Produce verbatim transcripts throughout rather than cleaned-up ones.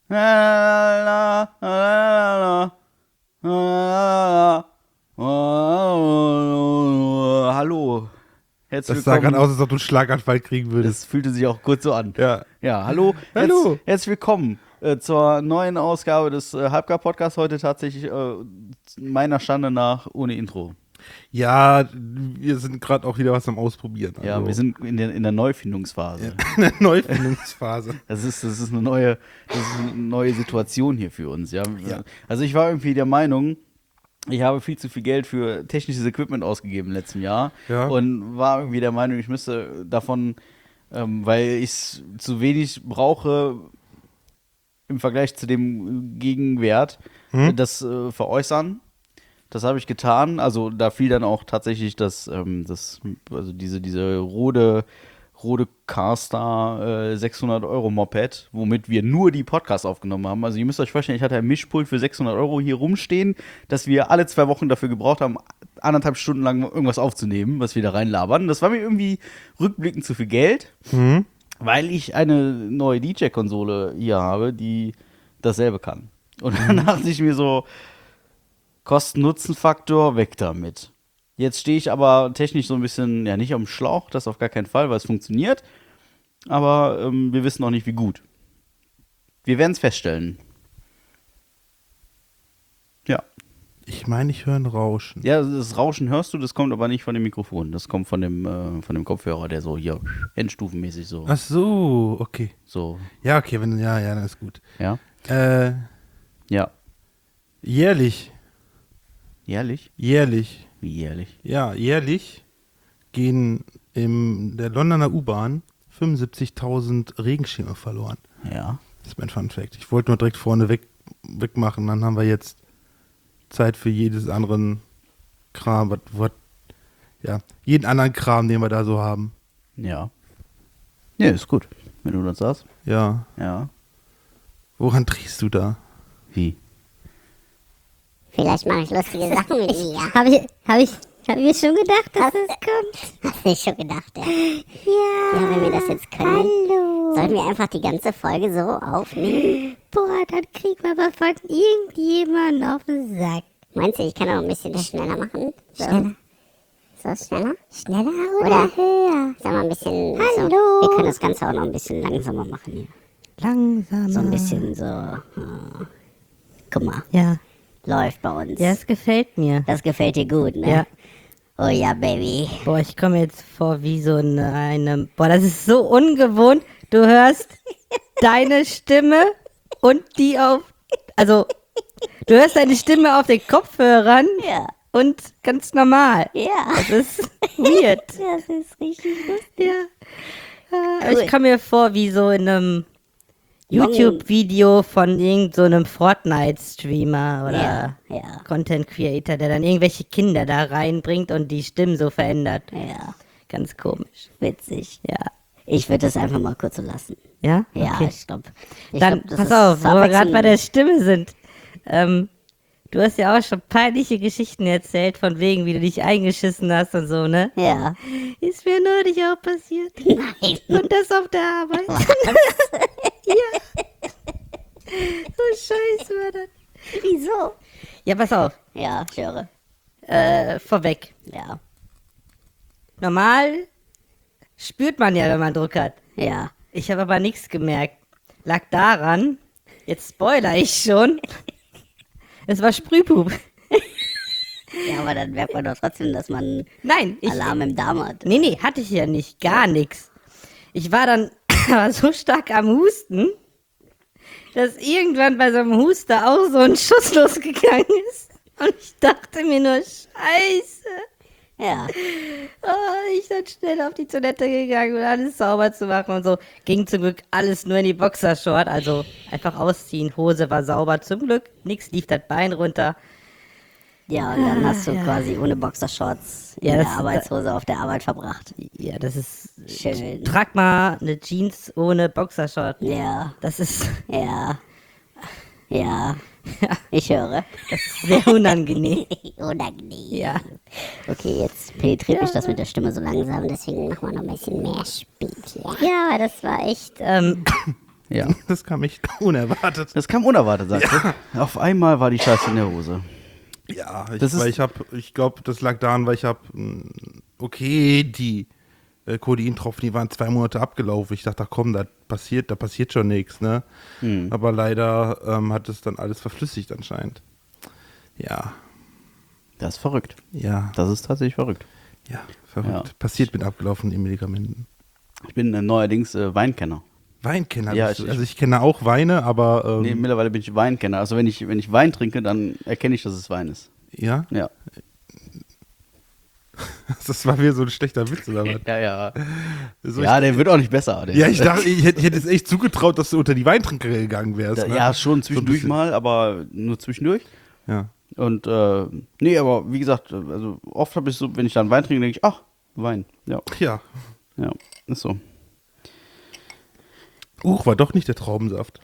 Hallo. Herzlich Das sah gerade aus, als ob du einen Schlaganfall kriegen würdest. Das fühlte sich auch kurz so an. Ja. Ja, hallo. Hallo. Herz, herzlich willkommen äh, zur neuen Ausgabe des äh, Halbgar-Podcasts. Heute tatsächlich äh, meiner Schande nach ohne Intro. Ja, wir sind gerade auch wieder was am Ausprobieren. Also. Ja, wir sind in der, in der Neufindungsphase. Ja, in der Neufindungsphase. Das ist, das ist eine neue, das ist eine neue Situation hier für uns. Ja? Ja. Also ich war irgendwie der Meinung, ich habe viel zu viel Geld für technisches Equipment ausgegeben im letzten Jahr Ja. und war irgendwie der Meinung, ich müsste davon, ähm, weil ich es zu wenig brauche im Vergleich zu dem Gegenwert, Hm? das äh, veräußern. Das habe ich getan. Also da fiel dann auch tatsächlich das, ähm, das also diese, diese Rode, Rode Carstar äh, sechshundert Euro Moped, womit wir nur die Podcasts aufgenommen haben. Also ihr müsst euch vorstellen, ich hatte ein Mischpult für sechshundert Euro hier rumstehen, dass wir alle zwei Wochen dafür gebraucht haben, anderthalb Stunden lang irgendwas aufzunehmen, was wir da reinlabern. Das war mir irgendwie rückblickend zu viel Geld, Mhm. weil ich eine neue D J-Konsole hier habe, die dasselbe kann. Und dann dachte ich mir so, Kosten-Nutzen-Faktor, weg damit. Jetzt stehe ich aber technisch so ein bisschen, ja, nicht am Schlauch, das auf gar keinen Fall, weil es funktioniert. Aber ähm, wir wissen noch nicht, wie gut. Wir werden es feststellen. Ja. Ich meine, ich höre ein Rauschen. Ja, das Rauschen hörst du, das kommt aber nicht von dem Mikrofon. Das kommt von dem, äh, von dem Kopfhörer, der so hier endstufenmäßig so. Ach so, okay. so Ja, okay, wenn ja, ja, dann ist gut. ja. Äh, Ja. jährlich, Jährlich? jährlich, Wie jährlich? ja, jährlich gehen in der Londoner U-Bahn fünfundsiebzigtausend Regenschirme verloren. Ja. Das ist mein Fun-Fact. Ich wollte nur direkt vorne weg, wegmachen, dann haben wir jetzt Zeit für jedes anderen Kram, was, was, ja, jeden anderen Kram, den wir da so haben. Ja. Ja, ist gut, wenn du das sagst. Ja. Ja. Woran drehst du da? Wie? Vielleicht mache ich lustige Sachen mit mir. Habe ich, hab ich, hab ich mir schon gedacht, dass das kommt. Hast du schon gedacht, ja? Ja. Ja, wenn wir das jetzt können, Hallo. sollten wir einfach die ganze Folge so aufnehmen. Boah, dann kriegen wir aber von irgendjemandem auf den Sack. Meinst du, ich kann auch ein bisschen schneller machen? So. Schneller? So schneller? Schneller oder, Oder- höher? Sag mal ein bisschen. Hallo. So. Wir können das Ganze auch noch ein bisschen langsamer machen hier. Langsamer. So ein bisschen so. äh, Guck mal, Ja, läuft bei uns. das gefällt mir. Das gefällt dir gut, ne? Ja. Oh ja, Baby. Boah, ich komme jetzt vor wie so eine, eine... Boah, das ist so ungewohnt. Du hörst deine Stimme und die auf... Also, du hörst deine Stimme auf den Kopfhörern Ja. und ganz normal. Ja. Das ist weird. Das ist richtig lustig. Ja. Äh, Cool. Ich komme mir vor wie so in einem YouTube-Video von irgendeinem so einem Fortnite-Streamer oder Ja, ja, Content-Creator, der dann irgendwelche Kinder da reinbringt und die Stimmen so verändert. ja. Ganz komisch. Witzig. Ja. Ich würde das einfach mal kurz so lassen. Ja? Ja, Okay. ich glaube. Dann pass auf, wo wir gerade bei der Stimme sind. Ähm, du hast ja auch schon peinliche Geschichten erzählt, von wegen, wie du dich eingeschissen hast und so, ne? Ja. Ist mir neulich auch passiert. Nein. Und das auf der Arbeit. Ja. So scheiße war das. Wieso? Ja, pass auf. Ja, ich höre. Äh, vorweg. Ja. Normal spürt man ja, wenn man Druck hat. Ja. Ich habe aber nichts gemerkt. Lag daran, jetzt spoiler ich schon, es war Sprühpup. Ja, aber dann merkt man doch trotzdem, dass man Nein, ich, Alarm im Darm hat. nee, nee, hatte ich ja nicht, gar nichts. Ich war dann aber so stark am Husten, dass irgendwann bei so einem Huster auch so ein Schuss losgegangen ist. Und ich dachte mir nur, scheiße. Ja. Oh, ich dann schnell auf die Toilette gegangen, um alles sauber zu machen und so. Ging zum Glück alles nur in die Boxershort, also einfach ausziehen. Hose war sauber, zum Glück. Nix lief das Bein runter. Ja, und dann hast du ja. quasi ohne Boxershorts in Ja, der das- Arbeitshose auf der Arbeit verbracht. Ja, das ist... Schön. Trag mal eine Jeans ohne Boxershort. Ja, Das ist ja. Ja. Ich höre. sehr unangenehm. Unangenehm. Ja. Okay, jetzt penetriert mich das mit der Stimme so langsam, deswegen machen wir noch ein bisschen mehr Speed hier. Ja, das war echt... Ähm, Ja. Das kam echt unerwartet. Das kam unerwartet, sagst du. Auf einmal war die Scheiße in der Hose. Ja, ich, Das ist- weil ich habe, ich glaube, das lag daran, weil ich habe, okay, die äh, Codeintropfen, die waren zwei Monate abgelaufen. Ich dachte, ach komm, da passiert, da passiert schon nichts, ne? Hm. Aber leider ähm, hat es dann alles verflüssigt anscheinend. Ja, Das ist verrückt. ja, Das ist tatsächlich verrückt. ja, verrückt. Ja. Passiert mit abgelaufenen Medikamenten. Ich bin äh, neuerdings äh, Weinkenner. Weinkenner, Ja, bist du. ich- Also ich kenne auch Weine, aber ähm, Nee, mittlerweile bin ich Weinkenner. Also wenn ich, wenn ich Wein trinke, dann erkenne ich, dass es Wein ist. ja, Ja. das war wieder so ein schlechter Witz oder was? Ja, ja. So, Ja, ich, der wird auch nicht besser. Der ja, ich dachte, ich hätte, ich hätte es echt zugetraut, dass du unter die Weintrinker gegangen wärst. Da, ne? ja, schon So ein zwischendurch bisschen. mal, aber nur zwischendurch. Ja. Und äh, nee, aber wie gesagt, also oft habe ich so, wenn ich dann Wein trinke, denke ich, ach, Wein. Ja, Ja. ja, ist so. Uch, war doch nicht der Traubensaft.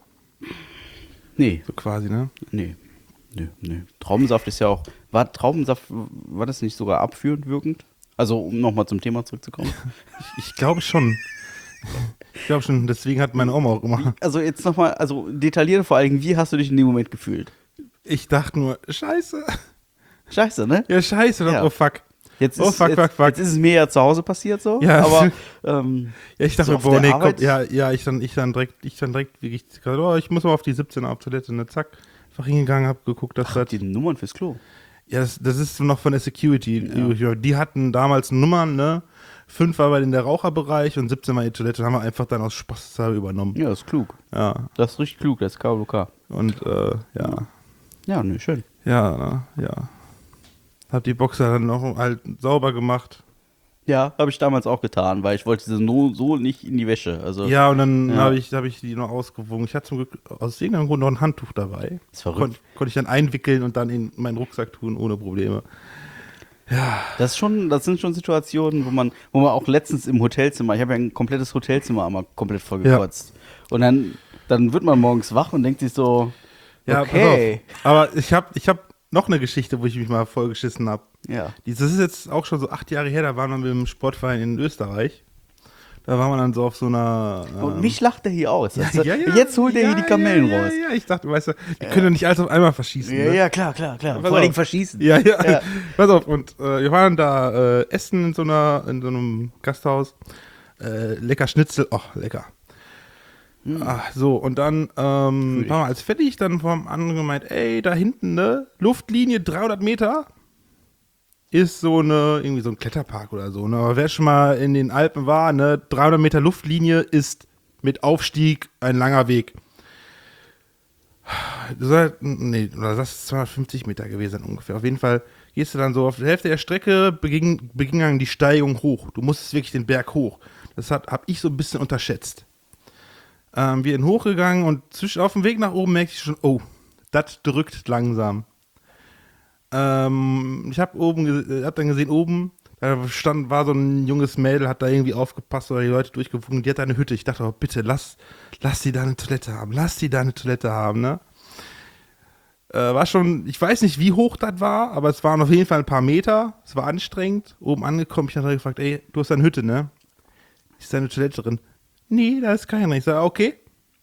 Nee, So quasi, ne? nee, nee, nee. Traubensaft ist ja auch, war Traubensaft, war das nicht sogar abführend wirkend? Also, um nochmal zum Thema zurückzukommen. Ich, ich glaube schon. Ich glaube schon, deswegen hat meine Oma auch immer. Also jetzt nochmal, also detailliert vor allem, wie hast du dich in dem Moment gefühlt? Ich dachte nur, scheiße. Scheiße, ne? Ja, scheiße, Ja. oh fuck. Jetzt ist, Oh, fuck, jetzt, fuck, fuck. jetzt ist es mir ja zu Hause passiert so, Ja. aber ähm, Ja, ich dachte So mir, auf boah, der nee, komm, Arbeit? ja, ja, ich dann, ich dann direkt, ich dann direkt, wirklich, oh, ich muss mal auf die siebzehn auf Toilette, ne, zack, einfach hingegangen, hab geguckt, dass das, die Nummern fürs Klo. ja, das, das ist noch von der Security, die, die hatten damals Nummern, ne, fünf war bei in der Raucherbereich und siebzehn war die Toilette, haben wir einfach dann aus Spaß übernommen, Ja, das ist klug. ja, Das ist richtig klug, das ist K W K. und, äh, ja, Ja, ne, schön. ja, ne, ja, hab die Boxer dann noch halt sauber gemacht. Ja, habe ich damals auch getan, weil ich wollte sie no, so nicht in die Wäsche. Also, Ja, und dann Ja. habe ich, hab ich die noch ausgewogen. Ich hatte zum Glück aus irgendeinem Grund noch ein Handtuch dabei. Ist verrückt. Kon konnte ich dann einwickeln und dann in meinen Rucksack tun, ohne Probleme. das ist schon, das sind schon Situationen, wo man, wo man auch letztens im Hotelzimmer, ich habe ja ein komplettes Hotelzimmer einmal komplett vollgekotzt. Und dann, dann wird man morgens wach und denkt sich so, Ja, okay. pass auf. Aber ich habe ich hab noch eine Geschichte, wo ich mich mal vollgeschissen habe. Ja. Das ist jetzt auch schon so acht Jahre her, da waren wir mit dem Sportverein in Österreich. Da waren wir dann so auf so einer... Und ähm, mich lacht er hier aus. ja, Also, ja, ja, jetzt holt er ja, hier die Kamellen ja, raus. Ja, ja, ich dachte, weißt du, die können ja nicht alles auf einmal verschießen. Ja, ne? ja, klar, klar, klar. Pass Vor allem auf. verschießen. Ja, ja, Ja. Pass auf, und äh, wir waren da äh, essen in so einer, in so einem Gasthaus. Äh, lecker Schnitzel, oh, lecker. Ah, so, und dann ähm, Fühl ich. waren wir als fertig, dann vom anderen gemeint, ey, da hinten, ne, Luftlinie dreihundert Meter ist so eine, irgendwie so ein Kletterpark oder so, ne, aber wer schon mal in den Alpen war, ne, dreihundert Meter Luftlinie ist mit Aufstieg ein langer Weg. Du soll, nee, oder das ist zweihundertfünfzig Meter gewesen sein ungefähr. Auf jeden Fall gehst du dann so auf der Hälfte der Strecke, beging, beging dann die Steigung hoch. Du musstest wirklich den Berg hoch. Das hat, hab ich so ein bisschen unterschätzt. Ähm, wir sind hochgegangen und zwischen, auf dem Weg nach oben merkte ich schon, oh, das drückt langsam. Ähm, ich habe oben, ge- hab dann gesehen, oben, da stand, war so ein junges Mädel, hat da irgendwie aufgepasst oder die Leute durchgewunken, die hat da eine Hütte. Ich dachte, oh, bitte, lass, lass die da eine Toilette haben, lass die da eine Toilette haben, ne? Äh, war schon, ich weiß nicht, wie hoch das war, aber es waren auf jeden Fall ein paar Meter. Es war anstrengend. Oben angekommen, ich habe gefragt, ey, du hast eine Hütte, ne? Ist da eine Toilette drin? Nee, da ist keiner. Ich sage, okay.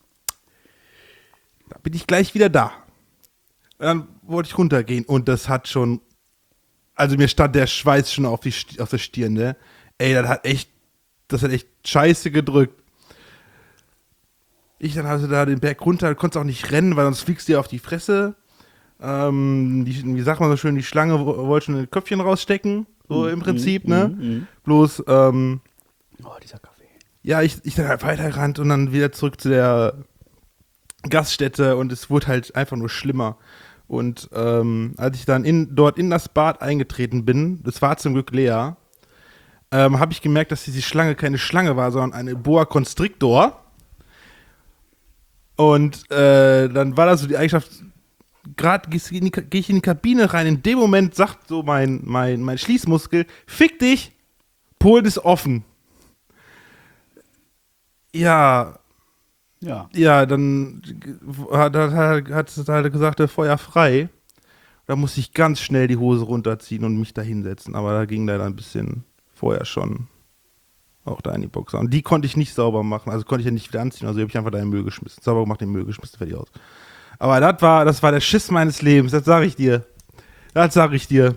Da bin ich gleich wieder da. Dann wollte ich runtergehen und das hat schon, also mir stand der Schweiß schon auf, die, St- auf der Stirn, ne? Ey, das hat echt, das hat echt scheiße gedrückt. Ich dann also da den Berg runter, konntest auch nicht rennen, weil sonst fliegst du dir auf die Fresse. Ähm, die, wie sagt man so schön, die Schlange wo- wollte schon ein Köpfchen rausstecken, so im Prinzip, ne? Bloß, ähm, Oh, dieser Kaffee. ja, ich, ich dann halt weitergerannt und dann wieder zurück zu der Gaststätte und es wurde halt einfach nur schlimmer. Und ähm, als ich dann in, dort in das Bad eingetreten bin, das war zum Glück leer, ähm, habe ich gemerkt, dass diese Schlange keine Schlange war, sondern eine Boa Constrictor. Und äh, dann war das so die Eigenschaft, gerade gehe geh ich in die Kabine rein, in dem Moment sagt so mein, mein, mein Schließmuskel, fick dich, Polen ist offen. Ja, Ja. ja, dann hat, hat, hat, hat er gesagt, der Feuer frei. Da musste ich ganz schnell die Hose runterziehen und mich da hinsetzen. Aber da ging leider ein bisschen vorher schon Auch da in die Boxer. Und die konnte ich nicht sauber machen. Also konnte ich ja nicht wieder anziehen. Also habe ich einfach da in den Müll geschmissen. Sauber gemacht, in den Müll geschmissen, fertig aus. Aber das war, das war der Schiss meines Lebens. Das sage ich dir. Das sage ich dir.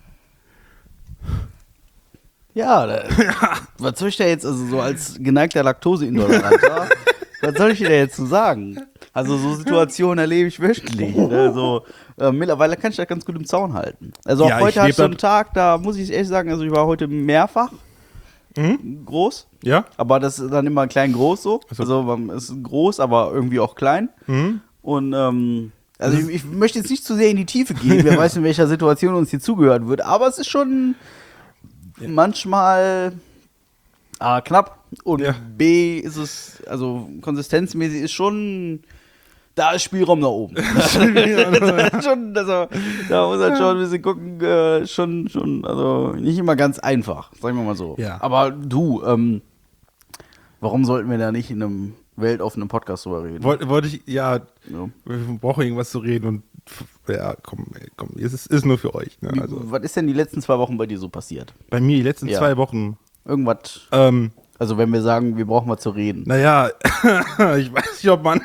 Ja, da, was soll ich da jetzt, also so als geneigter Laktoseintoleranter, was soll ich dir da jetzt zu sagen? Also so Situationen erlebe ich wöchentlich. Ne? So, äh, mittlerweile kann ich das ganz gut im Zaun halten. Also auch Ja, ich heute hatte ich leb so einen das- Tag, da muss ich ehrlich sagen, also ich war heute mehrfach groß, Ja? aber das ist dann immer klein-groß so. Ach so. Also man ist groß, aber irgendwie auch klein. Mhm. Und ähm, also ich, ich möchte jetzt nicht zu sehr in die Tiefe gehen, wer weiß, in welcher Situation uns hier zugehört wird, aber es ist schon manchmal A, knapp und Ja. B, ist es, also konsistenzmäßig ist schon, da ist Spielraum nach oben. schon, also, da muss man schon ein bisschen gucken, äh, schon, schon, also nicht immer ganz einfach, sagen wir mal so. Ja. Aber du, ähm, warum sollten wir da nicht in einem weltoffenen Podcast drüber reden? Wollte wollt ich, ja, Ja. wir brauchen irgendwas zu reden und ja, komm, ey, komm, es ist, ist nur für euch. Ne? Wie, Also was ist denn die letzten zwei Wochen bei dir so passiert? bei mir die letzten Ja. zwei Wochen. Irgendwas, Ähm, also wenn wir sagen, wir brauchen was zu reden. naja, ich weiß nicht, ob man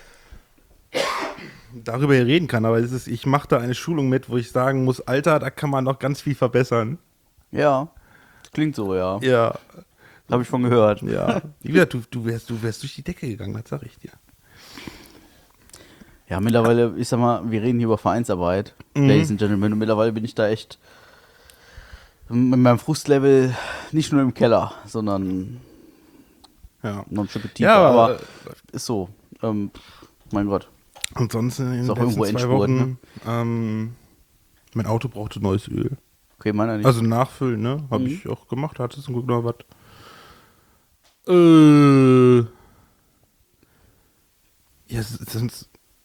darüber hier reden kann, aber es ist, ich mache da eine Schulung mit, wo ich sagen muss, Alter, da kann man noch ganz viel verbessern. Ja, klingt so, ja. Ja, Habe ich von gehört. ja. Wie gesagt, du, du, wärst, du wärst durch die Decke gegangen, das sag ich dir. Ja, mittlerweile, ich sag mal, wir reden hier über Vereinsarbeit, Mhm. Ladies and Gentlemen, und mittlerweile bin ich da echt mit meinem Frustlevel nicht nur im Keller, sondern Ja. noch ein Stück tiefer. Ja, aber aber ist so. Ähm, mein Gott. ansonsten in den Ist auch letzten irgendwo zwei Endspurt, Wochen, ne? ähm, mein Auto brauchte neues Öl. Okay, meiner nicht. Also nachfüllen, ne? Habe Mhm. ich auch gemacht, hatte zum Glück noch was. Äh. Ja, s- sonst.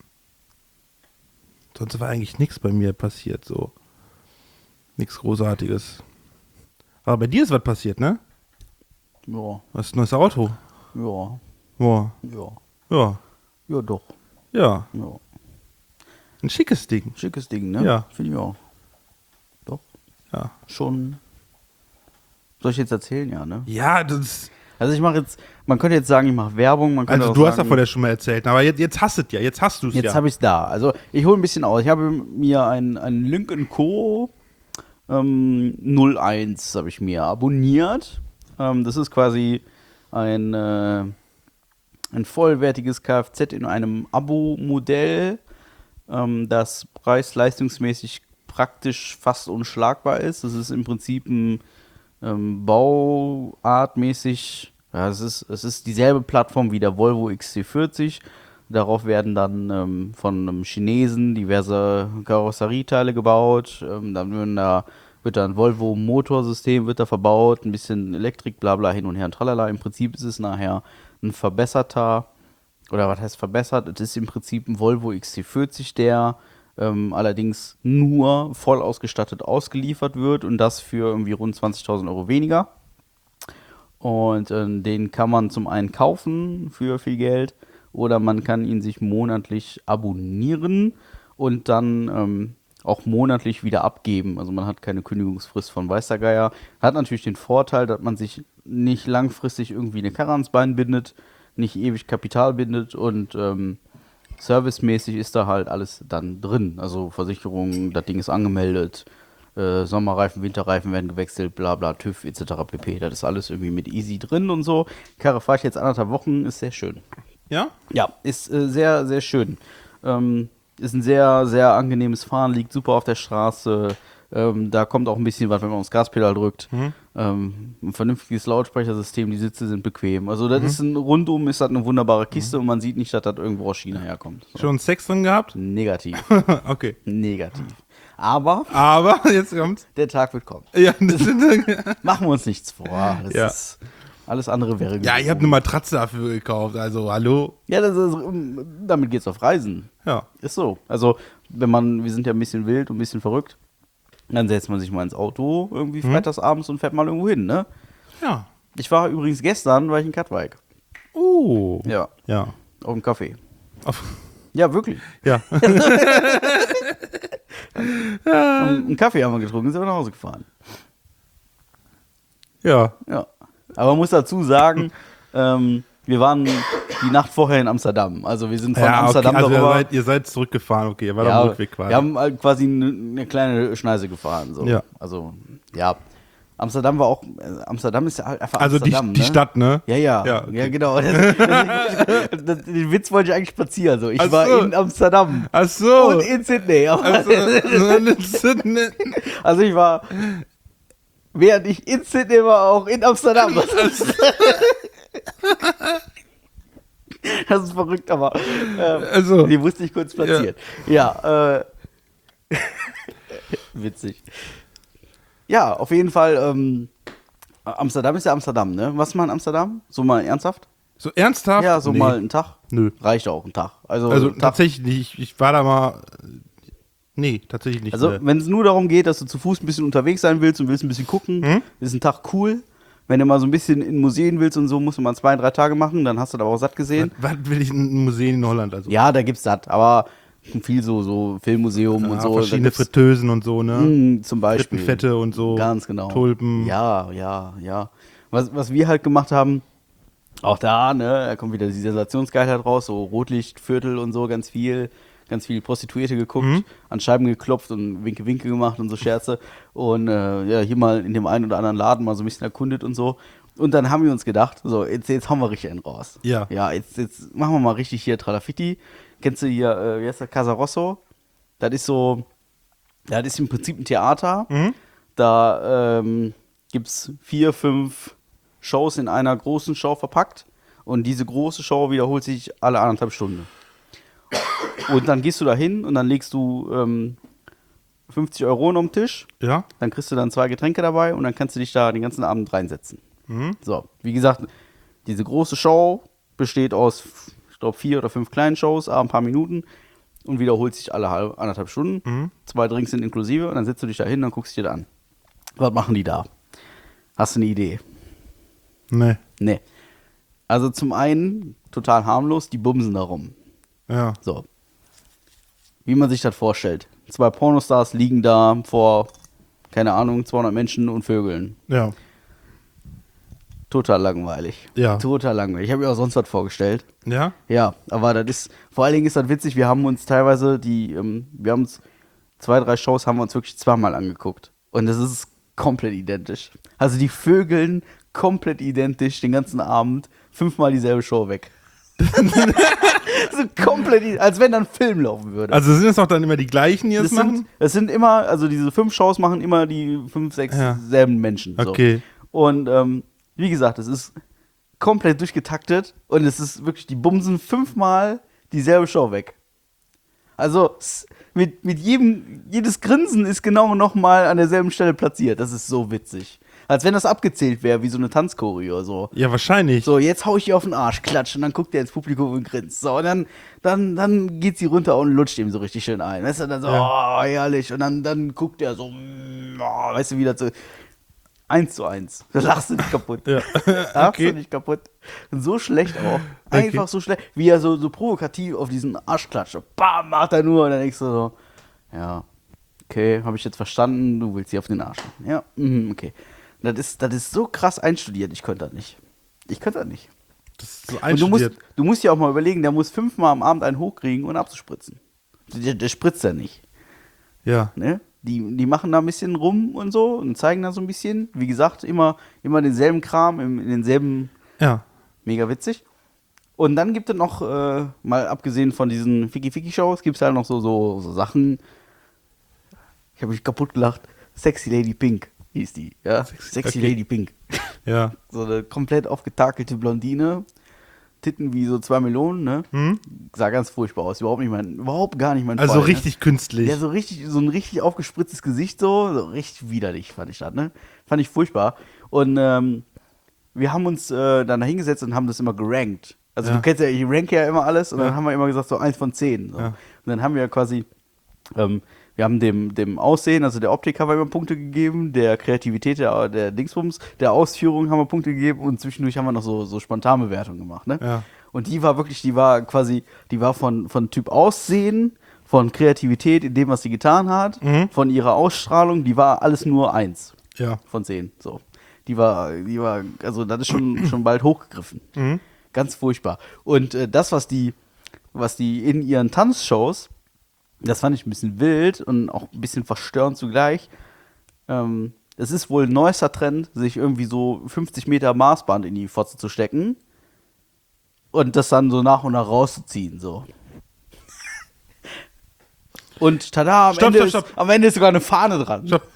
Sonst war eigentlich nichts bei mir passiert, so. Nichts Großartiges. Aber bei dir ist was passiert, ne? ja, Du hast ein neues Auto. ja, Boah. ja. Ja. Ja, doch. Ja. Ja. Ein schickes Ding. Schickes Ding, ne? Ja. Finde ich auch. Doch. Ja. Schon. Soll ich jetzt erzählen, ja, ne? Ja, das. Also ich mache jetzt, man könnte jetzt sagen, ich mache Werbung, man könnte Also auch du hast sagen, davon ja schon mal erzählt, aber jetzt, jetzt hast du es ja, jetzt hast du es ja. Jetzt habe ich es da. Also ich hole ein bisschen aus. Ich habe mir ein, ein Lynk and Co. Ähm, null eins habe ich mir abonniert. Ähm, das ist quasi ein, äh, ein vollwertiges Kfz in einem Abo-Modell, ähm, das preis-leistungsmäßig praktisch fast unschlagbar ist. Das ist im Prinzip ein ähm, bauartmäßig, ja, es ist, es ist dieselbe Plattform wie der Volvo X C vierzig. Darauf werden dann ähm, von einem Chinesen diverse Karosserieteile gebaut. Ähm, dann werden da, wird da ein Volvo Motorsystem wird da verbaut, ein bisschen Elektrik, bla bla hin und her und tralala. Im Prinzip ist es nachher ein verbesserter, oder was heißt verbessert? Es ist im Prinzip ein Volvo X C vierzig, der ähm, allerdings nur voll ausgestattet ausgeliefert wird und das für irgendwie rund zwanzigtausend Euro weniger. Und äh, den kann man zum einen kaufen für viel Geld oder man kann ihn sich monatlich abonnieren und dann ähm, auch monatlich wieder abgeben. Also man hat keine Kündigungsfrist von weiß der Geier. Hat natürlich den Vorteil, dass man sich nicht langfristig irgendwie eine Karre ans Bein bindet, nicht ewig Kapital bindet und ähm, servicemäßig ist da halt alles dann drin. Also Versicherung, das Ding ist angemeldet, äh, Sommerreifen, Winterreifen werden gewechselt, bla bla, TÜV et cetera pp. Das ist alles irgendwie mit easy drin und so. Karre fahre ich jetzt anderthalb Wochen, ist sehr schön. Ja? Ja, ist äh, sehr, sehr schön. Ähm, ist ein sehr, sehr angenehmes Fahren, liegt super auf der Straße. Ähm, da kommt auch ein bisschen was, wenn man aufs Gaspedal drückt. Mhm. Ähm, ein vernünftiges Lautsprechersystem, die Sitze sind bequem. Also das Mhm. ist ein rundum ist das eine wunderbare Kiste und man sieht nicht, dass das irgendwo aus China herkommt. So. Schon Sex drin gehabt? Negativ. Okay. Negativ. Aber Aber jetzt kommt's. der Tag wird kommen. Ja, das sind, Machen wir uns nichts vor. Das Ja. ist, alles andere wäre ja, gelogen. ich habe eine Matratze dafür gekauft. Also, hallo? Ja, das ist, damit geht's auf Reisen. Ja. Ist so. Also, wenn man, wir sind ja ein bisschen wild und ein bisschen verrückt, dann setzt man sich mal ins Auto irgendwie freitags abends und fährt mal irgendwo hin, ne? Ja. Ich war übrigens gestern, war ich in Katwijk. Oh. Ja, Ja. auf dem Café. Auf, Ja, wirklich. ja. Und einen Kaffee haben wir getrunken, sind wir nach Hause gefahren. Ja. Ja. Aber man muss dazu sagen, ähm, wir waren die Nacht vorher in Amsterdam. Also wir sind von Ja, okay, Amsterdam also ihr darüber. seid, ihr seid zurückgefahren, okay, ihr war Ja, am Rückweg quasi. wir haben halt quasi eine, eine kleine Schneise gefahren. So. Ja. Also, ja. Amsterdam war auch, äh, Amsterdam ist ja halt einfach Also die, Amsterdam, die ne? Stadt, ne? Ja, ja, Ja, ja, okay. genau. Das, das, das, den Witz wollte ich eigentlich spazieren. So. Ich Ach war so. in Amsterdam Ach so. und in Sydney. Aber, Also, also ich war, während ich in Sydney war, auch in Amsterdam. Das ist, das ist verrückt, aber ähm, Also, die musste ich kurz platzieren. Ja, äh, witzig. Ja, auf jeden Fall, ähm, Amsterdam ist ja Amsterdam, ne? Was mal in Amsterdam? So mal ernsthaft? so ernsthaft? Ja, so Nee. mal einen Tag. Nö. Reicht auch ein Tag. Also, Also Tag. tatsächlich nicht. Ich, ich war da mal. Nee, tatsächlich nicht. Also, mehr. wenn es nur darum geht, dass du zu Fuß ein bisschen unterwegs sein willst und willst ein bisschen gucken, Hm? ist ein Tag cool. Wenn du mal so ein bisschen in Museen willst und so, musst du mal zwei, drei Tage machen, dann hast du da auch satt gesehen. Was, was will ich in einem Museum in Holland? Also Ja, da gibt's satt, aber viel so, so Filmmuseum Ja, und so. verschiedene da gibt's- Fritteusen und so, ne? Mm, zum Beispiel. Frittenfette und so. Ganz genau. Tulpen. Ja, ja, ja. Was, was wir halt gemacht haben, auch da, ne, da kommt wieder die Sensationsgeilheit raus, so Rotlichtviertel und so, ganz viel, ganz viel Prostituierte geguckt, Mhm. an Scheiben geklopft und Winke-Winke gemacht und so Scherze. Und äh, ja, hier mal in dem einen oder anderen Laden mal so ein bisschen erkundet und so. Und dann haben wir uns gedacht, so, jetzt, jetzt hauen wir richtig einen raus. Ja. Ja, jetzt, jetzt machen wir mal richtig hier Tralafitti. Kennst du hier, äh, wie heißt der, Casa Rosso? Das ist so, ja, das ist im Prinzip ein Theater. Mhm. Da ähm, gibt es vier, fünf Shows in einer großen Show verpackt. Und diese große Show wiederholt sich alle anderthalb Stunden. Und dann gehst du da hin und dann legst du ähm, fünfzig Euro auf den Tisch. Ja. Dann kriegst du dann zwei Getränke dabei und dann kannst du dich da den ganzen Abend reinsetzen. Mhm. So, wie gesagt, diese große Show besteht aus, ich glaube, vier oder fünf kleinen Shows, a ein paar Minuten und wiederholt sich alle halb, anderthalb Stunden. Mhm. Zwei Drinks sind inklusive und dann setzt du dich da hin und guckst dir da an. Was machen die da? Hast du eine Idee? Nee. Nee. Also zum einen, total harmlos, die bumsen da rum. Ja. So. Wie man sich das vorstellt. Zwei Pornostars liegen da vor, keine Ahnung, zweihundert Menschen und Vögeln. Ja. Total langweilig. Ja. Total langweilig. Ich habe mir auch sonst was vorgestellt. Ja? Ja, aber das ist, vor allen Dingen ist das witzig, wir haben uns teilweise die, ähm, wir haben uns zwei, drei Shows haben wir uns wirklich zweimal angeguckt. Und das ist komplett identisch. Also die Vögeln komplett identisch den ganzen Abend, fünfmal dieselbe Show weg. So komplett, i- als wenn dann ein Film laufen würde. Also sind es auch dann immer die gleichen, die das, das machen? sind, das sind immer, also diese fünf Shows machen immer die fünf, sechs Ja. selben Menschen. So. Okay. Und ähm, wie gesagt, es ist komplett durchgetaktet und es ist wirklich, die bumsen fünfmal dieselbe Show weg. Also s- mit, mit jedem, jedes Grinsen ist genau nochmal an derselben Stelle platziert. Das ist so witzig. Als wenn das abgezählt wäre, wie so eine Tanzchoreo oder so. Ja, wahrscheinlich. So, jetzt hau ich ihr auf den Arsch, klatsch, und dann guckt er ins Publikum und grinst. So, und dann, dann, dann geht sie runter und lutscht ihm so richtig schön ein. Weißt du, dann so, oh, herrlich. Und dann, dann guckt er so, mm, oh, weißt du, wieder so, eins zu eins. Da lachst du nicht kaputt. Ja. Lachst Okay. du nicht kaputt. Und so schlecht auch. Einfach Okay. so schlecht. Wie er so, so provokativ auf diesen Arsch klatscht. Bam, macht er nur. Und dann denkst du so, ja, okay, habe ich jetzt verstanden, du willst sie auf den Arsch. Ja, mhm, okay. Das ist, das ist so krass einstudiert, ich könnte das nicht. Ich könnte das nicht. Das ist so Und du musst, einstudiert. du musst ja auch mal überlegen, der muss fünfmal am Abend einen hochkriegen und abzuspritzen. Der, der spritzt ja nicht. Ja. Ne? Die, die machen da ein bisschen rum und so und zeigen da so ein bisschen. Wie gesagt, immer, immer denselben Kram, im, in denselben, Ja. mega witzig. Und dann gibt es noch, äh, mal abgesehen von diesen Ficky-Ficky-Shows, gibt es halt noch so, so, so Sachen. Ich habe mich kaputt gelacht. Sexy Lady Pink hieß die. Ja? Sexy okay. Lady Pink. Ja. So eine komplett aufgetakelte Blondine. Titten wie so zwei Melonen, ne? Hm? Sah ganz furchtbar aus. Überhaupt nicht mein, überhaupt gar nicht mein Also Fall, richtig künstlich. Ne? Ja, so richtig, so ein richtig aufgespritztes Gesicht, so, so richtig widerlich fand ich das, ne? Fand ich furchtbar. Und ähm, wir haben uns äh, dann da hingesetzt und haben das immer gerankt. Also Ja. du kennst ja, ich ranke ja immer alles und Ja. dann haben wir immer gesagt, so eins von zehn. So. Ja. Und dann haben wir quasi, ähm, wir haben dem, dem Aussehen, also der Optik haben wir immer Punkte gegeben, der Kreativität der, der Dingsbums, der Ausführung haben wir Punkte gegeben und zwischendurch haben wir noch so, so spontane Bewertungen gemacht, ne? Ja. Und die war wirklich, die war quasi, die war von, von Typ Aussehen, von Kreativität in dem, was sie getan hat, Mhm. von ihrer Ausstrahlung, die war alles nur eins Ja. von zehn. So. Die war, die war, also das ist schon, schon bald hochgegriffen. Mhm. Ganz furchtbar. Und äh, das, was die, was die in ihren Tanzshows, das fand ich ein bisschen wild und auch ein bisschen verstörend zugleich. Ähm, es ist wohl ein neuester Trend, sich irgendwie so fünfzig Meter Maßband in die Fotze zu stecken und das dann so nach und nach rauszuziehen, so. Und tada, am, Stopp, Ende, stopp, ist, stopp. am Ende ist sogar eine Fahne dran. Stopp.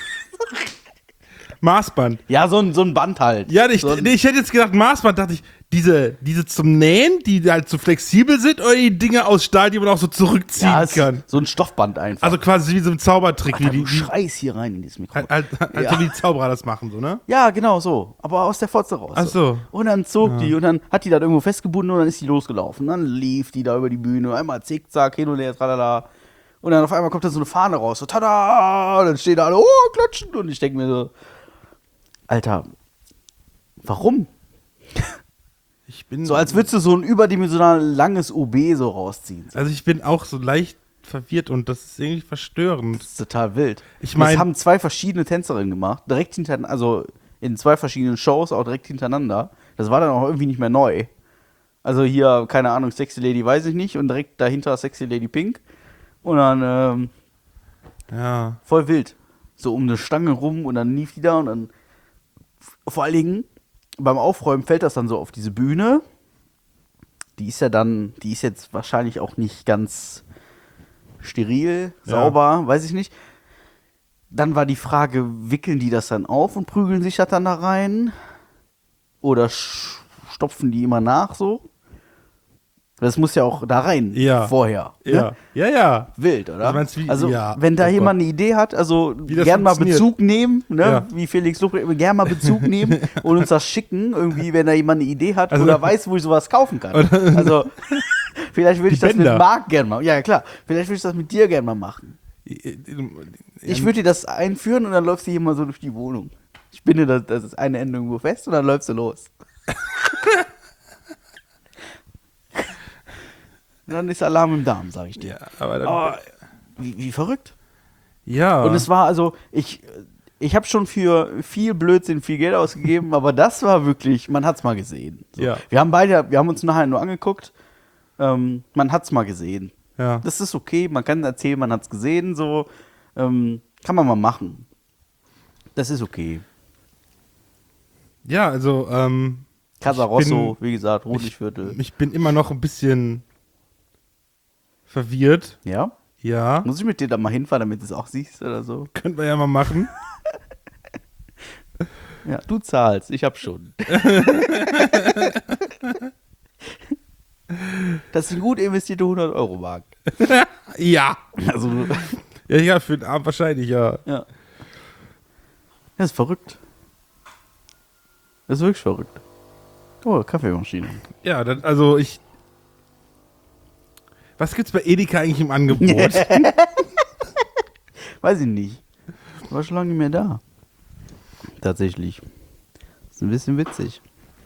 Maßband. Ja, so ein, so ein Band halt. Ja, ich, so ein, nee, ich hätte jetzt gedacht, Maßband, dachte ich, diese, diese zum Nähen, die halt so flexibel sind, oder die Dinge aus Stahl, die man auch so zurückziehen ja, es- kann. so ein Stoffband einfach. Also quasi wie so ein Zaubertrick, Alter, wie du die, die schreist hier rein in dieses Mikro. halt, halt, halt Ja. so wie die Zauberer das machen, so, ne? Ja, genau so. Aber aus der Fotze raus. Ach so. Und dann zog die und dann hat die da irgendwo festgebunden und dann ist die losgelaufen. Dann lief die da über die Bühne, einmal zickzack, hin und her, tralala. Und dann auf einmal kommt da so eine Fahne raus, so tada! Und dann stehen da alle, oh, klatschen. Und ich denke mir so, Alter, warum? Ich bin So als würdest du so ein überdimensional langes O B so rausziehen. Also ich bin auch so leicht verwirrt und das ist irgendwie verstörend. Das ist total wild. Ich Und mein- das haben zwei verschiedene Tänzerinnen gemacht, direkt hintereinander, also in zwei verschiedenen Shows, auch direkt hintereinander. Das war dann auch irgendwie nicht mehr neu. Also hier, keine Ahnung, Sexy Lady weiß ich nicht und direkt dahinter Sexy Lady Pink. Und dann ähm, Ja. voll wild. So um eine Stange rum und dann lief die da und dann vor allen Dingen beim Aufräumen fällt das dann so auf diese Bühne. Die ist ja dann, die ist jetzt wahrscheinlich auch nicht ganz steril, Ja. sauber, weiß ich nicht. Dann war die Frage, wickeln die das dann auf und prügeln sich das dann da rein? Oder sch- stopfen die immer nach so? Das muss ja auch da rein Ja. vorher. Ne? Ja. Ja, ja. Wild, oder? Also meinst du, wie- also, ja, wenn da oh jemand eine Idee hat, also Wie das gern mal funktioniert. Bezug nehmen, ne? Ja. Wie Felix Lobrecht, gern mal Bezug nehmen und uns das schicken, irgendwie, wenn da jemand eine Idee hat Also- oder weiß, wo ich sowas kaufen kann. Also, vielleicht würde ich Die das Bänder. mit Marc gern mal, ja klar, vielleicht würde ich das mit dir gern mal machen. Ich würde dir das einführen und dann läufst du hier mal so durch die Wohnung. Ich binde das, das ist eine Ende irgendwo fest und dann läufst du los. Und dann ist Alarm im Darm, sag ich dir. Ja, aber dann, Aber wie, wie verrückt. ja. Und es war also, ich, ich habe schon für viel Blödsinn viel Geld ausgegeben, aber das war wirklich, man hat's mal gesehen. So. Ja. Wir haben beide, wir haben uns nachher nur angeguckt, ähm, man hat's mal gesehen. ja. Das ist okay, man kann erzählen, man hat's gesehen, so, ähm, kann man mal machen. Das ist okay. ja, also, ähm, Casa Ich Rosso, bin- wie gesagt, Rotlichtviertel. ich bin immer noch ein bisschen verwirrt. Ja? Ja, Muss ich mit dir da mal hinfahren, damit du es auch siehst oder so? können wir ja mal machen. Ja, du zahlst, ich hab schon. Das ist ein gut investierte hundert Euro Mark. Ja. Also, Ja, ja, für den Abend wahrscheinlich, ja. ja. Das ist verrückt. Das ist wirklich verrückt. Oh, Kaffeemaschine. Ja, dann, also ich. Was gibt's bei Edeka eigentlich im Angebot? Weiß ich nicht. War schon lange nicht mehr da. Tatsächlich. Das ist ein bisschen witzig.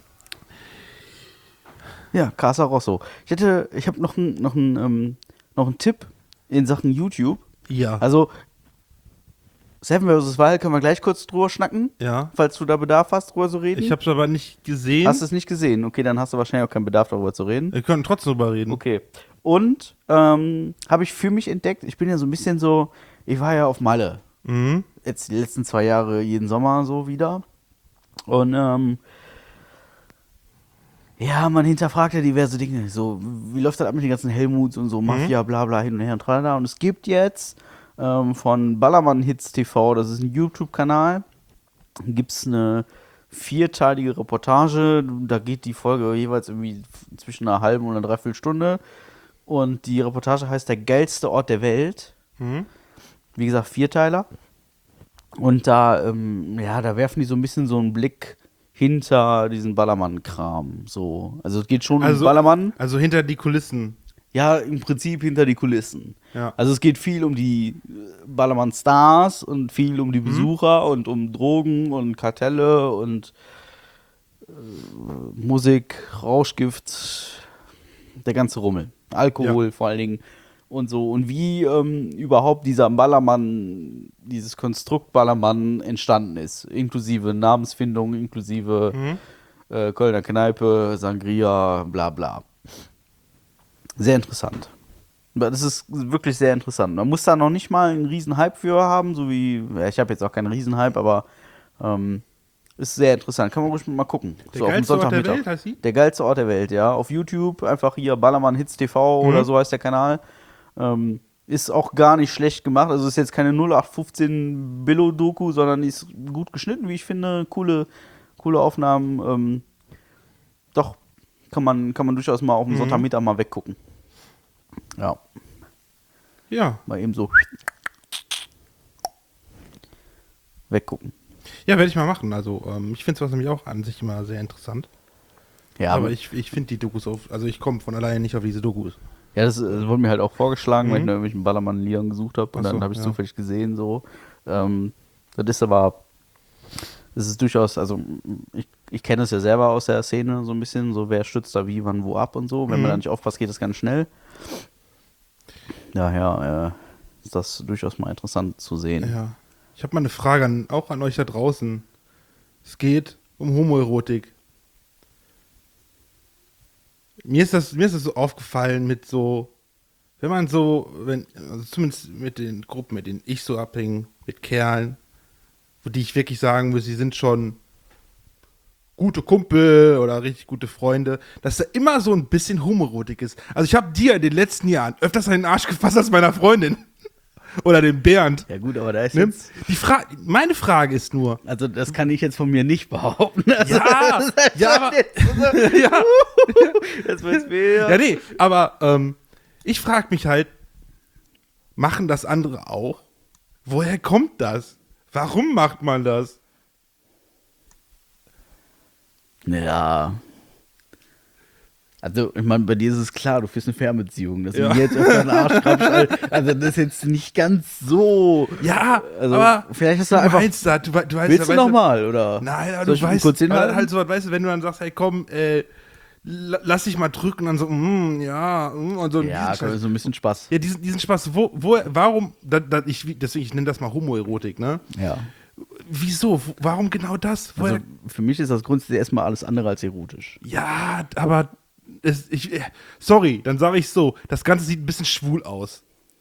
Ja, Casa Rosso. Ich hätte, ich habe noch einen noch einen, ähm, noch einen Tipp in Sachen YouTube. Ja. Also, Seven versus. Wild können wir gleich kurz drüber schnacken, ja. falls du da Bedarf hast, drüber zu reden. Ich hab's aber nicht gesehen. Hast du es nicht gesehen? Okay, dann hast du wahrscheinlich auch keinen Bedarf, darüber zu reden. Wir können trotzdem drüber reden. Okay. Und ähm, habe ich für mich entdeckt, ich bin ja so ein bisschen so, ich war ja auf Malle. Mhm. Jetzt die letzten zwei Jahre jeden Sommer so wieder. Und ähm, ja, man hinterfragt ja diverse Dinge. So, wie läuft das ab mit den ganzen Helmuts und so, Mafia, bla bla, hin und her und tralala. Und es gibt jetzt ähm, von Ballermann Hits T V, das ist ein YouTube-Kanal, gibt es eine vierteilige Reportage. Da geht die Folge jeweils irgendwie zwischen einer halben und einer Dreiviertelstunde. Und die Reportage heißt Der geilste Ort der Welt. Mhm. Wie gesagt, Vierteiler. Und da, ähm, ja, da werfen die so ein bisschen so einen Blick hinter diesen Ballermann-Kram. So. Also es geht schon um Also- Ballermann. Also hinter die Kulissen. Ja, im Prinzip hinter die Kulissen. Ja. Also es geht viel um die äh, Ballermann-Stars und viel um die Besucher und um Drogen und Kartelle und äh, Musik, Rauschgift, der ganze Rummel. Alkohol vor allen Dingen. und so. Und wie ähm, überhaupt dieser Ballermann, dieses Konstrukt Ballermann entstanden ist. Inklusive Namensfindung, inklusive Mhm. äh, Kölner Kneipe, Sangria, bla bla. Sehr interessant. Das ist wirklich sehr interessant. Man muss da noch nicht mal einen riesen Hype für haben, so wie, ja, ich habe jetzt auch keinen riesen Hype, aber ähm, ist sehr interessant. Kann man ruhig mal gucken. Der so auf dem geilste Ort der Sonntagmittag. Welt heißt sie? Der geilste Ort der Welt, ja. Auf YouTube einfach hier Ballermann Hits T V Mhm. oder so heißt der Kanal. Ähm, ist auch gar nicht schlecht gemacht. Also ist jetzt keine null acht fünfzehn Billo-Doku, sondern ist gut geschnitten, wie ich finde. Coole, coole Aufnahmen. Ähm, doch, kann man, kann man durchaus mal auf dem Mhm. Sonntagmittag mal weggucken. Ja, Ja. mal eben so weggucken. Ja, werde ich mal machen. Also, ähm, ich finde sowas nämlich auch an sich immer sehr interessant. Ja, aber ich, ich finde die Dokus auf, also ich komme von alleine nicht auf diese Dokus. Ja, das, das wurde mir halt auch vorgeschlagen, weil ich Mhm. nach irgendwelchen Ballermann-Liedern gesucht habe. Und Ach so, dann habe ich ja. zufällig gesehen, so. Ähm, das ist aber, das ist durchaus, also ich, ich kenne es ja selber aus der Szene so ein bisschen, so wer stützt da wie, wann, wo ab und so. Wenn Mhm. man da nicht aufpasst, geht das ganz schnell. Daher äh, ist das durchaus mal interessant zu sehen. Ja. Ich habe mal eine Frage an, auch an euch da draußen. Es geht um Homoerotik. Mir ist das, mir ist das so aufgefallen mit so, wenn man so, wenn, also zumindest mit den Gruppen, mit denen ich so abhänge, mit Kerlen, wo die ich wirklich sagen muss, sie sind schon gute Kumpel oder richtig gute Freunde, dass da immer so ein bisschen Homoerotik ist. Also ich habe dir in den letzten Jahren öfters an den Arsch gefasst als meiner Freundin. Oder dem Bernd. Ja gut, aber da ist Ne? jetzt, Die Fra meine Frage ist nur, also das kann ich jetzt von mir nicht behaupten. Also, ja, ja, aber, ja, das wird's wieder. ja, nee, aber ähm, ich frage mich halt, machen das andere auch? Woher kommt das? Warum macht man das? Ja. Also, ich meine, bei dir ist es klar, du führst eine Fernbeziehung. Dass Ja. du mir jetzt öfter einen Arsch krapschst, also das ist jetzt nicht ganz so. Ja, Also, aber vielleicht hast du du einfach. meinst das, du, wei- du weißt, Willst du weißt, nochmal, oder? Nein, aber Soll du ich weißt, kurz aber hinhalten? halt so, weißt du, wenn du dann sagst, hey komm, äh, la- lass dich mal drücken, dann so, mm, ja, mm, und so. Ja, diesen Scheiß. so ein bisschen Spaß. Ja, diesen, diesen Spaß, wo, wo, warum, da, da, ich, deswegen, ich nenne das mal Homoerotik, ne? Ja. Wieso? Wo- Warum genau das? Woher? Also, für mich ist das grundsätzlich erstmal alles andere als erotisch. Ja, aber es, ich, äh, sorry, dann sage ich so, das Ganze sieht ein bisschen schwul aus.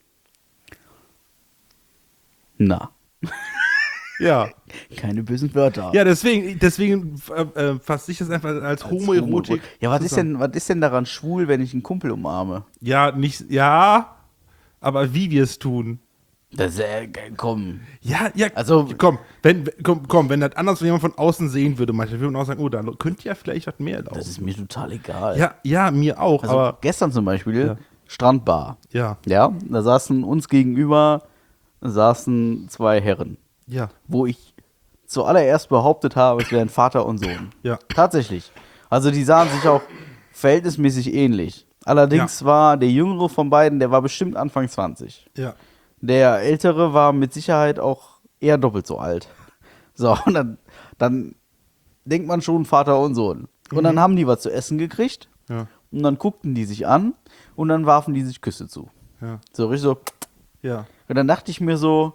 Na, Ja. keine bösen Wörter. Ja, deswegen, deswegen äh, äh, fasse ich das einfach als, Als Homoerotik. Ja, was ist, zusammen. denn, was ist denn daran schwul, wenn ich einen Kumpel umarme? Ja, nicht, ja, aber wie wir es tun. Das, äh, komm. Ja, ja, Also- komm, wenn, komm, komm, wenn das anders, wenn jemand von außen sehen würde, manchmal würde man auch sagen, oh, da könnte ja vielleicht was mehr laufen. Das ist mir total egal. Ja, ja, mir auch, Also aber, gestern zum Beispiel, Ja. Strandbar. ja, Ja, da saßen uns gegenüber saßen zwei Herren, ja, wo ich zuallererst behauptet habe, es wären Vater und Sohn. ja, Tatsächlich. Also die sahen sich auch verhältnismäßig ähnlich. Allerdings war der Jüngere von beiden, der war bestimmt Anfang zwanzig. ja, Der Ältere war mit Sicherheit auch eher doppelt so alt. So, und dann, dann denkt man schon Vater und Sohn. Und dann haben die was zu essen gekriegt ja, und dann guckten die sich an und dann warfen die sich Küsse zu. ja, So richtig so. ja, Und dann dachte ich mir so,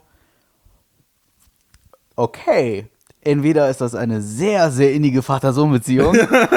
okay, entweder ist das eine sehr, sehr innige Vater-Sohn-Beziehung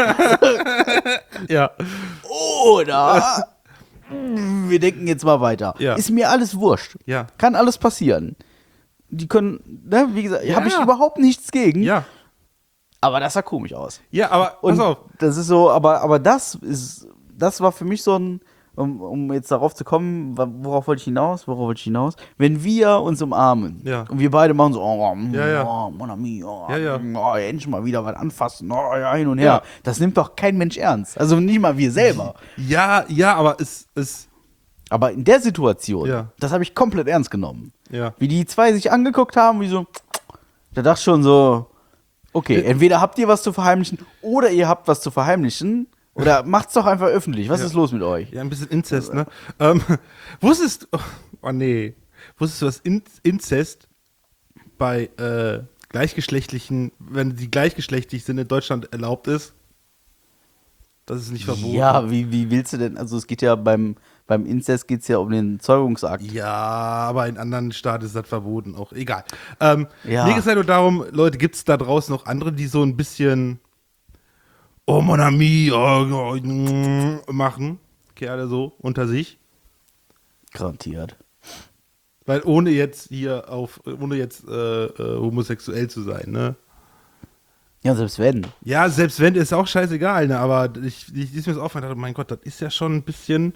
ja, oder wir denken jetzt mal weiter. Ja. Ist mir alles wurscht. ja, Kann alles passieren. Die können, ne, wie gesagt, Ja. habe ich überhaupt nichts gegen, ja, aber das sah komisch aus. ja, aber, Und pass auf, das ist so, aber, aber das ist, das war für mich so ein, um, um jetzt darauf zu kommen, wa- worauf wollte ich hinaus, worauf wollte ich hinaus? Wenn wir uns umarmen Ja. und wir beide machen so, oh, mm, Ja, ja. oh mon ami, oh, Ja, ja. mm, oh, endlich mal wieder was anfassen, oh, ja, hin und her. Ja. Das nimmt doch kein Mensch ernst. Also nicht mal wir selber. ja, ja, aber es, es, Aber in der Situation, Ja. das habe ich komplett ernst genommen. ja, Wie die zwei sich angeguckt haben, wie so, da dachte ich schon so, okay, entweder habt ihr was zu verheimlichen oder ihr habt was zu verheimlichen oder macht's doch einfach öffentlich. Was Ja. ist los mit euch? ja, ein bisschen Inzest, ne? Ähm, wusstest, oh, oh nee, wusstest du, dass In Inzest bei äh, gleichgeschlechtlichen, wenn sie gleichgeschlechtlich sind, in Deutschland erlaubt ist? Das ist nicht verboten. Ja, wie, wie willst du denn, also es geht ja beim, beim Inzest geht es ja um den Zeugungsakt. Ja, aber in anderen Staaten ist das verboten, auch egal. Ähm, Ja. Mir geht es halt nur darum, Leute, gibt es da draußen noch andere, die so ein bisschen Oh mon ami oh, oh, mm, machen, Kerle so unter sich? Garantiert. Weil ohne jetzt hier auf, ohne jetzt äh, äh, homosexuell zu sein, ne? Ja, selbst wenn. Ja, selbst wenn, ist auch scheißegal, ne? Aber ich, ich ist mir das aufgefallen, dachte, mein Gott, das ist ja schon ein bisschen.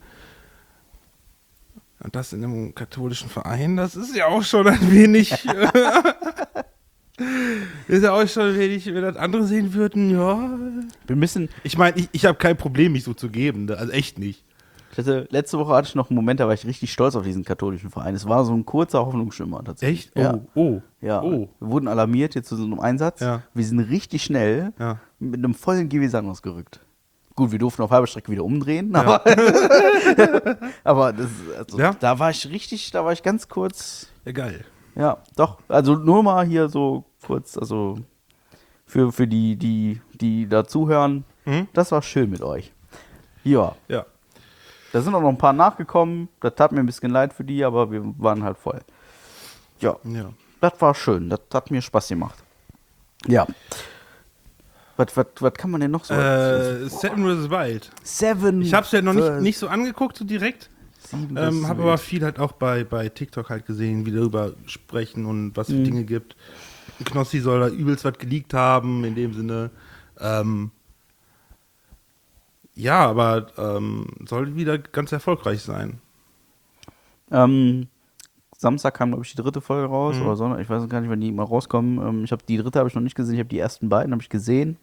Und das in einem katholischen Verein, das ist ja auch schon ein wenig. ist ja auch schon ein wenig, wenn das andere sehen würden, ja. Wir müssen. Ich meine, ich, ich habe kein Problem, mich so zu geben, ne? Also echt nicht. Ich hatte, letzte Woche hatte ich noch einen Moment, da war ich richtig stolz auf diesen katholischen Verein. Es war so ein kurzer Hoffnungsschimmer tatsächlich. Echt? Oh, Ja. oh. Ja, Oh. wir wurden alarmiert jetzt zu so einem Einsatz. Ja. Wir sind richtig schnell Ja. mit einem vollen G W San ausgerückt. Gut, wir durften auf halber Strecke wieder umdrehen, aber, aber das, also, Ja. da war ich richtig, da war ich ganz kurz, Ja, geil. ja, doch, also nur mal hier so kurz, also für, für die, die, die da zuhören, Mhm. das war schön mit euch. Ja, Ja. da sind auch noch ein paar nachgekommen, das tat mir ein bisschen leid für die, aber wir waren halt voll. Ja, Ja. das war schön, das hat mir Spaß gemacht. Ja. Was, was, was kann man denn noch so? Äh, Seven versus. Wild. Seven. Ich habe es ja noch nicht, versus. nicht so angeguckt, so direkt. Sieben Ähm, versus. habe aber viel halt auch bei, bei TikTok halt gesehen, wie darüber sprechen und was für Mhm. Dinge gibt. Knossi soll da übelst was geleakt haben, in dem Sinne. Ähm, ja, aber ähm, soll wieder ganz erfolgreich sein. Ähm, Samstag kam, glaube ich, die dritte Folge raus Mhm. oder Sonntag. Ich weiß gar nicht, wann die mal rauskommen. Ähm, ich habe die dritte habe ich noch nicht gesehen. Ich habe die ersten beiden habe ich gesehen.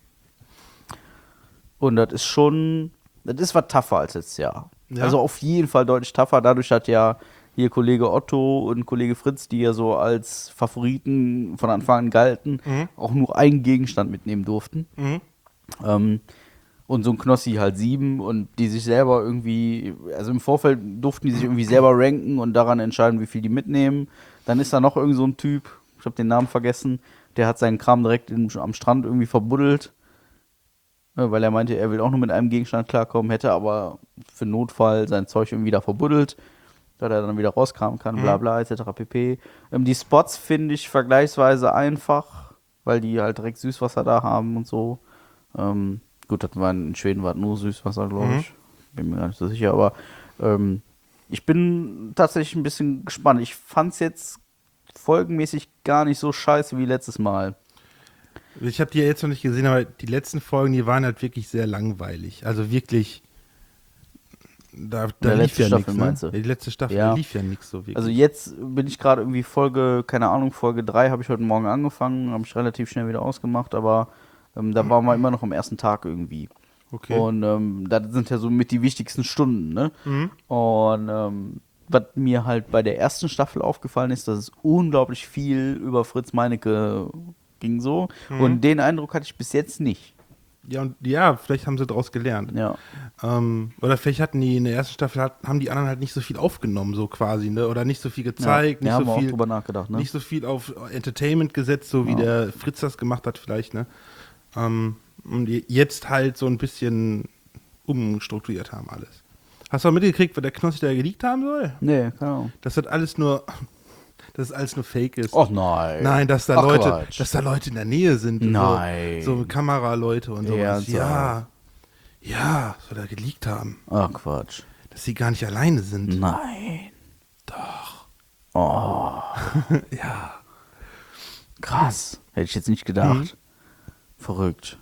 Und das ist schon, das ist was tougher als letztes Jahr. Ja? Also auf jeden Fall deutlich tougher. Dadurch hat ja hier Kollege Otto und Kollege Fritz, die ja so als Favoriten von Anfang an galten, Mhm. auch nur einen Gegenstand mitnehmen durften. Mhm. Ähm, und so ein Knossi halt sieben und die sich selber irgendwie, also im Vorfeld durften die sich irgendwie selber ranken und daran entscheiden, wie viel die mitnehmen. Dann ist da noch irgend so ein Typ, ich habe den Namen vergessen, der hat seinen Kram direkt im, am Strand irgendwie verbuddelt, äh, weil er meinte, er will auch nur mit einem Gegenstand klarkommen, hätte aber für Notfall sein Zeug irgendwie da verbuddelt, dass er dann wieder rauskramen kann, bla bla, et cetera pp. Ähm, die Spots finde ich vergleichsweise einfach, weil die halt direkt Süßwasser da haben und so. Ähm, gut, das war in Schweden war das nur Süßwasser, glaube Mhm. ich. Bin mir gar nicht so sicher, aber ähm, ich bin tatsächlich ein bisschen gespannt. Ich fand es jetzt folgenmäßig gar nicht so scheiße wie letztes Mal. Ich habe die ja jetzt noch nicht gesehen, aber die letzten Folgen, die waren halt wirklich sehr langweilig. Also wirklich, da, da Der lief letzte ja Staffel, nichts. Ne? meinst du? Ja, die letzte Staffel, Ja. da lief ja nichts so wirklich. Also jetzt bin ich gerade irgendwie Folge, keine Ahnung, Folge drei habe ich heute Morgen angefangen, habe ich relativ schnell wieder ausgemacht, aber ähm, da waren wir immer noch am ersten Tag irgendwie. okay. Und ähm, das sind ja so mit die wichtigsten Stunden, ne? Mhm. Und ähm, was mir halt bei der ersten Staffel aufgefallen ist, dass es unglaublich viel über Fritz Meinecke ging so. Mhm. Und den Eindruck hatte ich bis jetzt nicht. Ja, und ja, vielleicht haben sie daraus gelernt. Ja. Ähm, oder vielleicht hatten die in der ersten Staffel, hat, haben die anderen halt nicht so viel aufgenommen, so quasi, ne? Oder nicht so viel gezeigt, ja, nicht, haben wir so auch viel, drüber nachgedacht, ne? nicht so viel auf Entertainment gesetzt, so wie Ja. der Fritz das gemacht hat vielleicht, ne? Ähm, und je- jetzt halt so ein bisschen umstrukturiert haben alles. Hast du auch mitgekriegt, was der Knossi da geleakt haben soll? Nee, keine Ahnung. Dass das alles nur, dass es alles nur Fake ist. Och nein. Nein, dass da Ach, Leute, Quatsch. dass da Leute in der Nähe sind. Und Nein. So, so Kameraleute und sowas. Ernsthaft? Ja. Ja, soll er geleakt haben. Ach Quatsch. Dass sie gar nicht alleine sind. Nein. Doch. Oh, Ja. krass. Hätte ich jetzt nicht gedacht. Mhm. Verrückt.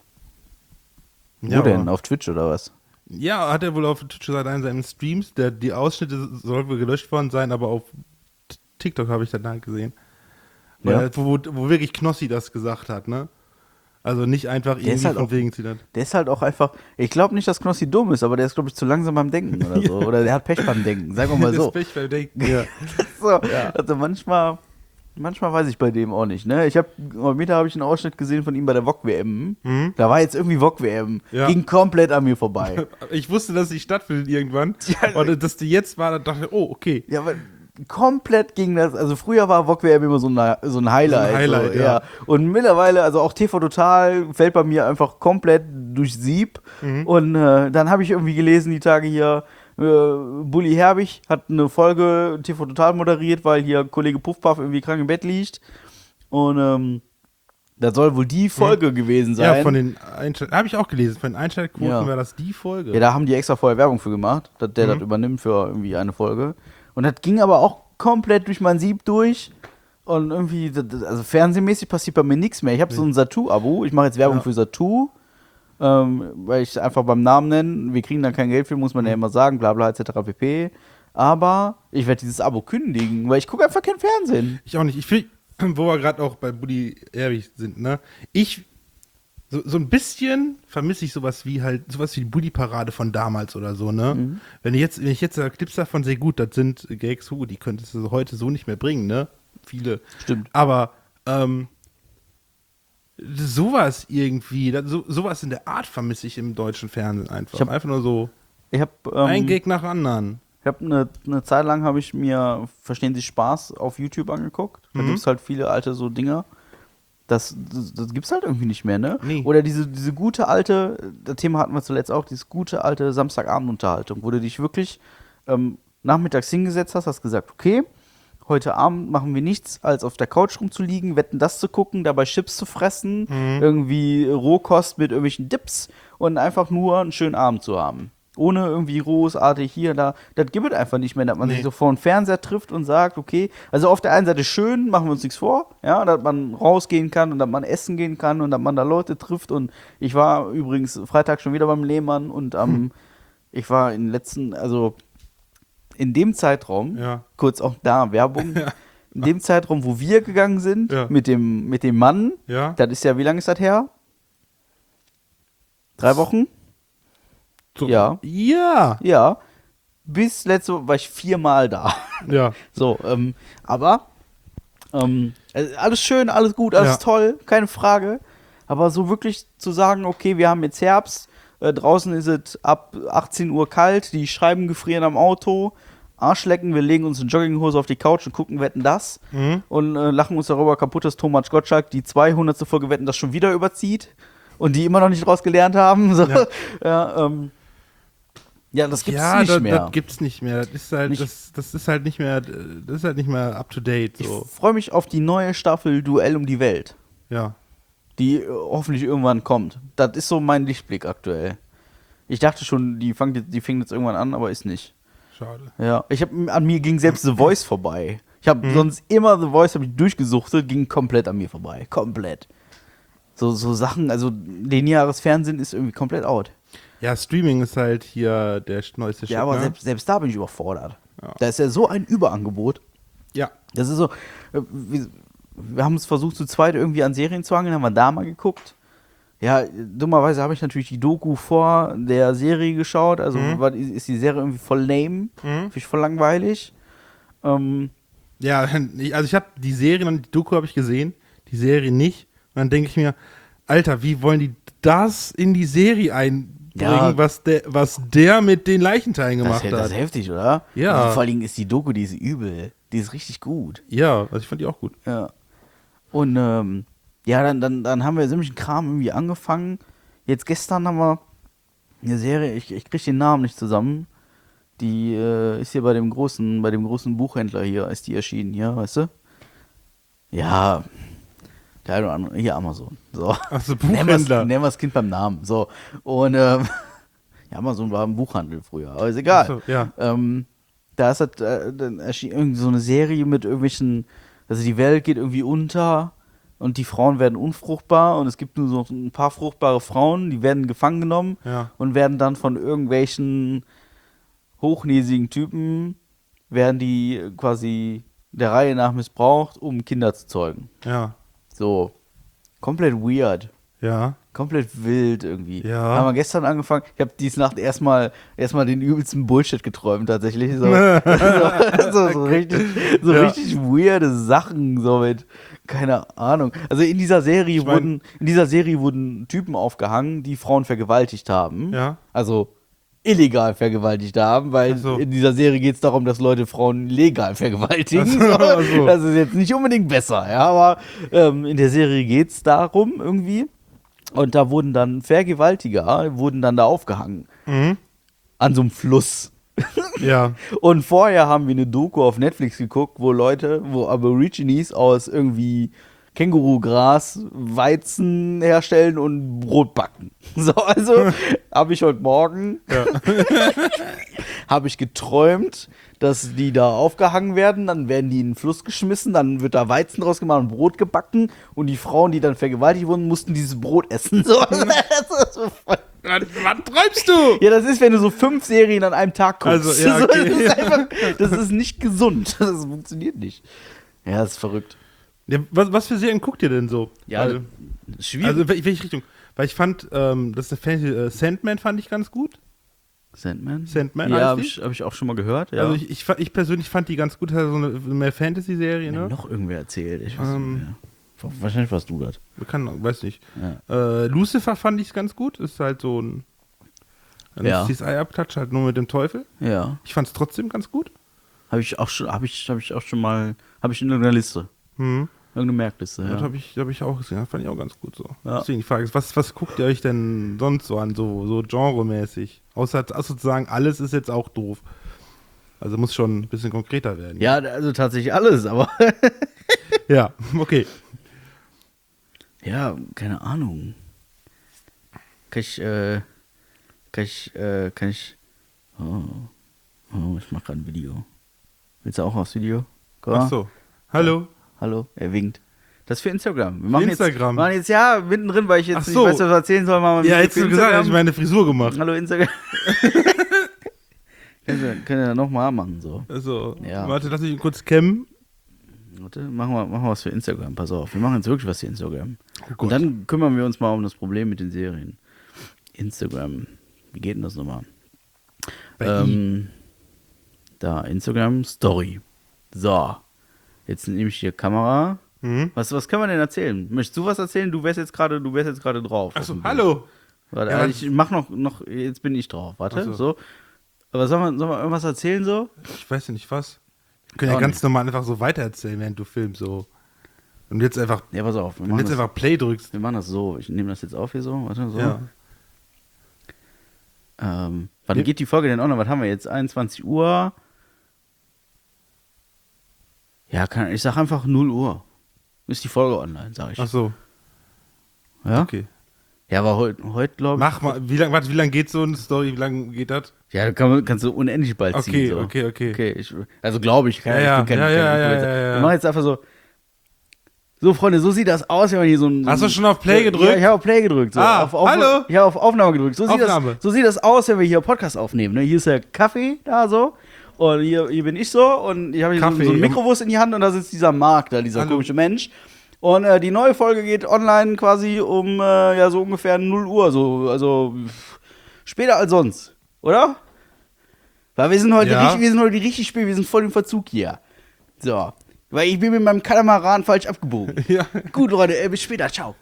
Wo Ja, denn? aber- Auf Twitch oder was? Ja, hat er wohl auf Twitch seit einem seinen Streams. Der, die Ausschnitte sollen wohl gelöscht worden sein, aber auf T- TikTok habe ich danach gesehen. Weil, Ja. halt, wo, wo wirklich Knossi das gesagt hat, ne? Also nicht einfach ist irgendwie halt von auch- wegen Zitat. Der ist halt auch einfach, ich glaube nicht, dass Knossi dumm ist, aber der ist, glaube ich, zu langsam beim Denken oder so. Oder der hat Pech beim Denken, sagen wir mal so. Das Pech beim Denken, ja. so. Also manchmal, manchmal weiß ich bei dem auch nicht. Ne? Ich habe, heute habe ich einen Ausschnitt gesehen von ihm bei der V O G W M. Mhm. Da war jetzt irgendwie V O G W M. Ja. Ging komplett an mir vorbei. Ich wusste, dass sie stattfindet irgendwann. Ja. Und dass die jetzt war, dann dachte ich, oh, okay. Ja, aber komplett ging das. Also früher war V O G W M immer so ein, so ein Highlight. So ein Highlight, so, ja. Und mittlerweile, also auch T V Total fällt bei mir einfach komplett durch Sieb. Mhm. Und äh, dann habe ich irgendwie gelesen, die Tage hier, äh, Bully Herbig hat eine Folge T V Total moderiert, weil hier Kollege Puffpuff irgendwie krank im Bett liegt. Und ähm, das soll wohl die Folge mhm. gewesen sein. Ja, von den Einschalt... Habe ich auch gelesen. Von den Einschaltquoten ja. war das die Folge. Ja, da haben die extra vorher Werbung für gemacht, dass der mhm. das übernimmt für irgendwie eine Folge. Und das ging aber auch komplett durch mein Sieb durch. Und irgendwie, also fernsehmäßig passiert bei mir nichts mehr. Ich habe so ein Satu-Abo. Ich mache jetzt Werbung ja. für Satu. Ähm, weil ich es einfach beim Namen nenne. Wir kriegen dann kein Geld für, muss man ja immer sagen, bla bla et cetera pp. Aber ich werde dieses Abo kündigen, weil ich gucke einfach kein Fernsehen. Ich auch nicht. Ich finde, wo wir gerade auch bei Buddy Ehrlich sind, ne? Ich, so, so ein bisschen vermisse ich sowas wie halt, sowas wie die Buddy-Parade von damals oder so, ne? Mhm. Wenn ich jetzt, wenn ich jetzt Clips davon sehe, gut, das sind Gags, hu, die könntest du heute so nicht mehr bringen, ne? Viele. Stimmt. Aber, ähm, sowas irgendwie, das, so, sowas in der Art vermisse ich im deutschen Fernsehen einfach. Ich hab, einfach nur so ich hab, ähm, ein Gag nach anderen. Ich habe eine, eine Zeit lang habe ich mir Verstehen Sie Spaß auf YouTube angeguckt. Da mhm. gibt es halt viele alte so Dinger. Das, das, das gibt es halt irgendwie nicht mehr, ne? Nee. Oder diese, diese gute alte, das Thema hatten wir zuletzt auch, diese gute alte Samstagabendunterhaltung, wo du dich wirklich ähm, nachmittags hingesetzt hast, hast gesagt, okay, heute Abend machen wir nichts, als auf der Couch rumzuliegen, Wetten, das zu gucken, dabei Chips zu fressen, mhm. irgendwie Rohkost mit irgendwelchen Dips und einfach nur einen schönen Abend zu haben. Ohne irgendwie großartig hier, da. Das gibt es einfach nicht mehr, dass man nee. sich so vor den Fernseher trifft und sagt, okay, also auf der einen Seite schön, machen wir uns nichts vor, ja, dass man rausgehen kann und dass man essen gehen kann und dass man da Leute trifft. Und ich war übrigens Freitag schon wieder beim Lehmann und am, hm. ich war in den letzten, also in dem Zeitraum, ja. kurz auch da Werbung, ja. in dem Zeitraum, wo wir gegangen sind, ja. mit dem, mit dem Mann, ja. das ist ja, wie lange ist das her? Drei Wochen? So, ja. Ja. Ja. Bis letzte Woche war ich viermal da. Ja. So, ähm, aber ähm, alles schön, alles gut, alles ja. toll, keine Frage. Aber so wirklich zu sagen, okay, wir haben jetzt Herbst, äh, draußen ist es ab achtzehn Uhr kalt, die Scheiben gefrieren am Auto, Arschlecken, wir legen uns eine Jogginghose auf die Couch und gucken Wetten, das mhm. und äh, lachen uns darüber kaputt, dass Thomas Gottschalk die zweihundertste Folge Wetten, das schon wieder überzieht und die immer noch nicht draus gelernt haben. So. Ja, ja, ähm, ja, das gibt's ja, nicht das, mehr. das gibt's nicht mehr. Das ist halt, nicht. Das, das ist halt nicht mehr, das ist halt nicht mehr up to date. So. Ich freue mich auf die neue Staffel Duell um die Welt. Ja. Die äh, hoffentlich irgendwann kommt. Das ist so mein Lichtblick aktuell. Ich dachte schon, die fängt die fängt jetzt irgendwann an, aber ist nicht. Schade. Ja, ich hab, an mir ging selbst The Voice vorbei. Ich habe mhm. sonst immer The Voice hab ich durchgesuchtet, ging komplett an mir vorbei. Komplett. So, so Sachen, also lineares Fernsehen ist irgendwie komplett out. Ja, Streaming ist halt hier der neueste Shit. Ja, aber ne? selbst, selbst da bin ich überfordert. Ja. Da ist ja so ein Überangebot. Ja. Das ist so, äh, wir, wir haben es versucht zu zweit irgendwie an Serien zu angeln, haben wir da mal geguckt. Ja, dummerweise habe ich natürlich die Doku vor der Serie geschaut, also mhm. war, ist die Serie irgendwie voll lame, mhm. finde ich voll langweilig. Ähm, ja, also ich habe die Serie und die Doku habe ich gesehen, die Serie nicht. Und dann denke ich mir, Alter, wie wollen die das in die Serie einbringen, ja. was, der, was der mit den Leichenteilen gemacht das, hat? Das ist heftig, oder? Ja. Und vor allem ist die Doku, die ist übel. Die ist richtig gut. Ja, also ich fand die auch gut. Ja. Und ähm, ja, dann, dann, dann haben wir ziemlich Kram irgendwie angefangen. Jetzt gestern haben wir eine Serie, ich, ich kriege den Namen nicht zusammen. Die äh, ist hier bei dem großen, bei dem großen Buchhändler hier, ist die erschienen hier, weißt du? Ja, der eine oder andere, hier Amazon. So. Ach so, Buchhändler. Nennen wir das Kind beim Namen. So. Und ähm, ja, Amazon war ein Buchhandel früher, aber ist egal. Ach so, ja. Ähm, da ist halt, äh, dann erschien irgendwie so eine Serie mit irgendwelchen, also die Welt geht irgendwie unter und die Frauen werden unfruchtbar und es gibt nur so ein paar fruchtbare Frauen, die werden gefangen genommen Ja. und werden dann von irgendwelchen hochnäsigen Typen, werden die quasi der Reihe nach missbraucht, um Kinder zu zeugen. Ja. So, komplett weird. Ja. Komplett wild irgendwie. Ja. Haben wir gestern angefangen. Ich habe dies Nacht erstmal erstmal den übelsten Bullshit geträumt, tatsächlich. So, so, so, so, richtig, so Ja. richtig weirde Sachen, so mit, keine Ahnung. Also in dieser Serie Ich mein- wurden, in dieser Serie wurden Typen aufgehangen, die Frauen vergewaltigt haben. Ja. Also illegal vergewaltigt haben, weil Ach so. in dieser Serie geht es darum, dass Leute Frauen legal vergewaltigen. Ach so, ach so. Das ist jetzt nicht unbedingt besser, ja, aber ähm, in der Serie geht es darum irgendwie. Und da wurden dann Vergewaltiger, wurden dann da aufgehangen. Mhm. An so einem Fluss. Ja. Und vorher haben wir eine Doku auf Netflix geguckt, wo Leute, wo Aborigines aus irgendwie Kängurugras Weizen herstellen und Brot backen. So, also habe ich heute Morgen Ja. habe ich geträumt, dass die da aufgehangen werden, dann werden die in den Fluss geschmissen, dann wird da Weizen draus gemacht und Brot gebacken und die Frauen, die dann vergewaltigt wurden, mussten dieses Brot essen. So, das ist so voll. Was, was träumst du? Ja, das ist, wenn du so fünf Serien an einem Tag guckst. Also, ja, okay. das, ist einfach, das ist nicht gesund. Das funktioniert nicht. Ja, das ist verrückt. Ja, was, was für Serien guckt ihr denn so? Ja, also, schwierig. also wel- welche Richtung? Weil ich fand, ähm, das ist eine Fantasy, äh, Sandman fand ich ganz gut. Sandman? Sandman, Ja, heißt habe die? ich, hab ich auch schon mal gehört. Ja. Also ich, ich, fa- ich persönlich fand die ganz gut, das ist so eine mehr Fantasy-Serie, Mir ne? noch irgendwer erzählt. Ich weiß Ähm. nicht mehr. Wahrscheinlich warst du das. Kann, weiß nicht. Ja. Äh, Lucifer fand ich ganz gut. Ist halt so ein, ein Ja. C S I-Abklatsch, halt nur mit dem Teufel. Ja. Ich fand es trotzdem ganz gut. Habe ich auch schon, habe ich, habe ich auch schon mal, habe ich in irgendeiner Liste. Mhm. Irgendeine Merkliste, Das ja. habe ich, hab ich auch gesehen. Das fand ich auch ganz gut so. Ja. Deswegen die Frage ist, was, was guckt ihr euch denn sonst so an, so, so genremäßig? Außer also sozusagen, alles ist jetzt auch doof. Also muss schon ein bisschen konkreter werden. Ja, also tatsächlich alles, aber Ja, okay. ja, keine Ahnung. Kann ich, äh, kann ich, äh, kann ich, oh, oh ich mach gerade ein Video. Willst du auch aufs Video? Komm. Ach so. Hallo. Hallo, er winkt. Das ist für Instagram. Wir machen Instagram. Jetzt, wir machen jetzt, ja, mittendrin, weil ich jetzt Ach so. nicht weiß, was ich erzählen soll. Machen wir Ja, ein jetzt Video du für gesagt, hab ich Instagram. meine Frisur gemacht. Hallo Instagram. können wir, können wir nochmal machen, so. Also, Ja. warte, lass mich kurz cammen. Warte, machen wir, machen wir was für Instagram. Pass auf, wir machen jetzt wirklich was für Instagram. Oh Gott. Und dann kümmern wir uns mal um das Problem mit den Serien. Instagram. Wie geht denn das nochmal? Bei Ähm, da, Instagram Story. So. Jetzt nehme ich hier Kamera. Mhm. Was, was können wir denn erzählen? Möchtest du was erzählen? Du wärst jetzt gerade, du wärst jetzt gerade drauf. Achso, auf dem Bild. hallo. Warte, Ja, also was- ich mach noch, noch, jetzt bin ich drauf. Warte, Ach so. so. Aber soll man, soll man irgendwas erzählen so? Ich weiß ja nicht was. Wir können ja Auch ganz nicht. normal einfach so weitererzählen, während du filmst. So. Und jetzt einfach, Ja, pass auf. Wir wenn du machen, jetzt das, einfach Play drückst. wir machen das so. Ich nehme das jetzt auf hier so. Warte, so. Ja. Ähm, wann Ja. geht die Folge denn online? Was haben wir jetzt? einundzwanzig Uhr? Ja, kann, ich sag einfach null Uhr. Ist die Folge online, sag ich. Ach so, Ja? okay. Ja, aber heute, heut, glaube ich. Mach mal, wie lange wie lang geht so eine Story? Wie lange geht das? Ja, da kann man, kannst du unendlich bald Okay, ziehen. So. okay, okay. okay ich, also glaube ich. Kann, Ja, ja, ich bin kein- ja, kein ja, ja, Influencer. ja, ja. Wir machen jetzt einfach so. So, Freunde, so sieht das aus, wenn man hier so ein. Hast du schon auf Play gedrückt? Ja, ich habe auf Play gedrückt. So. Ah, auf, auf, hallo? Ich habe auf Aufnahme gedrückt. So sieht, Aufnahme. das, so sieht das aus, wenn wir hier Podcast aufnehmen. Ne? Hier ist der Kaffee da so. Und hier, hier bin ich so. Und ich habe hier so, Kaffee. so ein Mikrowurst in die Hand und da sitzt dieser Marc da, dieser Hallo. komische Mensch. Und äh, die neue Folge geht online quasi um äh, ja so ungefähr null Uhr. So, also pff, später als sonst. Oder? Weil wir sind heute Ja. richtig, wir sind heute richtig spät, wir sind voll im Verzug hier. So. Weil ich bin mit meinem Katamaran falsch abgebogen. Ja. Gut, Leute, äh, bis später, ciao.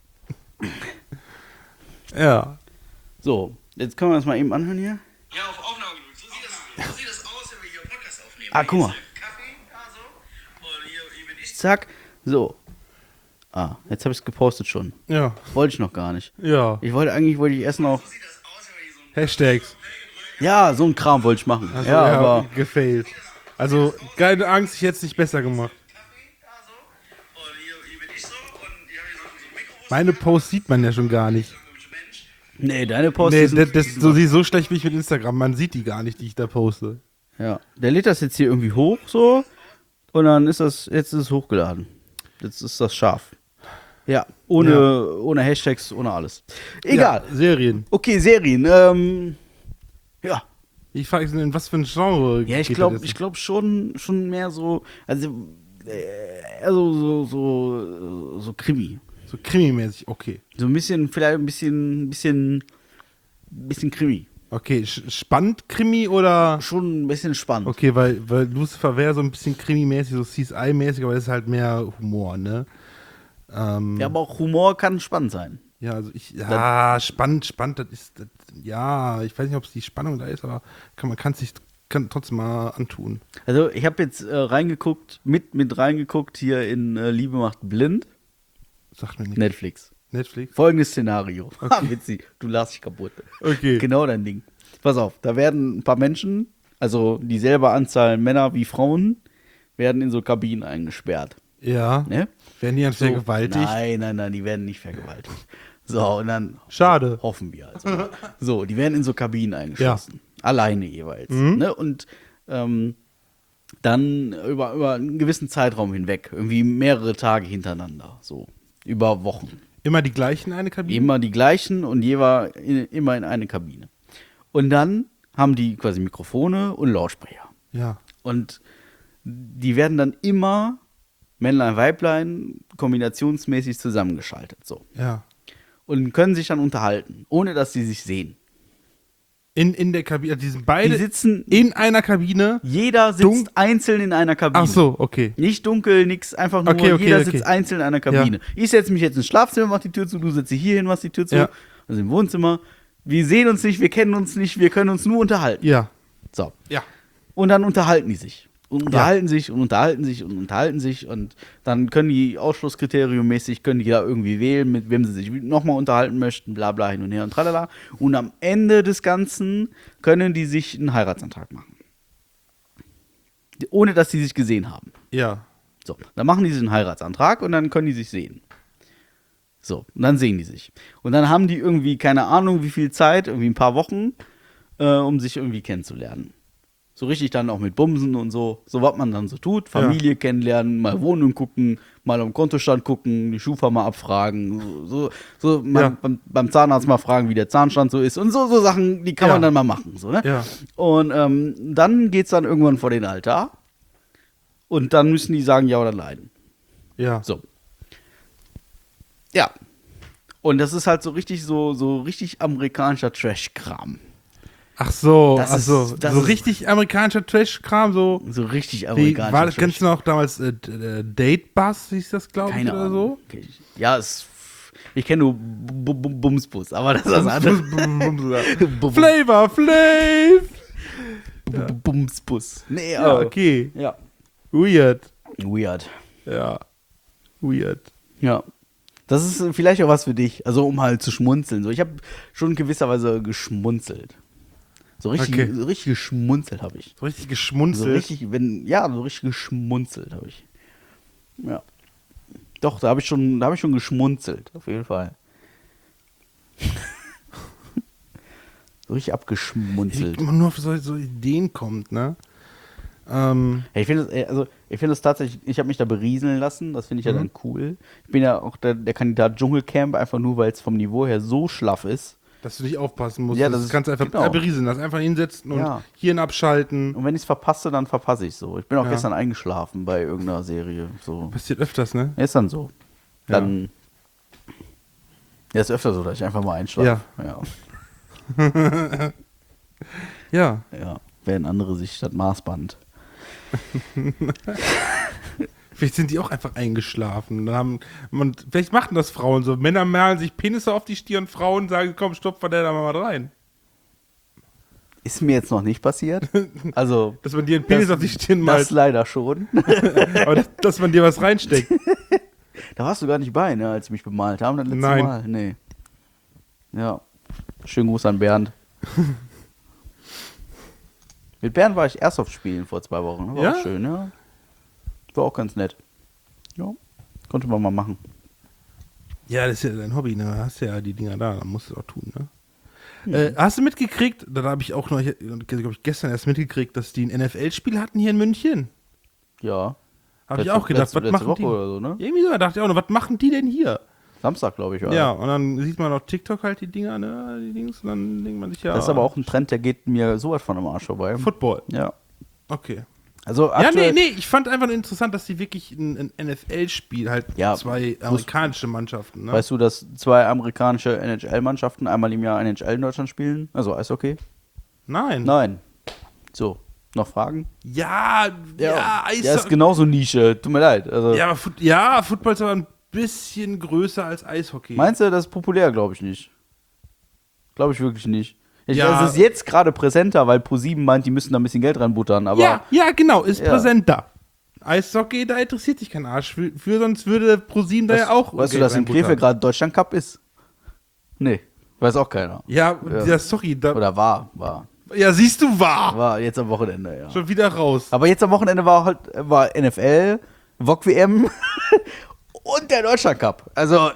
Ja. So, jetzt können wir das mal eben anhören hier. Ja, auf Aufnahme gedrückt. So sieht, das, so sieht das aus, wenn wir hier Podcast aufnehmen. Ah, guck mal. Hier ist der Kaffee, da so. Und hier, hier bin ich. Zack. So. Ah, jetzt habe ich es gepostet schon. Ja. Wollte ich noch gar nicht. Ja. Ich wollte eigentlich, wollte ich erst noch. So sieht das aus, wenn wir hier so ein Hashtags. Ja, so ein Kram wollte ich machen. Also, ja, aber. gefailt. Also, keine Angst, ich hätte es nicht besser gemacht. Kaffee, da so. Und hier, hier bin ich so. Und hier habe ich so, so ein Mikrofon. Meine Posts sieht man ja schon gar nicht. Komischer Mensch. Nee, deine Post Nee, ist. das, das, so, sie ist so schlecht wie ich mit Instagram. Man sieht die gar nicht, die ich da poste. Ja, der lädt das jetzt hier irgendwie hoch so. Und dann ist das, jetzt ist es hochgeladen. Jetzt ist das scharf. Ja, ohne, Ja. ohne Hashtags, ohne alles. Egal. Ja, Serien. Okay, Serien. Ähm, ja. Ich frage mich, in was für ein Genre Ja, ich geht glaube das? ich glaub schon, schon mehr so, also, äh, also so, so, so Krimi. So krimimäßig, okay. So ein bisschen, vielleicht ein bisschen, bisschen, bisschen Krimi. Okay, sch- spannend Krimi oder... Schon ein bisschen spannend. Okay, weil, weil Lucifer wäre so ein bisschen krimimäßig, so C S I-mäßig, aber das ist halt mehr Humor, ne? Ähm, Ja, aber auch Humor kann spannend sein. ja, also ich, ja, spannend, spannend, das ist, das, ja, ich weiß nicht, ob es die Spannung da ist, aber kann, man kann es sich kann trotzdem mal antun. Also ich habe jetzt äh, reingeguckt, mit, mit reingeguckt hier in äh, Liebe macht blind, Sagt mir nicht. Netflix. Netflix? Folgendes Szenario. Ha, witzig, du lachst dich kaputt. Okay. Genau dein Ding. Pass auf, da werden ein paar Menschen also dieselbe Anzahl Männer wie Frauen, werden in so Kabinen eingesperrt. Ja. Ne? Werden die dann So, vergewaltigt? Nein, nein, nein, die werden nicht vergewaltigt. So, und dann Schade. hoffen wir also. So, die werden in so Kabinen eingeschlossen. Alleine jeweils. Mhm. Ne? Und ähm, dann über, über einen gewissen Zeitraum hinweg, irgendwie mehrere Tage hintereinander, so über Wochen. Immer die gleichen eine Kabine? Immer die gleichen und jeweils in, immer in eine Kabine. Und dann haben die quasi Mikrofone und Lautsprecher. Ja. Und die werden dann immer Männlein, Weiblein kombinationsmäßig zusammengeschaltet. So. Ja. Und können sich dann unterhalten, ohne dass sie sich sehen. In, in der Kabine, also die sind beide Die sitzen, in einer Kabine. jeder sitzt Dun- einzeln in einer Kabine. Ach so, okay. Nicht dunkel, nix, einfach nur, Okay, okay, jeder okay. sitzt einzeln in einer Kabine. Ich setze mich jetzt ins Schlafzimmer, mach die Tür zu, du setzt dich hier hin, machst die Tür zu, Ja. also im Wohnzimmer. Wir sehen uns nicht, wir kennen uns nicht, wir können uns nur unterhalten. Ja. So. Ja. Und dann unterhalten die sich. Und unterhalten sich und unterhalten sich und unterhalten sich und dann können die ausschlusskriteriummäßig, können die da irgendwie wählen, mit wem sie sich nochmal unterhalten möchten, bla bla hin und her und tralala. Und am Ende des Ganzen können die sich einen Heiratsantrag machen. Ohne dass sie sich gesehen haben. Ja. So, dann machen die sich einen Heiratsantrag und dann können die sich sehen. So, und dann sehen die sich. Und dann haben die irgendwie, keine Ahnung, wie viel Zeit, irgendwie ein paar Wochen, äh, um sich irgendwie kennenzulernen. So richtig dann auch mit Bumsen und so, so was man dann so tut. Familie kennenlernen, mal Wohnung gucken, mal am Kontostand gucken, die Schufa mal abfragen, so, so, so mal Ja. beim, beim Zahnarzt mal fragen, wie der Zahnstand so ist und so, so Sachen, die kann Ja. man dann mal machen. So, ne? Ja. Und ähm, dann geht's dann irgendwann vor den Altar und dann müssen die sagen ja oder nein. Ja. So. Ja. Und das ist halt so richtig so, so richtig amerikanischer Trash-Kram. Ach so, Das ach ist- so. das so ist- richtig amerikanischer Trash-Kram, so. So richtig Wie, amerikanischer war das, Trash. kennst du noch damals äh, d- äh, Date Bus, hieß das, glaube ich, Keine oder Ahnung. so? Kenn ich- Ja, es, ich kenne nur B- B- Bumsbus, aber das ist das andere. B- Flavor Flav! B- Bumsbus. Nee, Ja, aber- okay. Ja. Weird. Weird. Ja. Weird. Ja. Das ist äh, vielleicht auch was für dich. Also, um halt zu schmunzeln. So, ich habe schon in gewisser Weise geschmunzelt. So richtig, Okay. so richtig geschmunzelt habe ich. So richtig So geschmunzelt. richtig, wenn, ja, so richtig geschmunzelt habe ich. Ja. Doch, da habe ich schon, da habe ich schon geschmunzelt, auf jeden Fall. So richtig Wie abgeschmunzelt. man nur auf so, so Ideen kommt, ne? Ähm, Ja, ich finde es, also ich finde es tatsächlich, ich habe mich da berieseln lassen, das finde ich ja dann cool. Ich bin ja auch der, der Kandidat Dschungelcamp, einfach nur, weil es vom Niveau her so schlaff ist. dass du nicht aufpassen musst. Ja, das das ist- kannst du einfach genau. berieseln lassen. Einfach hinsetzen und Ja. Hirn abschalten. Und wenn ich es verpasse, dann verpasse ich so. Ich bin auch Ja. gestern eingeschlafen bei irgendeiner Serie. So. Passiert öfters, ne? Ist dann so. Dann. Ja, ist öfter so, dass ich einfach mal einschlafe. Ja. Ja. Ja. Während andere sich das Maßband. Vielleicht sind die auch einfach eingeschlafen. Dann haben, man, vielleicht machen das Frauen so. Männer malen sich Penisse auf die Stirn, Frauen sagen, komm, stopf der da mal rein. Ist mir jetzt noch nicht passiert. Also. Dass man dir einen Penis auf die Stirn Das malt, leider schon. aber dass, dass man dir was reinsteckt. Da warst du gar nicht bei, ne, als sie mich bemalt haben, das letzte Nein. Mal. Nee. Ja. Schönen Gruß an Bernd. Mit Bernd war ich Airsoft spielen vor zwei Wochen. War Ja? auch schön, ja. War auch ganz nett. Ja. Konnte man mal machen. Ja, das ist ja dein Hobby, ne? Da hast du ja die Dinger da, dann musst du auch tun, ne? Äh, hast du mitgekriegt, da habe ich auch noch, ich, glaube ich, gestern erst mitgekriegt, dass die ein N F L-Spiel hatten hier in München. Ja. Habe ich Letzte- auch gedacht, letzte- was letzte machen Woche die? oder so, ne? Irgendwie so, da dachte ich auch noch, was machen die denn hier? Samstag, glaube ich, war. Ja, und dann sieht man auf TikTok halt die Dinger, ne, die Dings, und dann denkt man sich ja. Das ist aber auch ein Trend, der geht mir so weit von am Arsch vorbei. Football. Ja. Okay. Also Ja, nee, aktuell, nee, ich fand einfach nur interessant, dass die wirklich ein, ein N F L-Spiel halt Ja, zwei amerikanische Mannschaften, ne? weißt du, dass zwei amerikanische N H L-Mannschaften einmal im Jahr N H L in Deutschland spielen? Also Eishockey? Nein. Nein. So, noch Fragen? Ja, ja, Eis. Ja, ist genauso Nische. Tut mir leid. Also, Ja, aber Foot ja, Football ist aber ein bisschen größer als Eishockey. meinst du, das ist populär? Glaube ich nicht. Glaube ich wirklich nicht. Ich Ja. weiß, es ist jetzt gerade präsenter, weil ProSieben meint, die müssen da ein bisschen Geld reinbuttern. Aber ja, ja, genau, ist Ja. präsent da. Eishockey, da interessiert sich kein Arsch für, für sonst würde ProSieben da weißt, ja auch. weißt du, Geld dass in reinbuttern. Krefeld gerade Deutschland Cup ist? Nee, weiß auch keiner. Ja, Ja. ja, sorry, da, Oder war, war. Ja, siehst du, wahr. War jetzt am Wochenende, ja. Schon wieder raus. Aber jetzt am Wochenende war halt war N F L, V O G W M und der Deutschland Cup. Also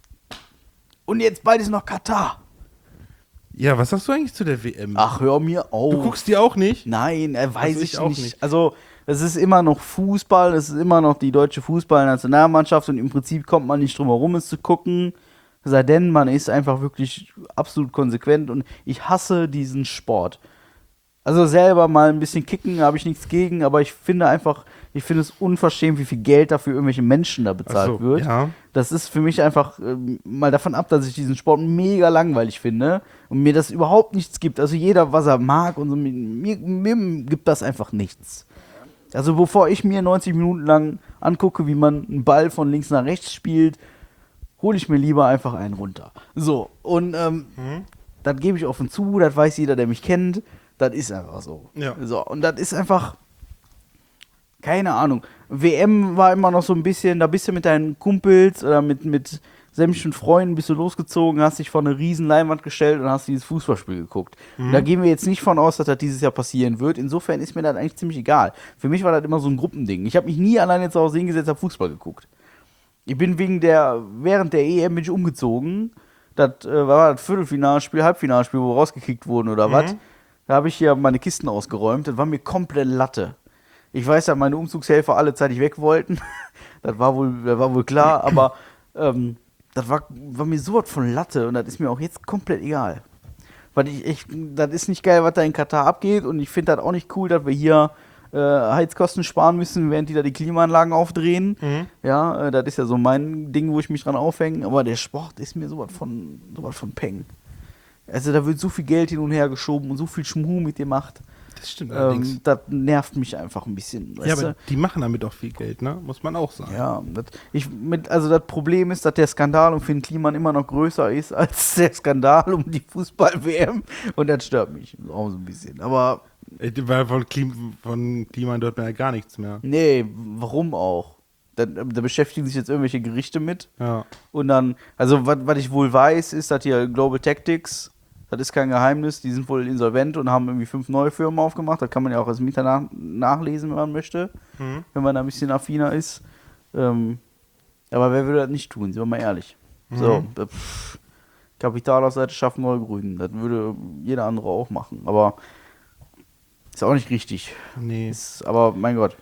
und jetzt bald ist noch Katar. Ja, was sagst du eigentlich zu der W M? Ach, hör mir auf. Du guckst die auch nicht? Nein, äh, weiß Also ich, ich auch nicht. nicht. Also, es ist immer noch Fußball, es ist immer noch die deutsche Fußballnationalmannschaft und im Prinzip kommt man nicht drum herum, es zu gucken. Sei denn, man ist einfach wirklich absolut konsequent und ich hasse diesen Sport. Also selber mal ein bisschen kicken, habe ich nichts gegen, aber ich finde einfach, ich finde es unverschämt, wie viel Geld dafür irgendwelche Menschen da bezahlt Ach so, wird. ja. Das ist für mich einfach ähm, mal davon ab, dass ich diesen Sport mega langweilig finde und mir das überhaupt nichts gibt. Also jeder, was er mag und so, mir, mir, mir gibt das einfach nichts. Also bevor ich mir neunzig Minuten lang angucke, wie man einen Ball von links nach rechts spielt, hole ich mir lieber einfach einen runter. So, und ähm, Mhm. das gebe ich offen zu, das weiß jeder, der mich kennt. Das ist einfach so. Ja. So, und das ist einfach, keine Ahnung. W M war immer noch so ein bisschen, da bist du mit deinen Kumpels oder mit, mit sämtlichen Freunden bist du losgezogen, hast dich vor eine riesen Leinwand gestellt und hast dieses Fußballspiel geguckt. Und da gehen wir jetzt nicht von aus, dass das dieses Jahr passieren wird. Insofern ist mir das eigentlich ziemlich egal. Für mich war das immer so ein Gruppending. Ich habe mich nie alleine zu Hause hingesetzt, habe Fußball geguckt. Ich bin wegen der, während der E M bin ich umgezogen. Das äh, war das Viertelfinalspiel, Halbfinalspiel, wo wir rausgekickt wurden oder was. Da habe ich hier meine Kisten ausgeräumt. Das war mir komplett Latte. Ich weiß, dass meine Umzugshelfer alle zeitig weg wollten. Das war wohl, das war wohl klar, aber ähm, das war, war mir sowas von Latte und das ist mir auch jetzt komplett egal. Weil ich, ich, das ist nicht geil, was da in Katar abgeht und ich finde das auch nicht cool, dass wir hier äh, Heizkosten sparen müssen, während die da die Klimaanlagen aufdrehen. Mhm. Ja, äh, das ist ja so mein Ding, wo ich mich dran aufhänge. Aber der Sport ist mir sowas von, sowas von Peng. Also da wird so viel Geld hin und her geschoben und so viel Schmuh mit gemacht. Das stimmt allerdings. Ähm, das nervt mich einfach ein bisschen. Ja, Weißt aber du? die machen damit auch viel Geld, ne? Muss man auch sagen. Ja, das, ich, mit, also das Problem ist, dass der Skandal um Finn Kliman immer noch größer ist als der Skandal um die Fußball-W M. Und das stört mich auch so ein bisschen. Aber Äh, Weil von, Klim von Klima hört man ja gar nichts mehr. nee, warum auch? Da, da beschäftigen sich jetzt irgendwelche Gerichte mit. Ja. Und dann, also was ich wohl weiß, ist, dass hier Global Tactics, das ist kein Geheimnis, die sind wohl insolvent und haben irgendwie fünf neue Firmen aufgemacht. Das kann man ja auch als Mieter nach, nachlesen, wenn man möchte, Mhm. wenn man da ein bisschen affiner ist. Ähm, aber wer würde das nicht tun, sind wir mal ehrlich. So, äh, pff, Kapital auf Seite schaffen neue Grünen. Das würde jeder andere auch machen. Aber ist auch nicht richtig. Nee. Ist, aber mein Gott.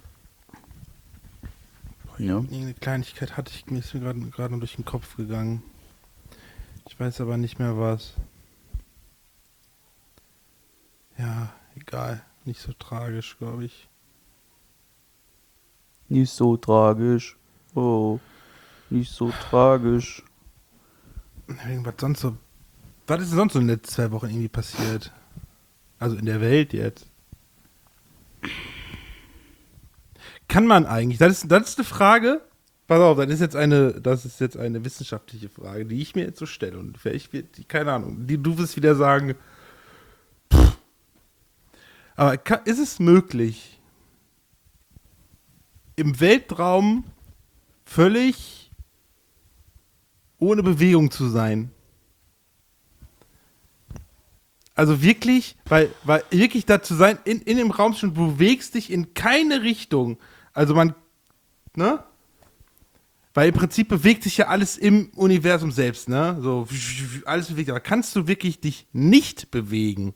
Ja. Irgendeine Kleinigkeit hatte ich, mir ist mir gerade gerade noch durch den Kopf gegangen. Ich weiß aber nicht mehr was. Ja, egal. Nicht so tragisch, glaube ich. Nicht so tragisch. Oh, nicht so tragisch. Irgendwas sonst so. Was ist denn sonst so in den letzten zwei Wochen irgendwie passiert? Also in der Welt jetzt. Kann man eigentlich, das ist, das ist eine Frage, pass auf, das ist jetzt eine, das ist jetzt eine wissenschaftliche Frage, die ich mir jetzt so stelle und vielleicht wird, die, keine Ahnung, die, du wirst wieder sagen, pff. Aber kann, ist es möglich, im Weltraum völlig ohne Bewegung zu sein? Also wirklich, weil, weil wirklich da zu sein, in, in dem Raum schon, du bewegst dich in keine Richtung. Also man, ne? Weil im Prinzip bewegt sich ja alles im Universum selbst, ne? So, alles bewegt. Aber kannst du wirklich dich nicht bewegen?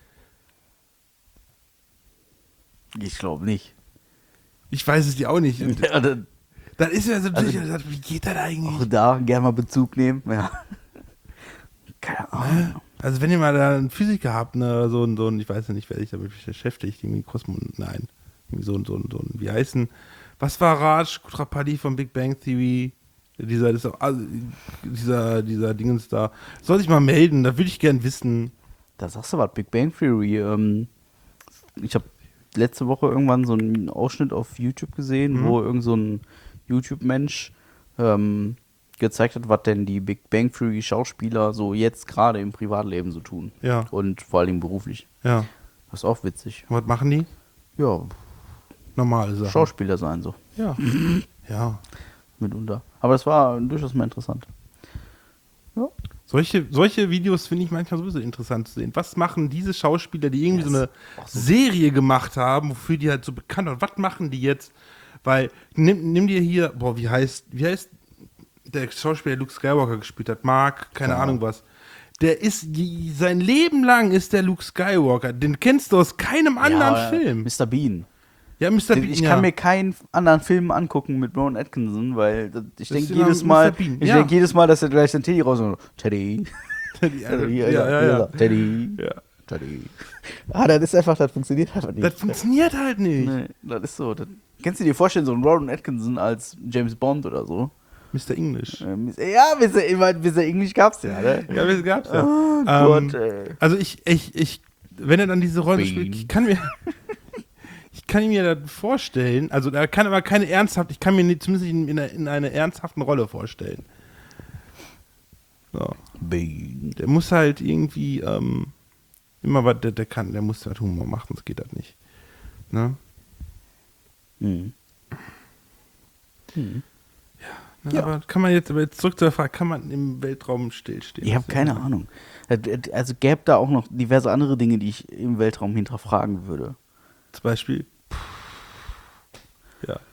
Ich glaube nicht. Ich weiß es dir auch nicht. Und Ja, dann, dann ist ja so, Also- also, wie geht das eigentlich? auch da gerne mal Bezug nehmen. Ja. Keine Ahnung. Also wenn ihr mal da einen Physiker habt, ne, so ein, so ein, ich weiß ja nicht, wer sich damit beschäftigt, irgendwie Kosmos, nein, irgendwie so ein, so ein, so ein, wie heißen, was war Raj Kutrapali von Big Bang Theory? Dieser, dieser, also, dieser, dieser Dingens da. Soll sich mal melden, da würde ich gern wissen. Da sagst du was, Big Bang Theory. Ähm, ich habe letzte Woche irgendwann so einen Ausschnitt auf YouTube gesehen, Mhm. wo irgend so ein YouTube-Mensch ähm, gezeigt hat, was denn die Big Bang Theory Schauspieler so jetzt gerade im Privatleben so tun. Ja, Und vor allem beruflich. ja. Das ist auch witzig. Und was machen die? Ja, Normale Sachen. Schauspieler sein so, Ja. Ja. mitunter. Aber das war durchaus mal interessant. Ja, Solche, solche Videos finde ich manchmal sowieso interessant zu sehen. Was machen diese Schauspieler, die irgendwie Ja, so eine ist auch so. Serie gemacht haben, wofür die halt so bekannt sind? Was machen die jetzt? Weil, nimm, nimm dir hier, boah, wie heißt, wie heißt der Schauspieler, der Luke Skywalker gespielt hat? Mark, keine Genau. Ahnung was. Der ist, die, sein Leben lang ist der Luke Skywalker. Den kennst du aus keinem anderen ja, Film. Mister Bean. Ja, Mister Bean, Ich ja. kann mir keinen anderen Film angucken mit Rowan Atkinson, weil das- ich Das denke ist jedes immer Mal, Mister Bean, ich ja. denke jedes Mal, dass er gleich den Teddy raus und Teddy, ja, Teddy, ja, ja, ja. Teddy, Ja. Teddy. Ah, das ist einfach, das funktioniert einfach nicht. Das funktioniert halt nicht. Nee, das ist so. Das, kannst du dir vorstellen, so ein Rowan Atkinson als James Bond oder so? Mister English. Ähm, ja, Mister immer Mister English gab's ja, ne? Ja, das gab's ja. Oh Ähm, Gott, ey. Also ich, ich, ich, wenn er dann diese Rolle Bean. spielt, ich kann mir, ich kann mir das vorstellen, also da kann aber keine ernsthaft, ich kann mir nicht, zumindest in, in, einer, in einer ernsthaften Rolle vorstellen. So. Bean. Der muss halt irgendwie, ähm, immer was, der, der kann, der muss halt Humor machen, sonst geht das nicht. Ne? Mhm. Na, Ja. Aber kann man jetzt, aber jetzt zurück zur Frage, kann man im Weltraum stillstehen? Ich habe keine Ahnung. Also gäbe da auch noch diverse andere Dinge, die ich im Weltraum hinterfragen würde. Zum Beispiel, ja.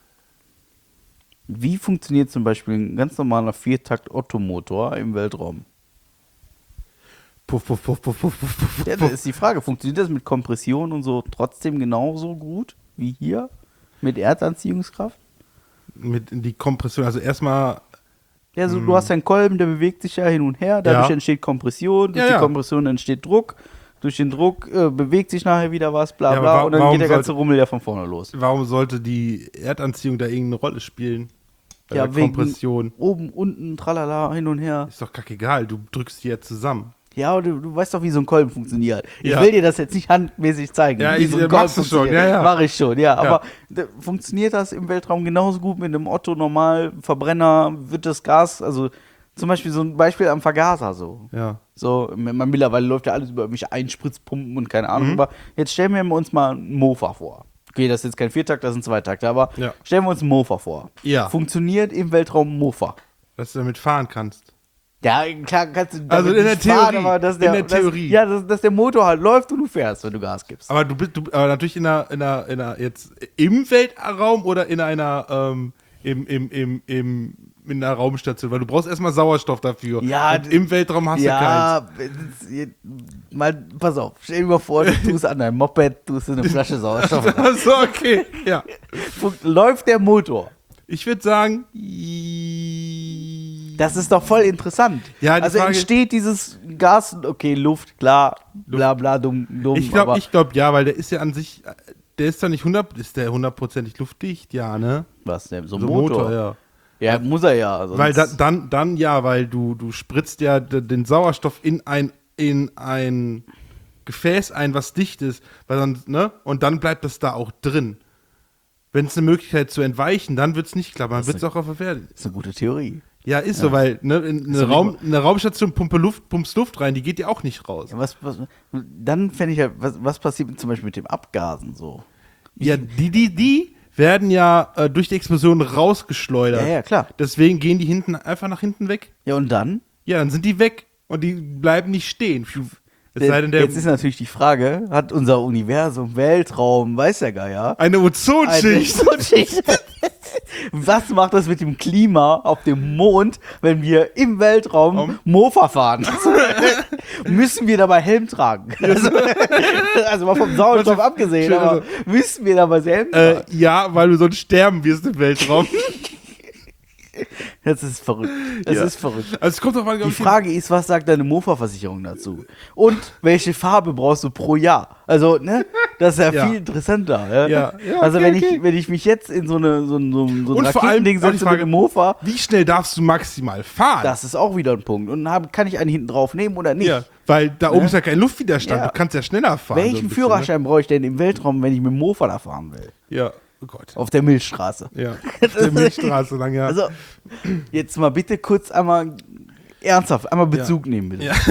Wie funktioniert zum Beispiel ein ganz normaler Viertakt-Ottomotor im Weltraum? Puff, puff, puff, puff, puff, puff, puff. Ja, das ist die Frage. Funktioniert das mit Kompression und so trotzdem genauso gut wie hier? Mit Erdanziehungskraft? Mit die Kompression, also erstmal, Ja, so, du hast einen Kolben, der bewegt sich ja hin und her, dadurch Ja. entsteht Kompression, durch Ja, die ja. Kompression entsteht Druck, durch den Druck äh, bewegt sich nachher wieder was, bla Ja, aber bla, wa- und dann warum geht der ganze sollte- Rummel ja von vorne los. warum sollte die Erdanziehung da irgendeine Rolle spielen? Bei Ja, der wegen Kompression. oben, unten, tralala, hin und her. Ist doch kackegal, du drückst die ja zusammen. Ja, du, du weißt doch, wie so ein Kolben funktioniert. Ich Ja. will dir das jetzt nicht handmäßig zeigen. Ja, wie ich- so ein machst du schon, funktioniert. ja, ja. Mach ich schon, ja. Aber d- funktioniert das im Weltraum genauso gut mit einem Otto-Normal-Verbrenner? Wird das Gas, also zum Beispiel so ein Beispiel am Vergaser so. Ja. So, man, mittlerweile läuft ja alles über irgendwelche Einspritzpumpen und keine Ahnung. Mhm. Aber jetzt stellen wir uns mal einen Mofa vor. Okay, das ist jetzt kein Viertakt, das sind Zweitakter, aber Ja. stellen wir uns einen Mofa vor. Ja. Funktioniert im Weltraum ein Mofa? Dass du damit fahren kannst. Ja, klar kannst du damit Also in der nicht fahren, Theorie, aber dass in der, der dass, Theorie. ja, dass, dass der Motor halt läuft und du fährst, wenn du Gas gibst. Aber du bist, du, aber natürlich in einer, in einer, in einer, jetzt im Weltraum oder in einer, ähm, im, im, im, im, in einer Raumstation, weil du brauchst erstmal Sauerstoff dafür. Ja, und im Weltraum hast du keins. ja, jetzt- mal, pass auf, stell dir mal vor, du tust an deinem Moped, tust du eine Flasche Sauerstoff. Achso, okay. Ja. Fun- Läuft der Motor? Ich würde sagen, Das ist doch voll interessant. Ja, die also Frage- entsteht dieses Gas, okay, Luft, klar, bla bla, dumm, dumm. ich glaube, aber ich glaube ja, weil der ist ja an sich, der ist doch nicht hundert, ist der hundertprozentig luftdicht, ja, ne? was, ne, so ein So ein Motor? ja. Ja, muss er ja. Sonst Weil da, dann, dann ja, weil du, du spritzt ja d- den Sauerstoff in ein, in ein Gefäß ein, was dicht ist, weil sonst, ne? Und dann bleibt das da auch drin. Wenn es eine Möglichkeit zu entweichen, dann wird es nicht klappen, dann Das wird ist es auch auf der Pferde. ist eine gute Theorie. Ja, ist so, weil ne, in eine, doch nicht Raum, eine Raumstation pumpe Luft, pumpst Luft rein, die geht ja auch nicht raus. Ja, was, was, dann fände ich ja, was, was passiert zum Beispiel mit dem Abgasen so? Ja, die, die, die werden ja äh, durch die Explosion rausgeschleudert. Ja, ja, klar. Deswegen gehen die hinten einfach nach hinten weg. Ja, und dann? Ja, dann sind die weg und die bleiben nicht stehen. Es sei denn, der Jetzt ist natürlich die Frage, hat unser Universum, Weltraum, weiß der Geier, eine Ozonschicht. eine Ozonschicht. Was macht das mit dem Klima auf dem Mond, wenn wir im Weltraum Um. Mofa fahren? Müssen wir dabei Helm tragen? Also, also mal vom Sauerstoff Also, abgesehen, schön, aber also- müssen wir dabei Helm Äh, tragen? ja, weil du sonst sterben wirst im Weltraum. Das ist verrückt. Das Ja. ist verrückt. Also es kommt drauf an, glaub Die ich, Frage ist, was sagt deine Mofa-Versicherung dazu? Und welche Farbe brauchst du pro Jahr? Also, ne, das ist ja, Ja. viel interessanter. Ja? Ja, ja, also, okay, wenn, okay. ich, wenn ich mich jetzt in so, eine, so, ein- so, ein- so ein Und vor allem Raketending auch die setze Frage- mit dem Mofa, wie schnell darfst du maximal fahren? das ist auch wieder ein Punkt. Und hab, kann ich einen hinten drauf nehmen oder nicht? Ja, weil da oben ist ja kein Luftwiderstand, Ja. du kannst ja schneller fahren. so ein Welchen bisschen, Führerschein brauche ich denn im Weltraum, wenn ich mit dem Mofa da fahren will? Ne? Ja, oh Gott. Auf der Milchstraße. Ja, auf der Milchstraße lang, ja. Also, jetzt mal bitte kurz einmal ernsthaft, einmal Bezug nehmen, bitte. Ja.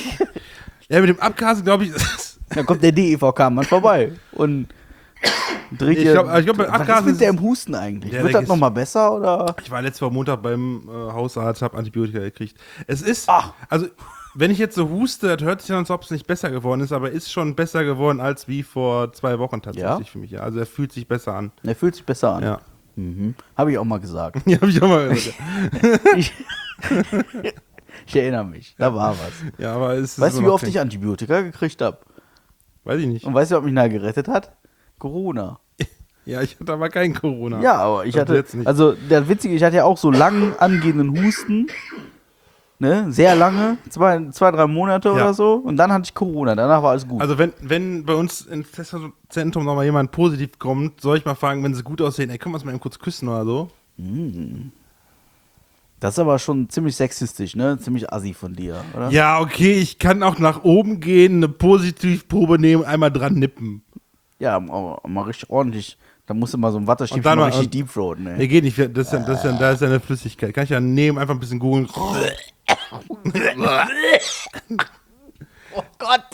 ja, mit dem Abgasen, glaube ich, Dann kommt der D E V K-Mann vorbei und Trinkt Ich ihr- glaub- ich glaub, bei was Abgasen ist mit ist- der im Husten eigentlich? Ja, Wird der das nochmal besser oder? Ich war letzte Woche Montag beim äh, Hausarzt, habe Antibiotika gekriegt. Es ist, Ach. also, wenn ich jetzt so huste, das hört sich an, als ob es nicht besser geworden ist, aber ist schon besser geworden als wie vor zwei Wochen tatsächlich Ja? für mich. Ja. Also, er fühlt sich besser an. Er fühlt sich besser an. Ja. Mhm. Habe ich auch mal gesagt. Ja, hab ich auch mal gesagt. ich, ich erinnere mich. Da war was. Ja, aber es ist Weißt du, immer wie noch oft ich kein- Antibiotika gekriegt habe? Weiß ich nicht. Und weißt du, was mich da gerettet hat? Corona. Ja, ich hatte aber kein Corona. Ja, aber ich Das hatte, jetzt nicht. also der Witzige, ich hatte ja auch so lang angehenden Husten, ne, sehr lange, zwei, zwei drei Monate Ja. oder so, und dann hatte ich Corona, danach war alles gut. Also wenn, wenn bei uns im Testzentrum nochmal jemand positiv kommt, soll ich mal fragen, wenn sie gut aussehen, ey, können wir uns mal eben kurz küssen oder so? Das ist aber schon ziemlich sexistisch, ne, ziemlich assi von dir, oder? Ja, okay, ich kann auch nach oben gehen, eine Positivprobe nehmen, einmal dran nippen. Ja, aber mal richtig ordentlich, da musst du mal so ein Und Wattestäbchen dann mal mal- richtig und- deepthroaten, ey. Nee, geht nicht, das ist ja, das ist ja, da ist ja eine Flüssigkeit. Kann ich ja nehmen, einfach ein bisschen googeln. Oh Gott!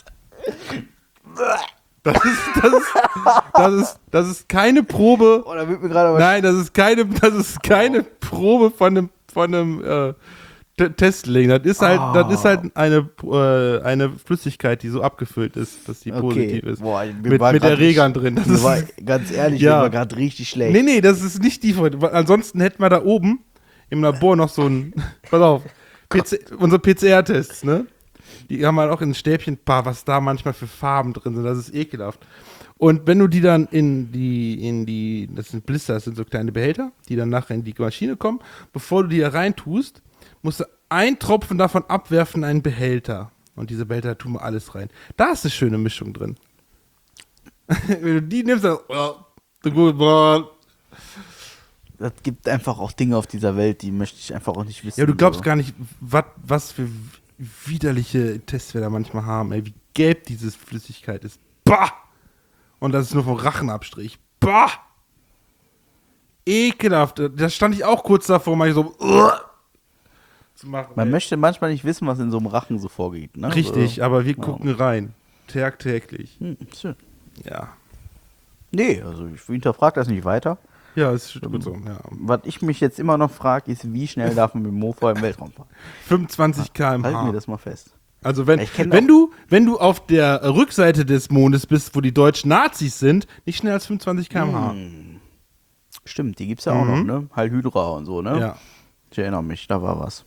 Das ist, das ist, das ist, das ist keine Probe. Oh, da wird mir gerade aber Nein, das ist keine, das ist keine Probe von einem, von einem äh, T- Testling. Das ist halt, das ist halt eine, äh, eine Flüssigkeit, die so abgefüllt ist, dass die okay. positiv ist. Boah, mir mit war mit grad Erregern richtig- drin. Das mir ist, war, ganz ehrlich, Ja. mir war gerade richtig schlecht. nee, nee, das ist nicht die Folge. Weil ansonsten hätten wir da oben im Labor noch so ein, pass auf, P C, unsere P C R-Tests, ne? Die haben halt auch in Stäbchen ein paar, was da manchmal für Farben drin sind. Das ist ekelhaft. Und wenn du die dann in die, in die, das sind Blister, das sind so kleine Behälter, die dann nachher in die Maschine kommen, bevor du die da reintust, musst du einen Tropfen davon abwerfen in einen Behälter. Und diese Behälter tun wir alles rein. Da ist eine schöne Mischung drin. Wenn du die nimmst, dann, oh, so gut, boah. Es gibt einfach auch Dinge auf dieser Welt, die möchte ich einfach auch nicht wissen. Ja, du glaubst so. gar nicht, wat, was für widerliche Tests wir da manchmal haben, ey, wie gelb diese Flüssigkeit ist. Bah! Und das ist nur vom Rachenabstrich. Bah! Ekelhaft. Da stand ich auch kurz davor, mal so uh, zu machen. Man ey. möchte manchmal nicht wissen, was in so einem Rachen so vorgeht. Ne? Richtig, So. aber wir gucken rein. Tagtäglich. Hm, schön. Ja. Nee, also ich hinterfrage das nicht weiter. Ja, ist gut so. Ja. Was ich mich jetzt immer noch frage, ist, wie schnell darf man mit dem Mofa im Weltraum fahren? fünfundzwanzig Kilometer pro Halt mir Stunde. das mal fest. Also wenn, Ich kenn wenn, auch- du, wenn du auf der Rückseite des Mondes bist, wo die deutschen Nazis sind, nicht schneller als fünfundzwanzig Kilometer pro Stunde. Stimmt, die gibt's ja auch noch, ne? Heil Hydra und so, ne? Ja. Ich erinnere mich, da war was.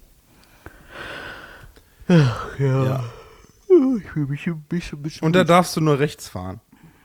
ja. Ich fühle mich ein bisschen, ein bisschen Und da darfst du nur rechts fahren.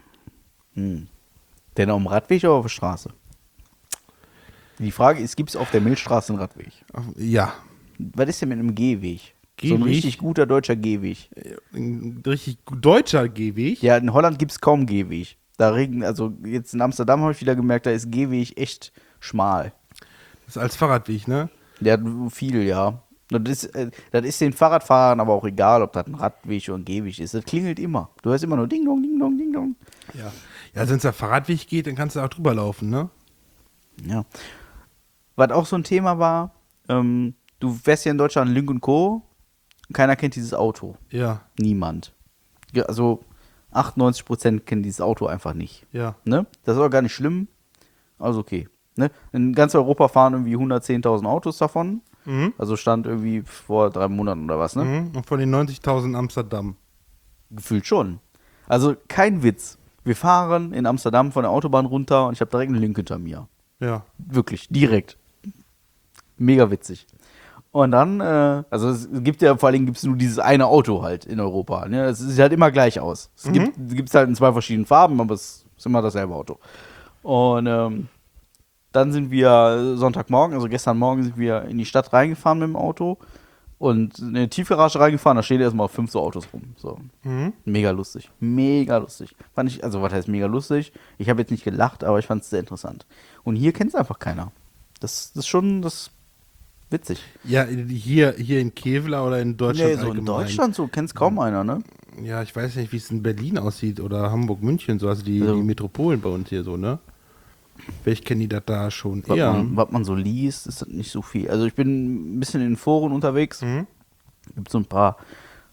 Denn auf dem Radweg oder auf der Straße? Die Frage ist, gibt es auf der Milchstraße einen Radweg? Ja. Was ist denn mit einem Gehweg? So ein Gehweg? richtig guter deutscher Gehweg. Ein richtig deutscher Gehweg. Ja, in Holland gibt es kaum Gehweg. Da regen, also jetzt in Amsterdam habe ich wieder gemerkt, da ist Gehweg echt schmal. Das ist als Fahrradweg, ne? Der hat viel, ja. Das ist, äh, das ist den Fahrradfahrern aber auch egal, ob das ein Radweg oder ein Gehweg ist. Das klingelt immer. Du hörst immer nur Ding Dong, Ding Dong, Ding Dong. Ja. Ja, wenn es der Fahrradweg geht, dann kannst du auch drüber laufen, ne? Ja. Was auch so ein Thema war, ähm, du fährst hier in Deutschland Lynk und Co. Keiner kennt dieses Auto. Ja, Niemand. Ja, also achtundneunzig Prozent kennen dieses Auto einfach nicht. ja. Ne? Das ist auch gar nicht schlimm. Also okay. Ne? In ganz Europa fahren irgendwie hundertzehntausend Autos davon. Mhm. Also stand irgendwie vor drei Monaten oder was, ne? Mhm. Und von den neunzigtausend Amsterdam. Gefühlt schon. Also kein Witz. Wir fahren in Amsterdam von der Autobahn runter und ich habe direkt einen Link hinter mir. Ja. Wirklich, direkt. Mega witzig. Und dann, äh, also es gibt ja, vor allen Dingen gibt es nur dieses eine Auto halt in Europa. Ne? Es sieht halt immer gleich aus. Es gibt es halt in zwei verschiedenen Farben, aber es ist immer dasselbe Auto. Und ähm, dann sind wir Sonntagmorgen, also gestern Morgen sind wir in die Stadt reingefahren mit dem Auto und in eine Tiefgarage reingefahren, da stehen erstmal fünf so Autos rum. So. Mhm. Mega lustig. Mega lustig. Fand ich, also was heißt mega lustig? Ich habe jetzt nicht gelacht, aber ich fand es sehr interessant. Und hier kennt es einfach keiner. Das, das ist schon das ist witzig. Ja, hier, hier in Kevlar oder in Deutschland Nee, so in allgemein. Deutschland so kennt es kaum einer, ne? Ja, ich weiß nicht, wie es in Berlin aussieht oder Hamburg, München, so, also die, Also- die Metropolen bei uns hier so, ne? Vielleicht kennen die das da schon Was, eher. man, was man so liest, ist das nicht so viel. Also ich bin ein bisschen in den Foren unterwegs. Mhm. Gibt so ein paar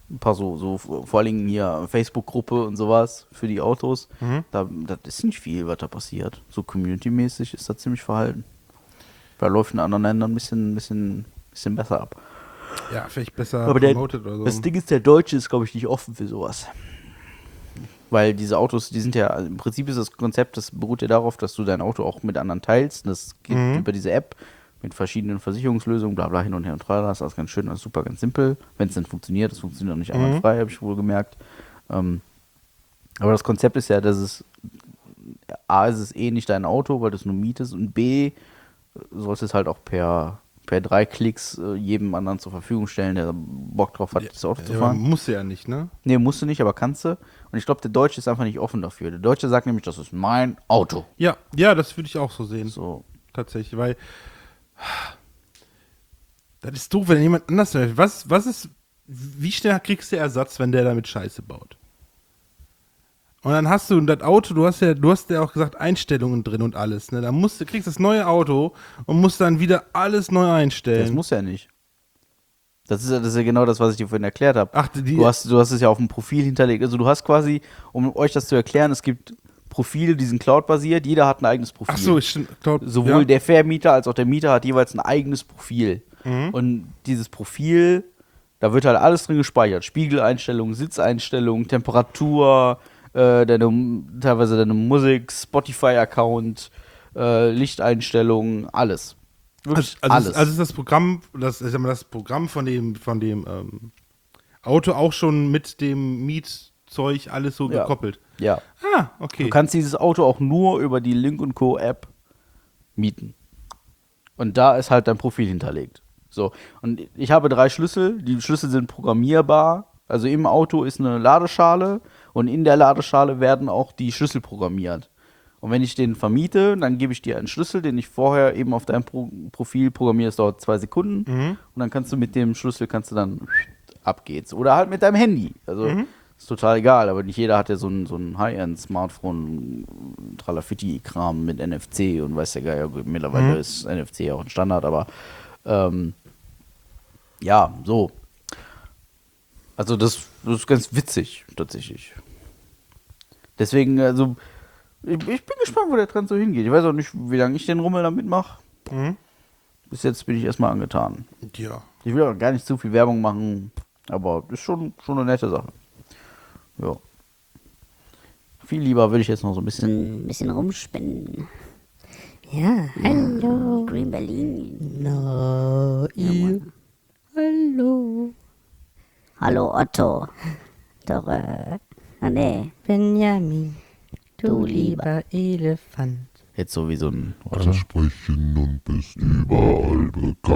ein paar so, so vor allen Dingen hier Facebook-Gruppe und sowas für die Autos. Da, das ist nicht viel, was da passiert. So community-mäßig ist das ziemlich verhalten. Da läuft in anderen Ländern ein bisschen, bisschen, bisschen besser ab. Ja, vielleicht besser Aber der, promoted oder so. das Ding ist, der Deutsche ist, glaube ich, nicht offen für sowas. Weil diese Autos, die sind ja, also im Prinzip ist das Konzept, das beruht ja darauf, dass du dein Auto auch mit anderen teilst. Das geht Mhm. über diese App mit verschiedenen Versicherungslösungen, bla bla hin und her und tralala. Das ist alles ganz schön, alles super, ganz simpel. Wenn es denn funktioniert, das funktioniert auch nicht einwandfrei, habe ich wohl gemerkt. Ähm, aber das Konzept ist ja, dass es A, ist es eh nicht dein Auto, weil du es nur mietest, und B, sollst du es halt auch per, per drei Klicks äh, jedem anderen zur Verfügung stellen, der Bock drauf hat, das Auto zu Ja, fahren. muss ja nicht, ne? Nee, musst du nicht, aber kannst du. Und ich glaube, der Deutsche ist einfach nicht offen dafür. Der Deutsche sagt nämlich, das ist mein Auto. Ja, ja, das würde ich auch so sehen. So. Tatsächlich, weil das ist doof, wenn jemand anders hört. Was, was ist, wie schnell kriegst du Ersatz, wenn der damit Scheiße baut? Und dann hast du das Auto, du hast ja, du hast ja auch gesagt, Einstellungen drin und alles, ne? Dann musst du, kriegst das neue Auto und musst dann wieder alles neu Das einstellen. muss ja nicht. Das ist ja, das ist ja genau das, was ich dir vorhin erklärt habe. Ach, die- du, hast, du hast es ja auf dem Profil hinterlegt. Also du hast quasi, um euch das zu erklären, es gibt Profile, die sind Cloud-basiert. Jeder hat ein eigenes Profil. Ach so, ich glaub, Sowohl ja. der Vermieter als auch der Mieter hat jeweils ein eigenes Profil. Mhm. Und dieses Profil, da wird halt alles drin gespeichert. Spiegeleinstellungen, Sitzeinstellungen, Temperatur, äh, deine, teilweise deine Musik, Spotify-Account, äh, Lichteinstellungen, alles. Wirklich Also, alles. Ist, also ist das Programm, das, ich sag mal, das Programm von dem, von dem ähm, Auto auch schon mit dem Mietzeug alles so Ja. gekoppelt? ja. Ah, okay. Du kannst dieses Auto auch nur über die Link und Co. App mieten. Und da ist halt dein Profil hinterlegt. So. Und ich habe drei Schlüssel. Die Schlüssel sind programmierbar. Also im Auto ist eine Ladeschale und in der Ladeschale werden auch die Schlüssel programmiert. Und wenn ich den vermiete, dann gebe ich dir einen Schlüssel, den ich vorher eben auf deinem Pro Profil programmiere. Das dauert zwei Sekunden. Und dann kannst du mit dem Schlüssel, kannst du dann ab geht's. Oder halt mit deinem Handy. Also ist total egal, aber nicht jeder hat ja so ein, so ein High-End-Smartphone, Tralafitti-Kram mit N F C und weiß der Geier, gut, mittlerweile ist N F C auch ein Standard, aber ähm, ja, so. Also das, das ist ganz witzig, tatsächlich. Deswegen, also, ich, ich bin gespannt, wo der Trend so hingeht. Ich weiß auch nicht, wie lange ich den Rummel damit mache. Mhm. Bis jetzt bin ich erstmal angetan. Ja. Ich will auch gar nicht zu viel Werbung machen, aber ist schon, schon eine nette Sache. Ja. Viel lieber würde ich jetzt noch so ein bisschen. Ein bisschen rumspinnen. Ja, hallo. Green Berlin. No, ihr. Hallo. Hallo Otto. Doch, äh, ah, nee. Benjamin, du, Du lieber Elefant. Jetzt so wie so ein. Warte. Sprechen und bist überall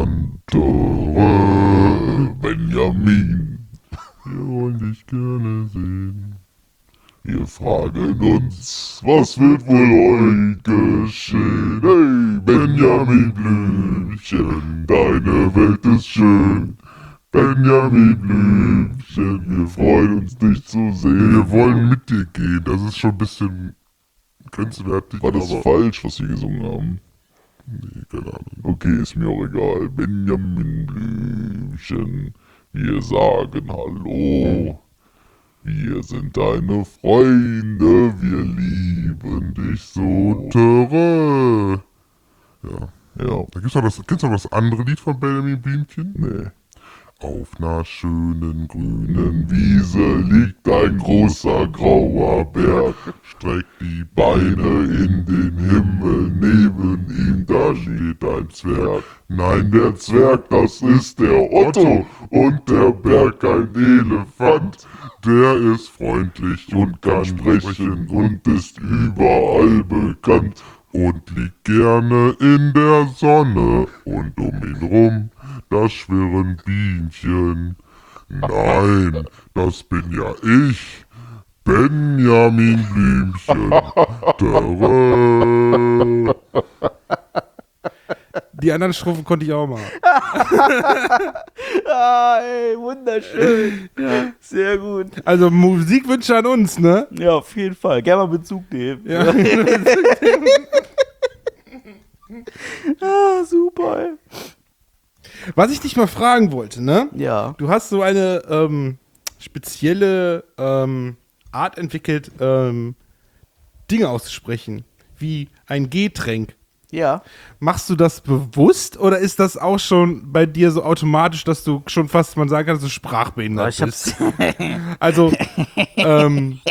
bekanntere Benjamin. Wir wollen dich gerne sehen. Wir fragen uns, was wird wohl heute geschehen? Hey, Benjamin Blümchen, deine Welt ist schön. Benjamin Blümchen, wir freuen uns, dich zu sehen. Wir wollen mit dir gehen, das ist schon ein bisschen grenzwertig. War das falsch, was wir gesungen haben? Nee, keine Ahnung. Okay, ist mir auch egal. Benjamin Blümchen, wir sagen Hallo. Wir sind deine Freunde, wir lieben dich so, Töre. Ja, ja. Da gibt's noch das, kennst du noch das andere Lied von Benjamin Blümchen? Nee. Auf einer schönen grünen Wiese liegt ein großer grauer Berg. Streckt die Beine in den Himmel, neben ihm da steht ein Zwerg. Nein, der Zwerg, das ist der Otto und der Berg ein Elefant. Der ist freundlich und kann sprechen und ist überall bekannt. Und liegt gerne in der Sonne und um ihn rum, da schwirren Bienchen. Nein, das bin ja ich, Benjamin Blümchen. Töre. Die anderen Strophen konnte ich auch mal. Ah, ey, wunderschön. Ja, sehr gut. Also Musikwünsche an uns, ne? Ja, auf jeden Fall. Gerne mal Bezug nehmen. Ja. Ah, super, ey. Was ich dich mal fragen wollte, ne? Ja. Du hast so eine, ähm, spezielle ähm, Art entwickelt, ähm, Dinge auszusprechen, wie ein Getränk. Ja. Machst du das bewusst oder ist das auch schon bei dir so automatisch, dass du schon fast, man sagen kann, dass du sprachbehindert Ich bist? hab's. Also, ähm,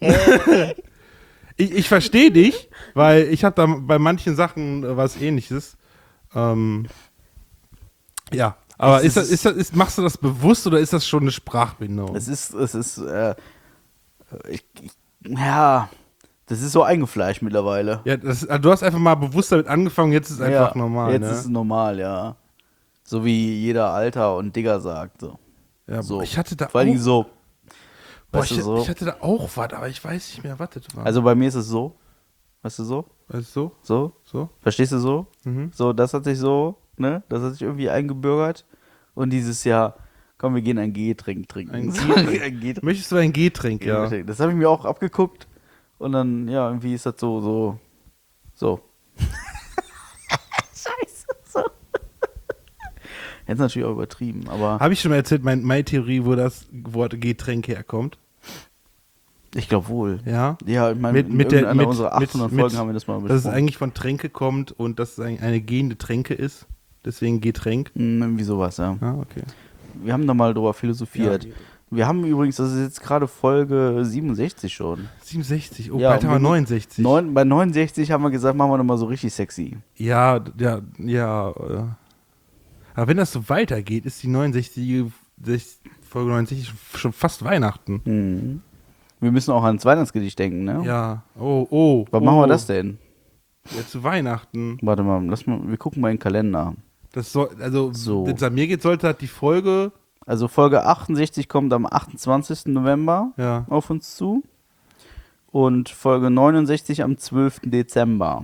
ich, ich verstehe dich, weil ich habe da bei manchen Sachen äh, was Ähnliches. Ähm, ja, aber Es ist das, ist- ist das, ist, machst du das bewusst oder ist das schon eine Sprachbehinderung? Es ist, es ist, äh, ich, ich, ja, das ist so eingefleischt mittlerweile. Ja, das, also du hast einfach mal bewusst damit angefangen, jetzt ist es einfach ja, normal. Jetzt ne? ist es normal, ja. So wie jeder Alter und Digger sagt. So. ja, so. Ich hatte da Vor allem auch, so. boah, Weißt ich, du, so. ich hatte da auch was, aber ich weiß nicht mehr, was das war. Also bei mir ist es so. Weißt du so? weißt du, So? so? Verstehst du so? Mhm. So, das hat sich so, ne? Das hat sich irgendwie eingebürgert. Und dieses Jahr, komm, wir gehen ein Getränk trinken. Ein So, Getränk. ein Getränk. Möchtest du ein Getränk, ja? Getränk. Das habe ich mir auch abgeguckt. Und dann, ja, irgendwie ist das so, so, so. Scheiße, so. Jetzt natürlich auch übertrieben, aber Habe ich schon mal erzählt, mein, meine Theorie, wo das Wort Getränk herkommt? ich glaube wohl. Ja. Ja, ich meine, Mit- in mit der- irgendeiner mit- unserer mit- achthundert mit- Folgen haben wir das mal Dass es besprochen. eigentlich von Tränke kommt und dass es eigentlich eine gehende Tränke ist. Deswegen Getränk. Hm, irgendwie sowas, ja. Ah, okay. Wir haben da mal drüber philosophiert. Ja. Wir haben übrigens, das ist jetzt gerade Folge siebenundsechzig schon. siebenundsechzig, oh, Ja, bald haben wir und wir- neunundsechzig. Neun, bei neunundsechzig haben wir gesagt, machen wir nochmal so richtig sexy. Ja, ja, ja. äh. Aber wenn das so weitergeht, ist die neunundsechzig, sech- Folge neunundsechzig schon fast Weihnachten. Mhm. Wir müssen auch ans Weihnachtsgedicht denken, ne? Ja, oh, oh. Was oh. machen wir das denn? Ja, zu Weihnachten. Warte mal, lass mal, wir gucken mal in den Kalender. Das soll, also, So. wenn es an mir geht, sollte halt die Folge, Also Folge achtundsechzig kommt am achtundzwanzigsten November ja, auf uns zu. Und Folge neunundsechzig am zwölften Dezember.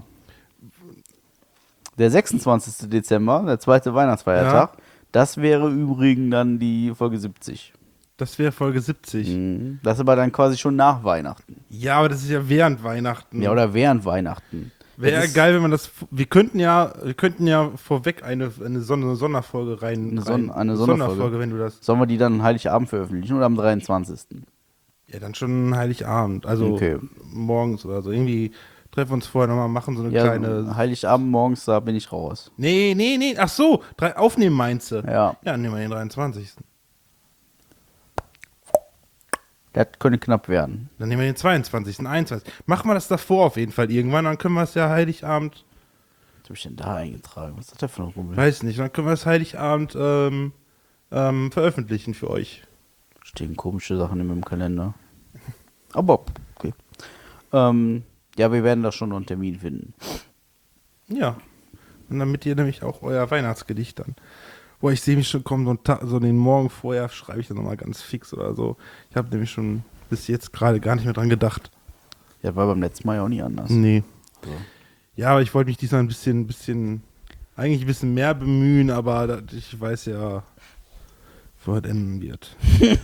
Der sechsundzwanzigsten Dezember, der zweite Weihnachtsfeiertag, das wäre übrigens dann die Folge siebzig. das wäre Folge siebzig. Mhm. Das ist aber dann quasi schon nach Weihnachten. Ja, aber das ist ja während Weihnachten. Ja, oder während Weihnachten. Wäre Das ist geil, wenn man das. Wir könnten ja, wir könnten ja vorweg eine, eine, Son eine Sonderfolge rein. Eine rein Son- eine Sonderfolge. wenn du das. Sollen wir die dann Heiligabend veröffentlichen oder am dreiundzwanzigsten? Ja, dann schon Heiligabend. Also Okay. morgens oder so. Irgendwie treffen wir uns vorher nochmal, machen so eine Ja, kleine. Heiligabend morgens, da bin ich raus. Nee, nee, nee. Ach so, drei, aufnehmen meinst du? Ja, Ja, nehmen wir den dreiundzwanzigsten. das könnte knapp werden. Dann nehmen wir den zweiundzwanzigsten, einundzwanzigsten Machen wir das davor auf jeden Fall irgendwann, dann können wir es ja Heiligabend. Was habe ich denn da eingetragen? Was ist das denn für ein Rummel? Weiß nicht, dann können wir es Heiligabend ähm, ähm, veröffentlichen für euch. Stehen komische Sachen in meinem Kalender. Aber, okay. Ähm, ja, wir werden da schon noch einen Termin finden. Ja. Und damit ihr nämlich auch euer Weihnachtsgedicht dann. Boah, ich sehe mich schon kommen, so, einen Tag, so den Morgen vorher schreibe ich dann nochmal ganz fix oder so. Ich habe nämlich schon bis jetzt gerade gar nicht mehr dran gedacht. Ja, war beim letzten Mal ja auch nie anders. Nee. So. Ja, aber ich wollte mich diesmal ein bisschen, bisschen, eigentlich ein bisschen mehr bemühen, aber das, ich weiß ja, wo es enden wird.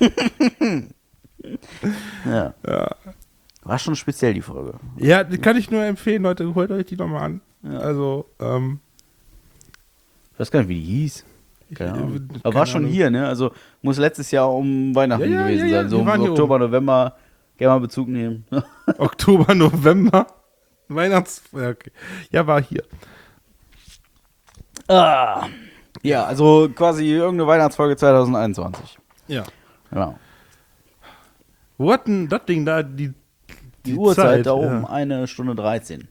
Ja. Ja. War schon speziell die Folge. Ja, die kann ich nur empfehlen, Leute, holt euch die nochmal an. Ja. Also, ähm, Ich weiß gar nicht, wie die hieß. Keine Ich- Ahnung. äh, Aber war keine schon Ahnung. hier, ne? Also muss letztes Jahr um Weihnachten Ja, ja, gewesen ja, ja, sein. So wir um waren hier Oktober, November. Gerne mal Bezug nehmen. Oktober, November, Weihnachts... Ja, okay. Ja, war hier. ah. Ja, also quasi irgendeine Weihnachtsfolge zwanzig einundzwanzig. Ja. Genau. Wo hat denn das Ding da die, Die, Uhrzeit Zeit, da oben, ja. eine Stunde dreizehn.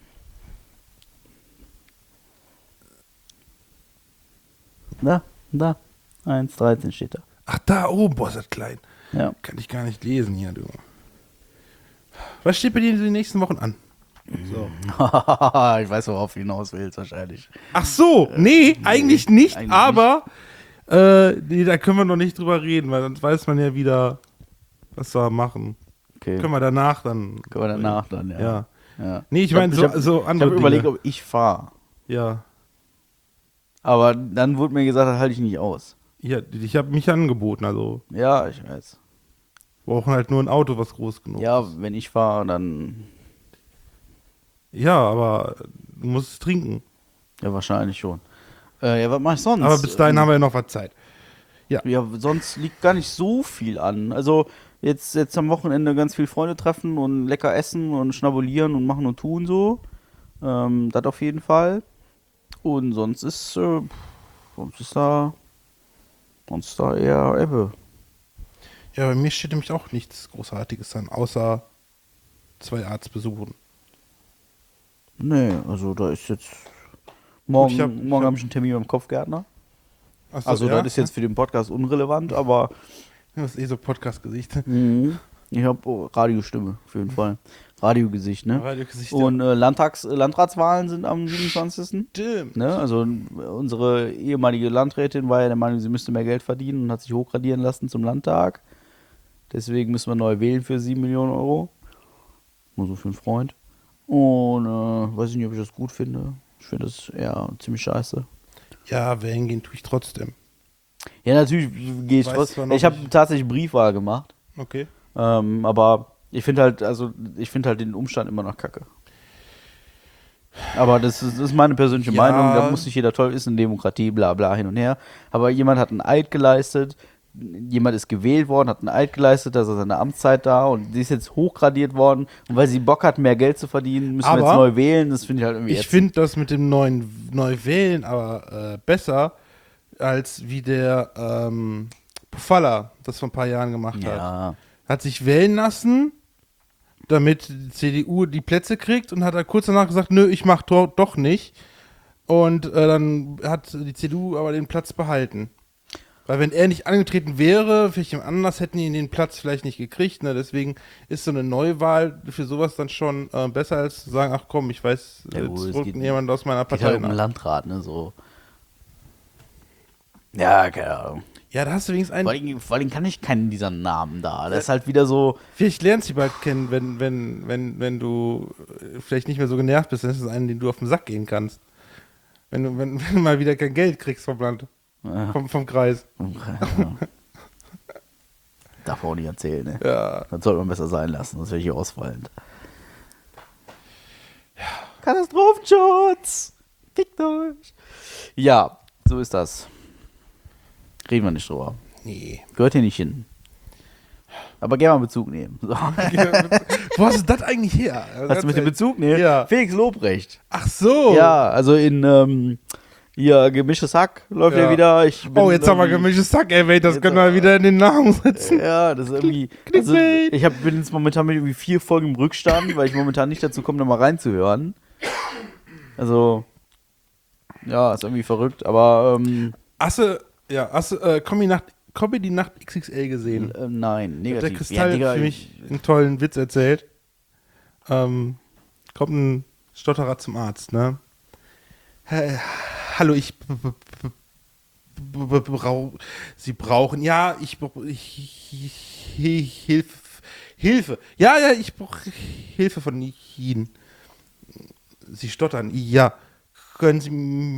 Da, da, eins dreizehn steht da. Ach, da oben, boah, ist das klein. Ja. Kann ich gar nicht lesen hier, du. Was steht bei dir in den nächsten Wochen an? So. Ich weiß, worauf du hinaus willst, wahrscheinlich. Ach so, nee, eigentlich nicht, eigentlich aber Äh, nee, da können wir noch nicht drüber reden, weil sonst weiß man ja wieder, was wir machen. Okay. Können wir danach dann. Können wir danach dann, ja. Ja. ja. Nee, ich hab- meine so, hab- so Ich andere habe überlegt, Dinge. ob ich fahre. Ja. Aber dann wurde mir gesagt, das halte ich nicht aus. Ja, ich habe mich angeboten, also Ja, ich weiß. wir brauchen halt nur ein Auto, was groß genug Ja, ist. wenn ich fahre, dann. Ja, aber du musst es trinken. Ja, wahrscheinlich schon. Äh, ja, was mache ich sonst? Aber bis dahin Ähm, haben wir ja noch was Zeit. Ja. Ja, sonst liegt gar nicht so viel an. Also jetzt, jetzt am Wochenende ganz viel Freunde treffen und lecker essen und schnabulieren und machen und tun so. Ähm, das auf jeden Fall. Und sonst ist, äh, sonst ist da, sonst ist da eher Ebbe. Ja, bei mir steht nämlich auch nichts Großartiges an, außer zwei Arztbesuchen. Nee, also da ist jetzt, morgen, ich hab- ich morgen hab- habe ich einen Termin beim Kopfgärtner. Achso, Also ja? das ist jetzt für den Podcast unrelevant, aber Das ist eh so Podcast-Gesicht. mhm. ich habe oh, Radiostimme auf jeden Fall. Radiogesicht, ne? Radiogesicht, Und äh, Landtags äh, Landratswahlen sind am siebenundzwanzigsten Stimmt. Ne? Also äh, unsere ehemalige Landrätin war ja der Meinung, sie müsste mehr Geld verdienen und hat sich hochradieren lassen zum Landtag. Deswegen müssen wir neu wählen für sieben Millionen Euro. Nur so für einen Freund. Und äh, weiß ich nicht, ob ich das gut finde. Ich finde das eher ziemlich scheiße. Ja, wählen gehen tue ich trotzdem. Ja, natürlich gehe ich Weiß trotzdem. zwar noch Ich habe nicht- tatsächlich Briefwahl gemacht. Okay. Ähm, aber ich finde halt, also ich finde halt den Umstand immer noch kacke. Aber das ist, das ist meine persönliche Ja. Meinung, da muss nicht jeder toll, ist eine Demokratie, bla bla hin und her. Aber jemand hat einen Eid geleistet, jemand ist gewählt worden, hat einen Eid geleistet, da ist seine Amtszeit da und sie ist jetzt hochgradiert worden. Und weil sie Bock hat, mehr Geld zu verdienen, müssen wir Aber jetzt neu wählen. Das finde ich halt irgendwie Ich ätzend. finde das mit dem neuen Neuwählen aber äh, besser, als wie der ähm, Pofalla das vor ein paar Jahren gemacht hat. Ja, Hat sich wählen lassen, damit die C D U die Plätze kriegt und hat dann kurz danach gesagt, nö, ich mach do doch nicht. Und äh, dann hat die C D U aber den Platz behalten. Weil wenn er nicht angetreten wäre, vielleicht jemand anders hätten ihn den Platz vielleicht nicht gekriegt. Ne? Deswegen ist so eine Neuwahl für sowas dann schon äh, besser, als zu sagen, ach komm, ich weiß, Ja, ja, gut, es jetzt rückt geht- jemand aus meiner geht Partei halt um einen nach. Landrat, ne, so. Ja, keine Ahnung. Ja, da hast du wenigstens Vor einen. allem, vor allem kann ich keinen dieser Namen da. Das ist halt wieder so, Vielleicht lernst du sie bald kennen, wenn, wenn, wenn, wenn du äh, vielleicht nicht mehr so genervt bist. Dann ist es einen, den du auf den Sack gehen kannst. Wenn du, wenn, wenn du mal wieder kein Geld kriegst vom Land, Ja. vom, vom Kreis. darf man auch nicht erzählen, ne? Ja. Das sollte man besser sein lassen, sonst wäre ich hier ausfallend. Katastrophenschutz! Fickt euch! Ja, so ist das. Reden wir nicht drüber. Nee. Gehört hier nicht hin. Aber gerne mal Bezug nehmen. So. Wo hast du das eigentlich her? Hast du mit dem Bezug nehmen? Ja. Felix Lobrecht. Ach so. Ja, also in ähm, hier gemischtes Hack läuft ja, Ja. wieder. Ich bin Oh, jetzt haben wir irgendwie- gemischtes Sack, ey, wait, das Jetzt können wir aber- wieder in den Namen setzen. Ja, das ist irgendwie. Also, Clickbait. ich hab, bin jetzt momentan mit irgendwie vier Folgen im Rückstand, weil ich momentan nicht dazu komme, da mal reinzuhören. Also, ja, ist irgendwie verrückt, aber ähm, Hast du, ja, hast du äh, Comedy Nacht, Comedy Nacht X X L gesehen? äh, nein, Hat negativ. der Kristall Digga, für mich einen tollen Witz erzählt. Ähm, kommt ein Stotterer zum Arzt, ne? Äh, hallo, ich b- b- b- b- brau Sie brauchen, ja, ich brauche ich, ich, ich, Hilfe, Hilfe, ja, ja, ich brauche Hilfe von Ihnen. Sie stottern, ja, können Sie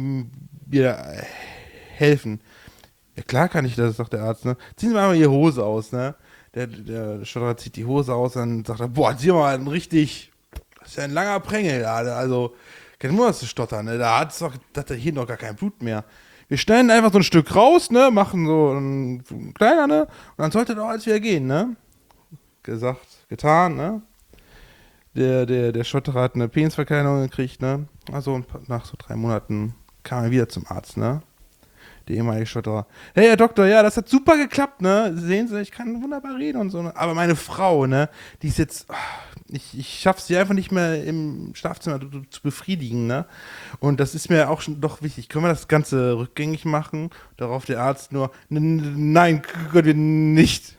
mir helfen? Ja, klar kann ich das, sagt der Arzt, ne? Ziehen Sie mal Ihre Hose aus, ne? Der, der Stotterer zieht die Hose aus, dann sagt er, boah, sieh mal, ein richtig, das ist ja ein langer Prängel, ja, also, kein Wunder, dass du stottern, ne? Da hat's doch, da hat er hier noch gar kein Blut mehr. Wir schneiden einfach so ein Stück raus, ne? Machen so ein, so ein kleiner, ne? Und dann sollte doch alles wieder gehen, ne? Gesagt, getan, ne? Der, der, der Stotterer hat eine Penisverkleinerung gekriegt, ne? Also nach so drei Monaten kam er wieder zum Arzt, ne? Der ehemalige Stotterer. Hey, Herr Doktor, ja, das hat super geklappt, ne? Sehen Sie, ich kann wunderbar reden und so. Ne? Aber meine Frau, ne? Die ist jetzt, ah, ich, ich schaffe sie einfach nicht mehr im Schlafzimmer zu, zu befriedigen, ne? Und das ist mir auch schon doch wichtig. Können wir das Ganze rückgängig machen? Darauf der Arzt nur, "N- nein, können wir nicht.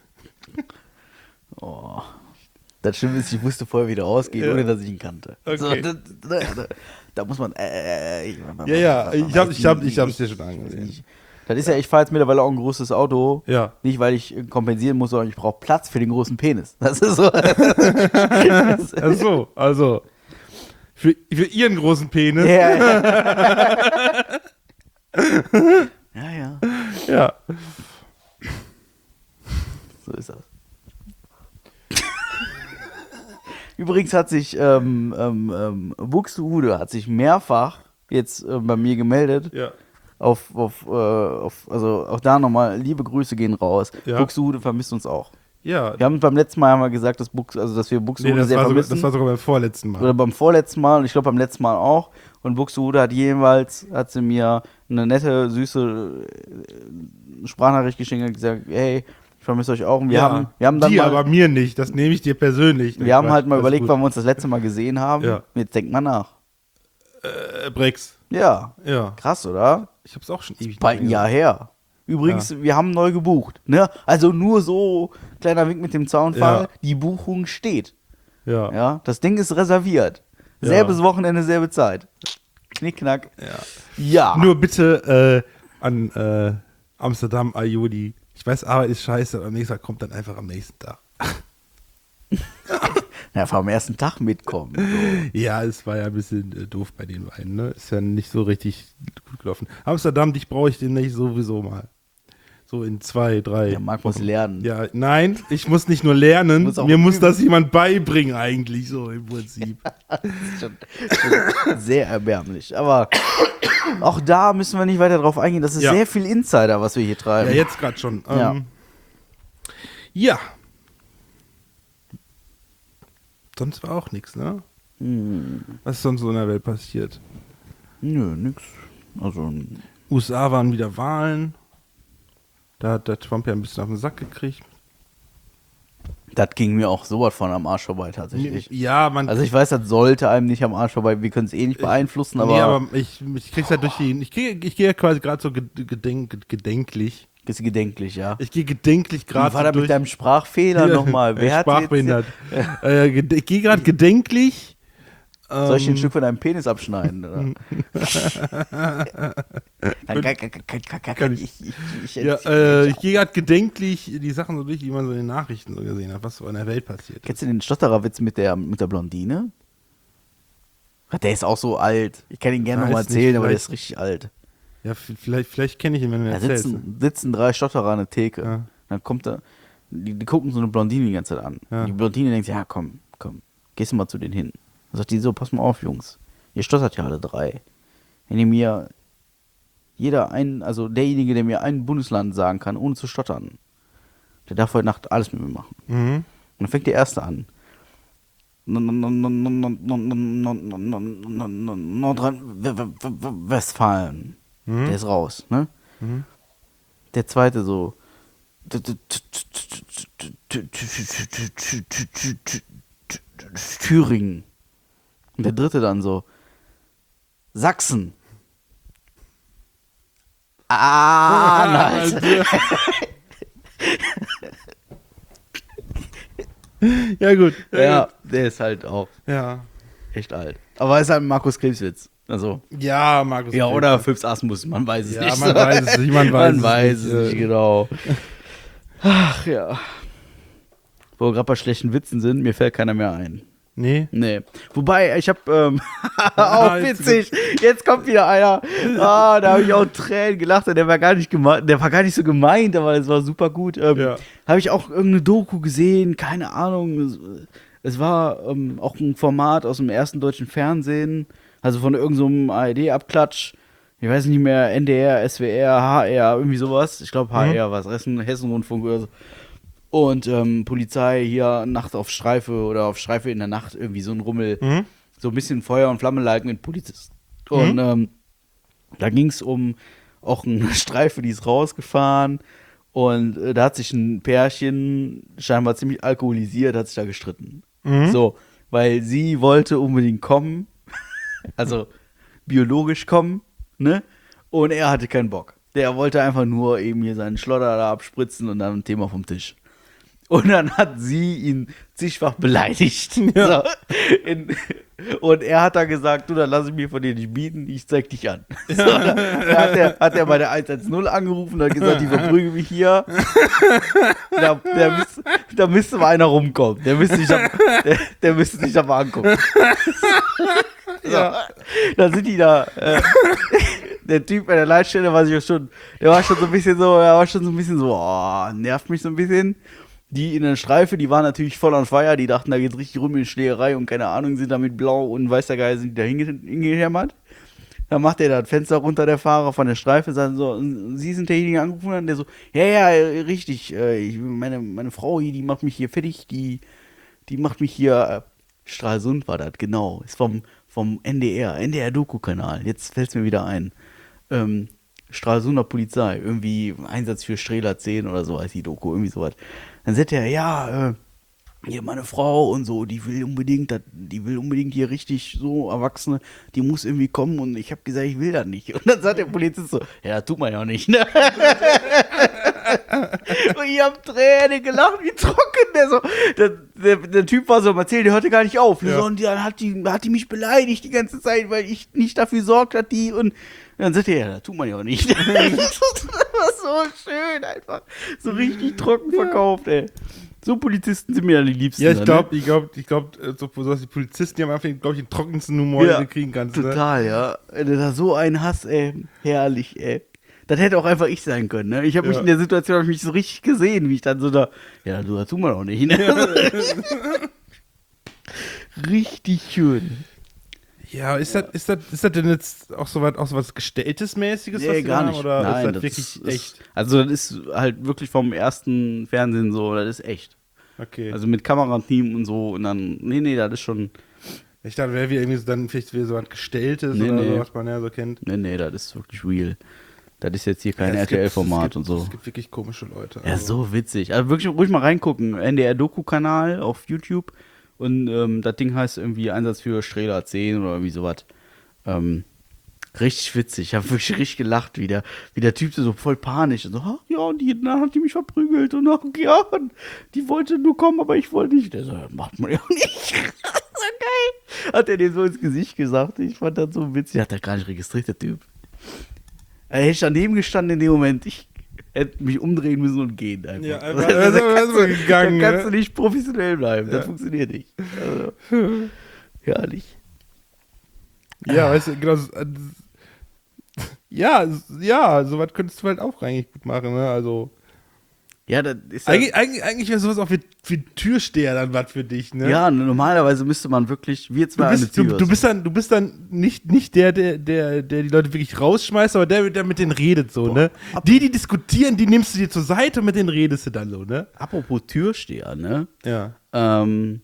Oh. Das Schlimme ist, ich wusste vorher, wie der ausgeht, Ja. ohne dass ich ihn kannte. Okay. So, da, da, da, da muss man. Äh, äh, Ja, ja, ich hab, ich hab, ich hab's dir schon angesehen. Das ist ja, ich fahre jetzt mittlerweile auch ein großes Auto. Ja. Nicht, weil ich kompensieren muss, sondern ich brauche Platz für den großen Penis. Das ist so. Ach so, also. Für, für ihren großen Penis. ja, ja, ja, Ja. so ist das. Übrigens hat sich ähm, ähm, ähm, Buxtehude hat sich mehrfach jetzt äh, bei mir gemeldet, Ja. auf, auf, äh, auf, also auch da nochmal, liebe Grüße gehen raus. Ja. Buxtehude vermisst uns auch. Ja, Wir haben beim letzten Mal haben wir gesagt, dass, Bux, also, dass wir nee, Buxtehude das, sehr war sogar, vermissen. das war sogar beim vorletzten Mal. Oder beim vorletzten Mal und ich glaube beim letzten Mal auch. Und Buxtehude hat jeweils, hat sie mir eine nette, süße äh, Sprachnachricht geschickt und gesagt, hey, ich vermisse euch auch. Und wir ja, haben, wir haben dann die, mal, aber mir nicht. Das nehme ich dir persönlich. wir haben halt mal Alles überlegt, gut. wann wir uns das letzte Mal gesehen haben. Ja. Jetzt denkt mal nach. Äh, Brex. Ja, Ja. krass, oder? Ich hab's auch schon ewig Bald ein nicht mehr Jahr her. Übrigens, wir haben neu gebucht. Ne? Also nur so, kleiner Wink mit dem Zaunfall, Ja. die Buchung steht. gesehen. Ja. Ja, das Ding ist reserviert. Ja. Selbes Wochenende, selbe Zeit. Knickknack. Ja. Ja. Nur bitte äh, an äh, Amsterdam, Ayodi. Ich weiß, Arbeit ist scheiße, aber am nächsten Tag kommt dann einfach am nächsten Tag. Ja, einfach am ersten Tag mitkommen. So. Ja, es war ja ein bisschen äh, doof bei den beiden, ne? Ist ja nicht so richtig gut gelaufen. Amsterdam, dich brauche ich demnächst sowieso mal. So in zwei, drei. Der Marc muss lernen. Ja, nein, ich muss nicht nur lernen, Muss auch mir muss üben. das jemand beibringen eigentlich, so im Prinzip. Das ist schon, schon sehr erbärmlich. Aber auch da müssen wir nicht weiter drauf eingehen. Das ist Ja. sehr viel Insider, was wir hier treiben. Ja, jetzt gerade schon. Ja. Ähm, ja. Sonst war auch nichts, ne? Hm. Was ist sonst so in der Welt passiert? Nö, nix. Also, U S A waren wieder Wahlen. Da hat der Trump ja ein bisschen auf den Sack gekriegt. das ging mir auch sowas von am Arsch vorbei tatsächlich. Ja, man. Also ich weiß, das sollte einem nicht am Arsch vorbei. Wir können es eh nicht beeinflussen, aber, nee, aber ich, ich krieg's ja durch die. Ich gehe ich geh ja quasi gerade so gedenk, gedenklich. ist gedenklich, ja. Ich gehe gedenklich Wie gerade war da durch. mit deinem Sprachfehler nochmal? äh, Wer hat jetzt, Sprachbehindert. äh, gede- ich gehe gerade gedenklich. soll ich ein ähm, Stück von deinem Penis abschneiden? Oder? Dann kann, kann, kann, kann, kann, Kann ich, ich, ich, Ja, äh, ich gehe gerade gedenklich die Sachen so durch, die man so in den Nachrichten so gesehen hat, was so in der Welt passiert. Kennst du den Stottererwitz mit der, mit der Blondine? Der ist auch so alt. Ich kann ihn gerne Weiß nochmal nicht, erzählen, aber der vielleicht- ist richtig alt. Ja, f- vielleicht, vielleicht kenne ich ihn, wenn du Da erzählst. sitzen, sitzen drei Stotterer an der Theke. Ja. Dann kommt da, die, die gucken so eine Blondine die ganze Zeit an. Ja. Die Blondine denkt, ja komm, komm, gehst du mal zu denen hin. Dann sagt die so, pass mal auf, Jungs. Ihr stottert ja alle drei. Wenn ihr mir jeder ein, also derjenige, der mir ein Bundesland sagen kann, ohne zu stottern, der darf heute Nacht alles mit mir machen. Mhm. Und dann fängt der Erste an. Nordrhein-Westfalen. Der ist raus, ne? Der Zweite so. Thüringen. Und der Dritte dann so. Sachsen. Ah, nice. Ja, gut. Ja, der ist halt auch Ja. echt alt. Aber ist halt ein Markus Krebswitz. Also, Ja, Markus. ja, Krebs. oder Phipps Asmus, man weiß es Ja, nicht. man weiß es nicht, man weiß man es weiß nicht, es nicht, äh. genau. Ach ja. Wo wir gerade bei schlechten Witzen sind, mir fällt keiner mehr ein. Nee. Nee. Wobei, ich hab, ähm, auch Ah, jetzt- witzig, jetzt kommt wieder einer, ah, da habe ich auch Tränen gelacht, der war gar nicht gemeint, der war gar nicht so gemeint, aber es war super gut. Ähm, Ja. Habe ich auch irgendeine Doku gesehen, keine Ahnung, es, es war ähm, auch ein Format aus dem ersten deutschen Fernsehen, also von irgendeinem so A R D-Abklatsch, ich weiß nicht mehr, N D R, S W R, H R, irgendwie sowas, ich glaube H R war es, Hessen, Hessenrundfunk oder so. Und ähm, Polizei hier Nacht auf Streife oder auf Streife in der Nacht, irgendwie so ein Rummel. Mhm. So ein bisschen Feuer und Flamme leiten mit Polizisten. Und ähm, da ging es um auch eine Streife, die ist rausgefahren. Und äh, da hat sich ein Pärchen, scheinbar ziemlich alkoholisiert, hat sich da gestritten. So, weil sie wollte unbedingt kommen, also biologisch kommen, ne? Und er hatte keinen Bock. Der wollte einfach nur eben hier seinen Schlotter da abspritzen und dann ein Thema vom Tisch. Und dann hat sie ihn zigfach beleidigt. So, in, und er hat dann gesagt, du, dann lass ich mir von dir nicht bieten, ich zeig dich an. So, dann hat er, hat er bei der eins eins null angerufen und hat gesagt, die verprügeln mich hier. Da, der müsste, da müsste mal einer rumkommen. Der müsste sich aber, der, der müsste sich aber angucken. So, dann sind die da. Äh, der Typ bei der Leitstelle war sich ja schon, der war schon so ein bisschen so, er war schon so ein bisschen so, oh, nervt mich so ein bisschen. Die in der Streife, die waren natürlich voll on fire, die dachten, da geht's richtig rum in Schlägerei und keine Ahnung, sind da mit Blau und weißer Geil sind die da hinge- hingehämmert. Dann macht er das Fenster runter, der Fahrer von der Streife, sagt so, Sie sind derjenige angerufen hat, der so, ja, ja, richtig, äh, ich, meine, meine Frau hier, die macht mich hier fertig, die, die macht mich hier, äh, Stralsund war das, genau, ist vom, vom N D R, N D R-Doku-Kanal, jetzt fällt es mir wieder ein, ähm, Stralsunder Polizei, irgendwie Einsatz für Strehler zehn oder so heißt die Doku, irgendwie sowas. Dann sagt er, ja, äh, hier meine Frau und so, die will unbedingt, dat, die will unbedingt hier richtig so Erwachsene, die muss irgendwie kommen und ich habe gesagt, ich will das nicht. Und dann sagt der Polizist so, ja, das tut man ja auch nicht, ne? Und ich hab Tränen gelacht, wie trocken der so. Der, der, der Typ war so am Erzählen, der hörte gar nicht auf. Ne? Ja. So, und dann hat die, hat die mich beleidigt die ganze Zeit, weil ich nicht dafür sorgt hat, die und dann sagt er, ja, das tut man ja auch nicht. Das war so schön einfach. So richtig trocken verkauft, ey. So Polizisten sind mir ja die liebsten. Ja, ich ne? glaube, ich glaube, ich glaube, so, so die Polizisten, die haben einfach, glaube ich, den trockensten Humor, Ja, den du kriegen kannst. Ne? Total, ja. Wenn du da so einen hast, ey, herrlich, ey. Das hätte auch einfach ich sein können, ne? Ich habe mich Ja. in der Situation hab ich mich so richtig gesehen, wie ich dann so da, ja, du, das tun wir doch nicht, ne? Richtig schön. Ja, ist, Das, ist, das, ist das denn jetzt auch so was, auch so was Gestelltes mäßiges, Nee, was die gar haben, nicht. oder Nein, ist das, das wirklich ist, echt? Ist, also das ist halt wirklich vom ersten Fernsehen so, das ist echt. Okay. Also mit Kamerateam und so und dann, nee, nee, das ist schon, ich dachte, wäre wie irgendwie so dann vielleicht wieder so was Gestelltes Nee, oder nee. so, was man ja so kennt. nee, nee, das ist wirklich real. Das ist jetzt hier kein Ja, es gibt- R T L-Format es und gibt- so. Es gibt wirklich komische Leute. Ja, also. so witzig. Also wirklich ruhig mal reingucken. N D R-Doku-Kanal auf YouTube. Und ähm, das Ding heißt irgendwie Einsatz für Strehler zehn oder irgendwie sowas. Ähm, richtig witzig. Ich habe wirklich richtig gelacht, wie der, wie der Typ so voll panisch. Und so, ach, ja, und die, dann hat die mich verprügelt. Und ach, ja, und die wollte nur kommen, aber ich wollte nicht. Der so, das macht man ja nicht. So geil. Hat er dem so ins Gesicht gesagt. Ich fand das so witzig. Hat er gar nicht registriert, der Typ. Er hätte daneben gestanden in dem Moment. Ich hätte mich umdrehen müssen und gehen einfach. Ja, einfach- da also, kannst, also du, gegangen, da kannst ne? du nicht professionell bleiben. Ja. Das funktioniert nicht. Also, herrlich. Ja, weißt du, genau. so- äh, Ja, ja, sowas könntest du halt auch eigentlich gut machen, ne? Also. Ja, das ist Eigentlich, eigentlich, eigentlich wäre sowas auch wie, wie Türsteher dann was für dich, ne? ja, normalerweise müsste man wirklich, wir Du zwei eine bist, du, Tür. du bist dann, du bist dann nicht, nicht der, der, der, der die Leute wirklich rausschmeißt, aber der, der mit denen redet so, ne? Die, die diskutieren, die nimmst du dir zur Seite und mit denen redest du dann so, ne? Apropos Türsteher, ne? Ja. Ähm,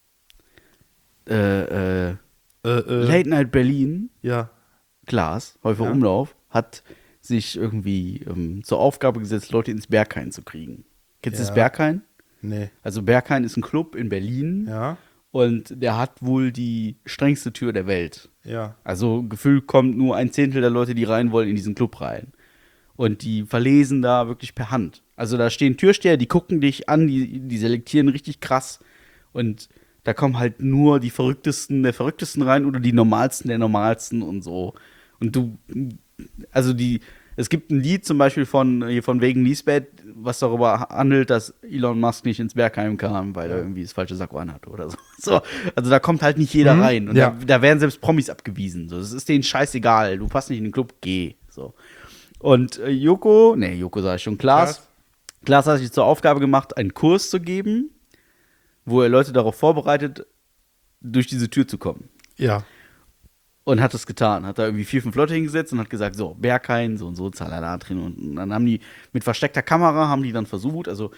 äh, äh, Äh, äh, Late Night Berlin, ja. Klaas, Häufer Ja. Umlauf, hat sich irgendwie ähm, zur Aufgabe gesetzt, Leute ins Berghain zu kriegen. Kennst du Ja. das Berghain? Nee. Also Berghain ist ein Club in Berlin Ja. und der hat wohl die strengste Tür der Welt. Ja. Also gefühlt kommt nur ein Zehntel der Leute, die rein wollen, in diesen Club rein. Und die verlesen da wirklich per Hand. Also da stehen Türsteher, die gucken dich an, die, die selektieren richtig krass. Und da kommen halt nur die Verrücktesten der Verrücktesten rein oder die Normalsten der Normalsten und so. Und du, also die, es gibt ein Lied zum Beispiel von, hier von Wegen Lisbeth, was darüber handelt, dass Elon Musk nicht ins Bergheim kam, weil er irgendwie das falsche Sakko anhatte oder so. so. Also da kommt halt nicht jeder Mhm, rein. Und ja. da, da werden selbst Promis abgewiesen. So. Das ist denen scheißegal. Du passt nicht in den Club, geh. So. Und äh, Joko, nee, Joko sag ich schon, Klaas, Klaas hat sich zur Aufgabe gemacht, einen Kurs zu geben, wo er Leute darauf vorbereitet, durch diese Tür zu kommen. Ja. Und hat es getan. Hat da irgendwie vier, fünf Leute hingesetzt und hat gesagt, so, Berghain, so und so, Zalala drin. Und dann haben die mit versteckter Kamera, haben die dann versucht, also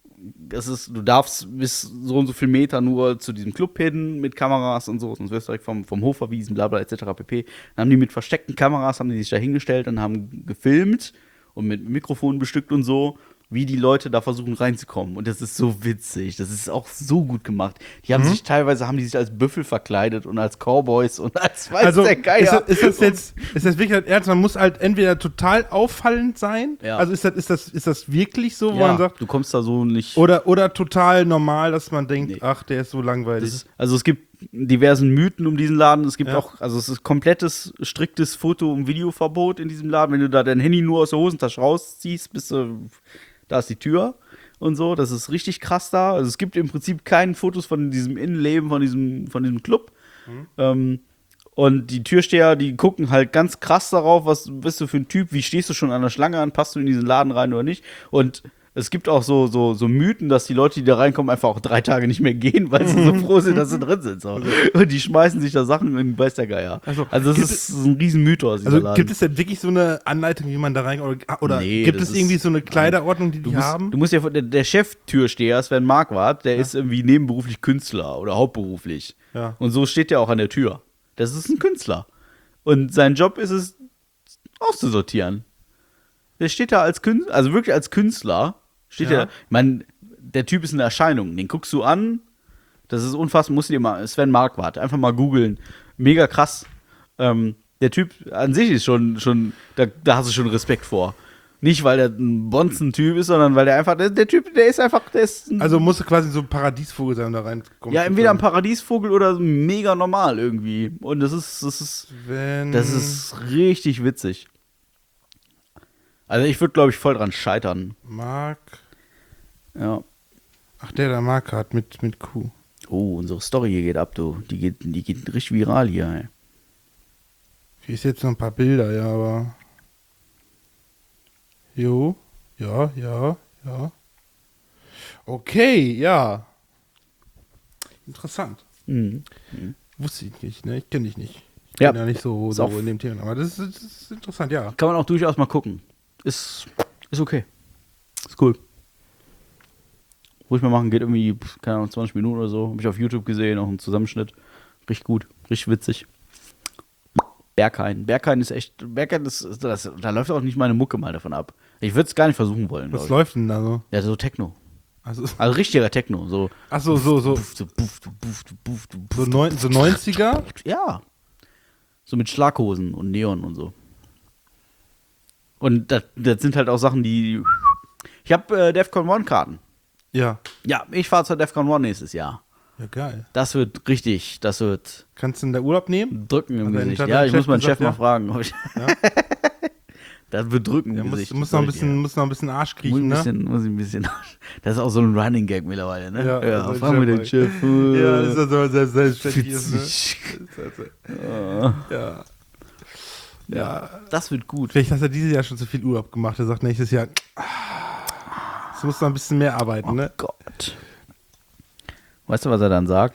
das ist, du darfst bis so und so viel Meter nur zu diesem Club hin mit Kameras und so, sonst wirst du direkt vom, vom Hof verwiesen, bla bla et cetera pp. Dann haben die mit versteckten Kameras, haben die sich da hingestellt und haben gefilmt und mit Mikrofonen bestückt und so, wie die Leute da versuchen reinzukommen. Und das ist so witzig. Das ist auch so gut gemacht. Die haben sich teilweise, haben die sich als Büffel verkleidet und als Cowboys und als weiß Also der Geier. ist das, ist das jetzt, ist das wirklich halt ernst? Man muss halt entweder total auffallend sein. Ja. Also ist das, ist das, ist das wirklich so, wo ja, man sagt, du kommst da so nicht. oder, oder total normal, dass man denkt, Nee. ach, der ist so langweilig. Das ist, also es gibt diversen Mythen um diesen Laden. Es gibt Ja. auch, also es ist komplettes, striktes Foto- und Videoverbot in diesem Laden. Wenn du da dein Handy nur aus der Hosentasche rausziehst, bist du, da ist die Tür und so. Das ist richtig krass da. Also es gibt im Prinzip keine Fotos von diesem Innenleben, von diesem, von diesem Club. Ähm, und die Türsteher, die gucken halt ganz krass darauf, was bist du für ein Typ, wie stehst du schon an der Schlange an, passt du in diesen Laden rein oder nicht. Und Es gibt auch so, so, so Mythen, dass die Leute, die da reinkommen, einfach auch drei Tage nicht mehr gehen, weil sie so froh sind, dass sie drin sind. So. Und die schmeißen sich da Sachen in weiß der Geier. Also, Also, das gibt ist ein riesen Mythos. dieser Also Laden. gibt es denn wirklich so eine Anleitung, wie man da rein oder, oder Nee, gibt das es irgendwie ist- so eine Kleiderordnung, die die Du musst, haben? du musst ja, der, der Cheftürsteher, Sven Marquardt, der ist irgendwie nebenberuflich Künstler oder hauptberuflich. Ja. Und so steht der auch an der Tür. Das ist ein Künstler. Und sein Job ist es, auszusortieren. Der steht da als Künstler, also wirklich als Künstler, steht Ja. der, ich meine, der Typ ist eine Erscheinung, den guckst du an, das ist unfassbar, musst du dir mal, Sven Marquardt, einfach mal googeln, mega krass. Ähm, der Typ an sich ist schon, schon da, da hast du schon Respekt vor. Nicht, weil der ein Bonzen-Typ ist, sondern weil der einfach, der, der Typ, der ist einfach, der ist ein, Also muss quasi so ein Paradiesvogel sein, um da reinkommen. ja, zu entweder ein können. Paradiesvogel oder mega normal irgendwie. Und das ist, das ist, Wenn das ist richtig witzig. Also ich würde, glaube ich, voll dran scheitern. Mark. Ja. Ach, der da Mark hat mit, mit Q. Oh, unsere Story hier geht ab, du. Die geht, die geht richtig viral hier, ey. Hier ist jetzt noch ein paar Bilder, ja, aber. Jo. Ja, ja, ja. Okay, ja. Interessant. Mhm. Wusste ich nicht, ne? Ich kenne dich nicht. Ich Ja. bin ja nicht so, Ist so auch- in dem Thema. Aber das ist, das ist interessant, ja. Kann man auch durchaus mal gucken. Ist, ist okay. Ist cool. Ruhig mal machen, geht irgendwie, pf, keine Ahnung, zwanzig Minuten oder so. Habe ich auf YouTube gesehen, auch einen Zusammenschnitt. Richtig gut, richtig witzig. Berghain. Berghain ist echt, Berghain ist, ist das, da läuft auch nicht meine Mucke mal davon ab. Ich würde es gar nicht versuchen wollen. Was glaub ich. läuft denn da so? Ja, so Techno. Also, Also richtiger Techno. So, ach so, so, so, buff, so, buff, du, buff, du, buff, du, buff, so, du. neun, so neunziger? Ja. So mit Schlaghosen und Neon und so. Und das, das sind halt auch Sachen, die. Ich habe äh, DEFCON One Karten. Ja. Ja, ich fahre zur DEFCON One nächstes Jahr. Ja, geil. Das wird richtig, das wird Kannst du denn da Urlaub nehmen? drücken im Hat dein- Gesicht. hat Ja, dein ich Chef muss meinen gesagt, Chef mal ja? fragen. Ob ich das wird drücken Ja, im musst, Gesicht. du musst das noch ein sag ich bisschen, dir. musst noch ein bisschen Arsch Muss kriechen, ein ne? bisschen, muss ich ein bisschen. Das ist auch so ein Running Gag mittlerweile, ne? Ja, ja also fragen wir den Chef, Chef. Ja, äh, das ist ja so sehr selbstständig. Ist, ne? witzig. Ja. Ja. Ja. Das wird gut. Vielleicht hast du dieses Jahr schon zu viel Urlaub gemacht. Er sagt nächstes Jahr, ah, du musst noch ein bisschen mehr arbeiten, Oh ne? Gott. Weißt du, was er dann sagt?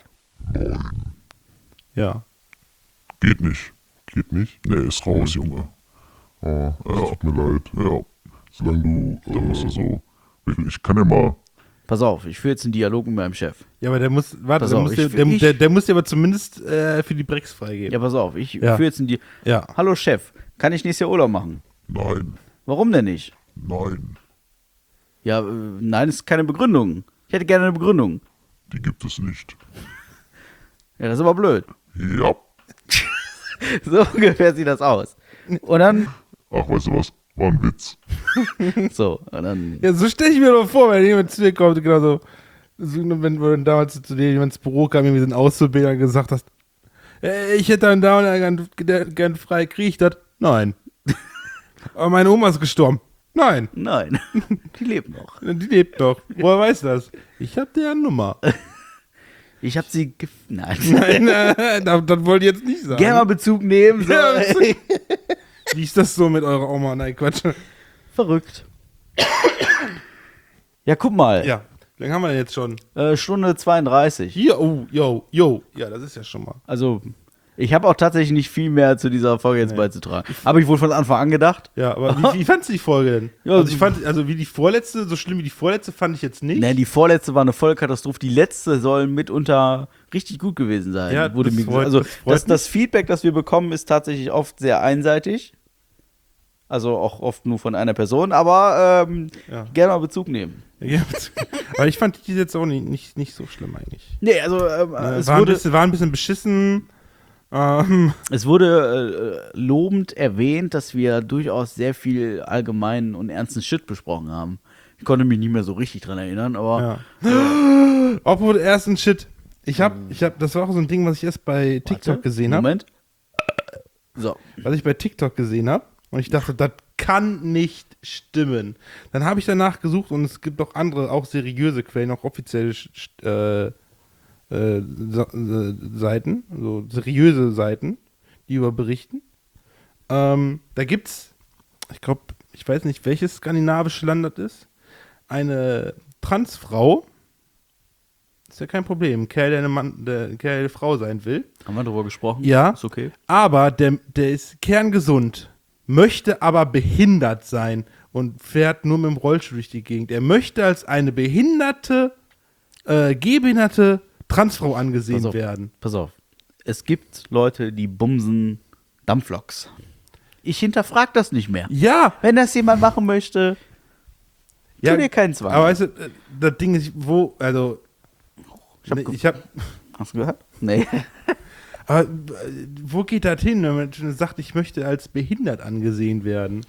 Ja. Geht nicht. Geht nicht? Nee, ist raus, Junge. Oh, es tut mir leid. Ja. Solange du, dann musst du so. Ich kann ja mal. Pass auf, ich führe jetzt einen Dialog mit meinem Chef. Ja, aber der muss, warte, Pass der, auf, muss ich- dir, der, ich- der, der muss dir aber zumindest äh, für die Breaks freigeben. Ja, pass auf, ich Ja. führe jetzt einen Dialog. Ja. Hallo Chef, kann ich nächstes Jahr Urlaub machen? Nein. Warum denn nicht? Nein. Ja, äh, nein, ist keine Begründung. Ich hätte gerne eine Begründung. Die gibt es nicht. Ja, das ist aber blöd. Ja. So ungefähr sieht das aus. Und dann, Ach, weißt du was? War ein Witz. so, und dann, Ja, so stelle ich mir doch vor, wenn jemand zu dir kommt, genau so, so wenn, wenn damals zu dir jemand ins Büro kam, irgendwie so ein Auszubildender gesagt hast, äh, ich hätte dann da und da gern, gern, gern frei, krieg ich das? Nein. Aber meine Oma ist gestorben. Nein, nein, die lebt noch. die lebt doch. Woher weiß das? Ich hab deren Nummer. Ich habe sie, gef nein. Nein, äh, das, das wollte ich jetzt nicht sagen. Gerne mal Bezug nehmen. So. Ja, wie ist das so mit eurer Oma? Nein, Quatsch. Verrückt. Ja, guck mal. Ja, wie lange haben wir denn jetzt schon? Äh, Stunde zweiunddreißig. Hier, oh, yo, yo. Ja, das ist ja schon mal. Also, ich habe auch tatsächlich nicht viel mehr zu dieser Folge jetzt beizutragen. Habe ich wohl von Anfang an gedacht. Ja, aber wie, wie fandst du die Folge denn? Ja, also ich so- fand, also wie die vorletzte, so schlimm wie die vorletzte fand ich jetzt nicht. Nee, die vorletzte war eine Vollkatastrophe. Die letzte soll mitunter richtig gut gewesen sein. Ja, wurde das mir freut- gesagt. Also das freut das, das Feedback, das wir bekommen, ist tatsächlich oft sehr einseitig. Also auch oft nur von einer Person, aber ähm, Ja. gerne mal Bezug nehmen. Ja, aber ich fand die jetzt auch nicht, nicht, nicht so schlimm eigentlich. Nee, also ähm, Äh, es, war, ein wurde, bisschen, war ein bisschen beschissen. Ähm, es wurde äh, lobend erwähnt, dass wir durchaus sehr viel allgemeinen und ernsten Shit besprochen haben. Ich konnte mich nicht mehr so richtig dran erinnern, aber ja. Obwohl ersten Shit. Ich hab, ich hab, das war auch so ein Ding, was ich erst bei TikTok Warte, gesehen habe. Moment. So. Was ich bei TikTok gesehen habe. Und ich dachte, das kann nicht stimmen. Dann habe ich danach gesucht und es gibt auch andere, auch seriöse Quellen, auch offizielle äh, äh, Sa- äh, Seiten, so seriöse Seiten, die über berichten. Ähm, da gibt's, ich glaube, ich weiß nicht, welches skandinavische Land das ist, eine Transfrau, ist ja kein Problem, ein Kerl, der eine, Mann, der, ein Kerl, der eine Frau sein will. Haben wir darüber gesprochen? Ja. Ist okay. Aber der, der ist kerngesund, möchte aber behindert sein und fährt nur mit dem Rollstuhl durch die Gegend. Er möchte als eine behinderte, äh, gehbehinderte Transfrau angesehen Pass auf, werden. Pass auf. Es gibt Leute, die bumsen Dampfloks. Ich hinterfrage das nicht mehr. Ja, Wenn das jemand machen möchte, ja, tu dir keinen Zwang. aber weißt du, äh, das Ding ist, wo, also, Ich hab ne, ge- ich hab, Hast du gehört? Nee. aber äh, wo geht das hin, wenn man schon sagt, ich möchte als behindert angesehen werden?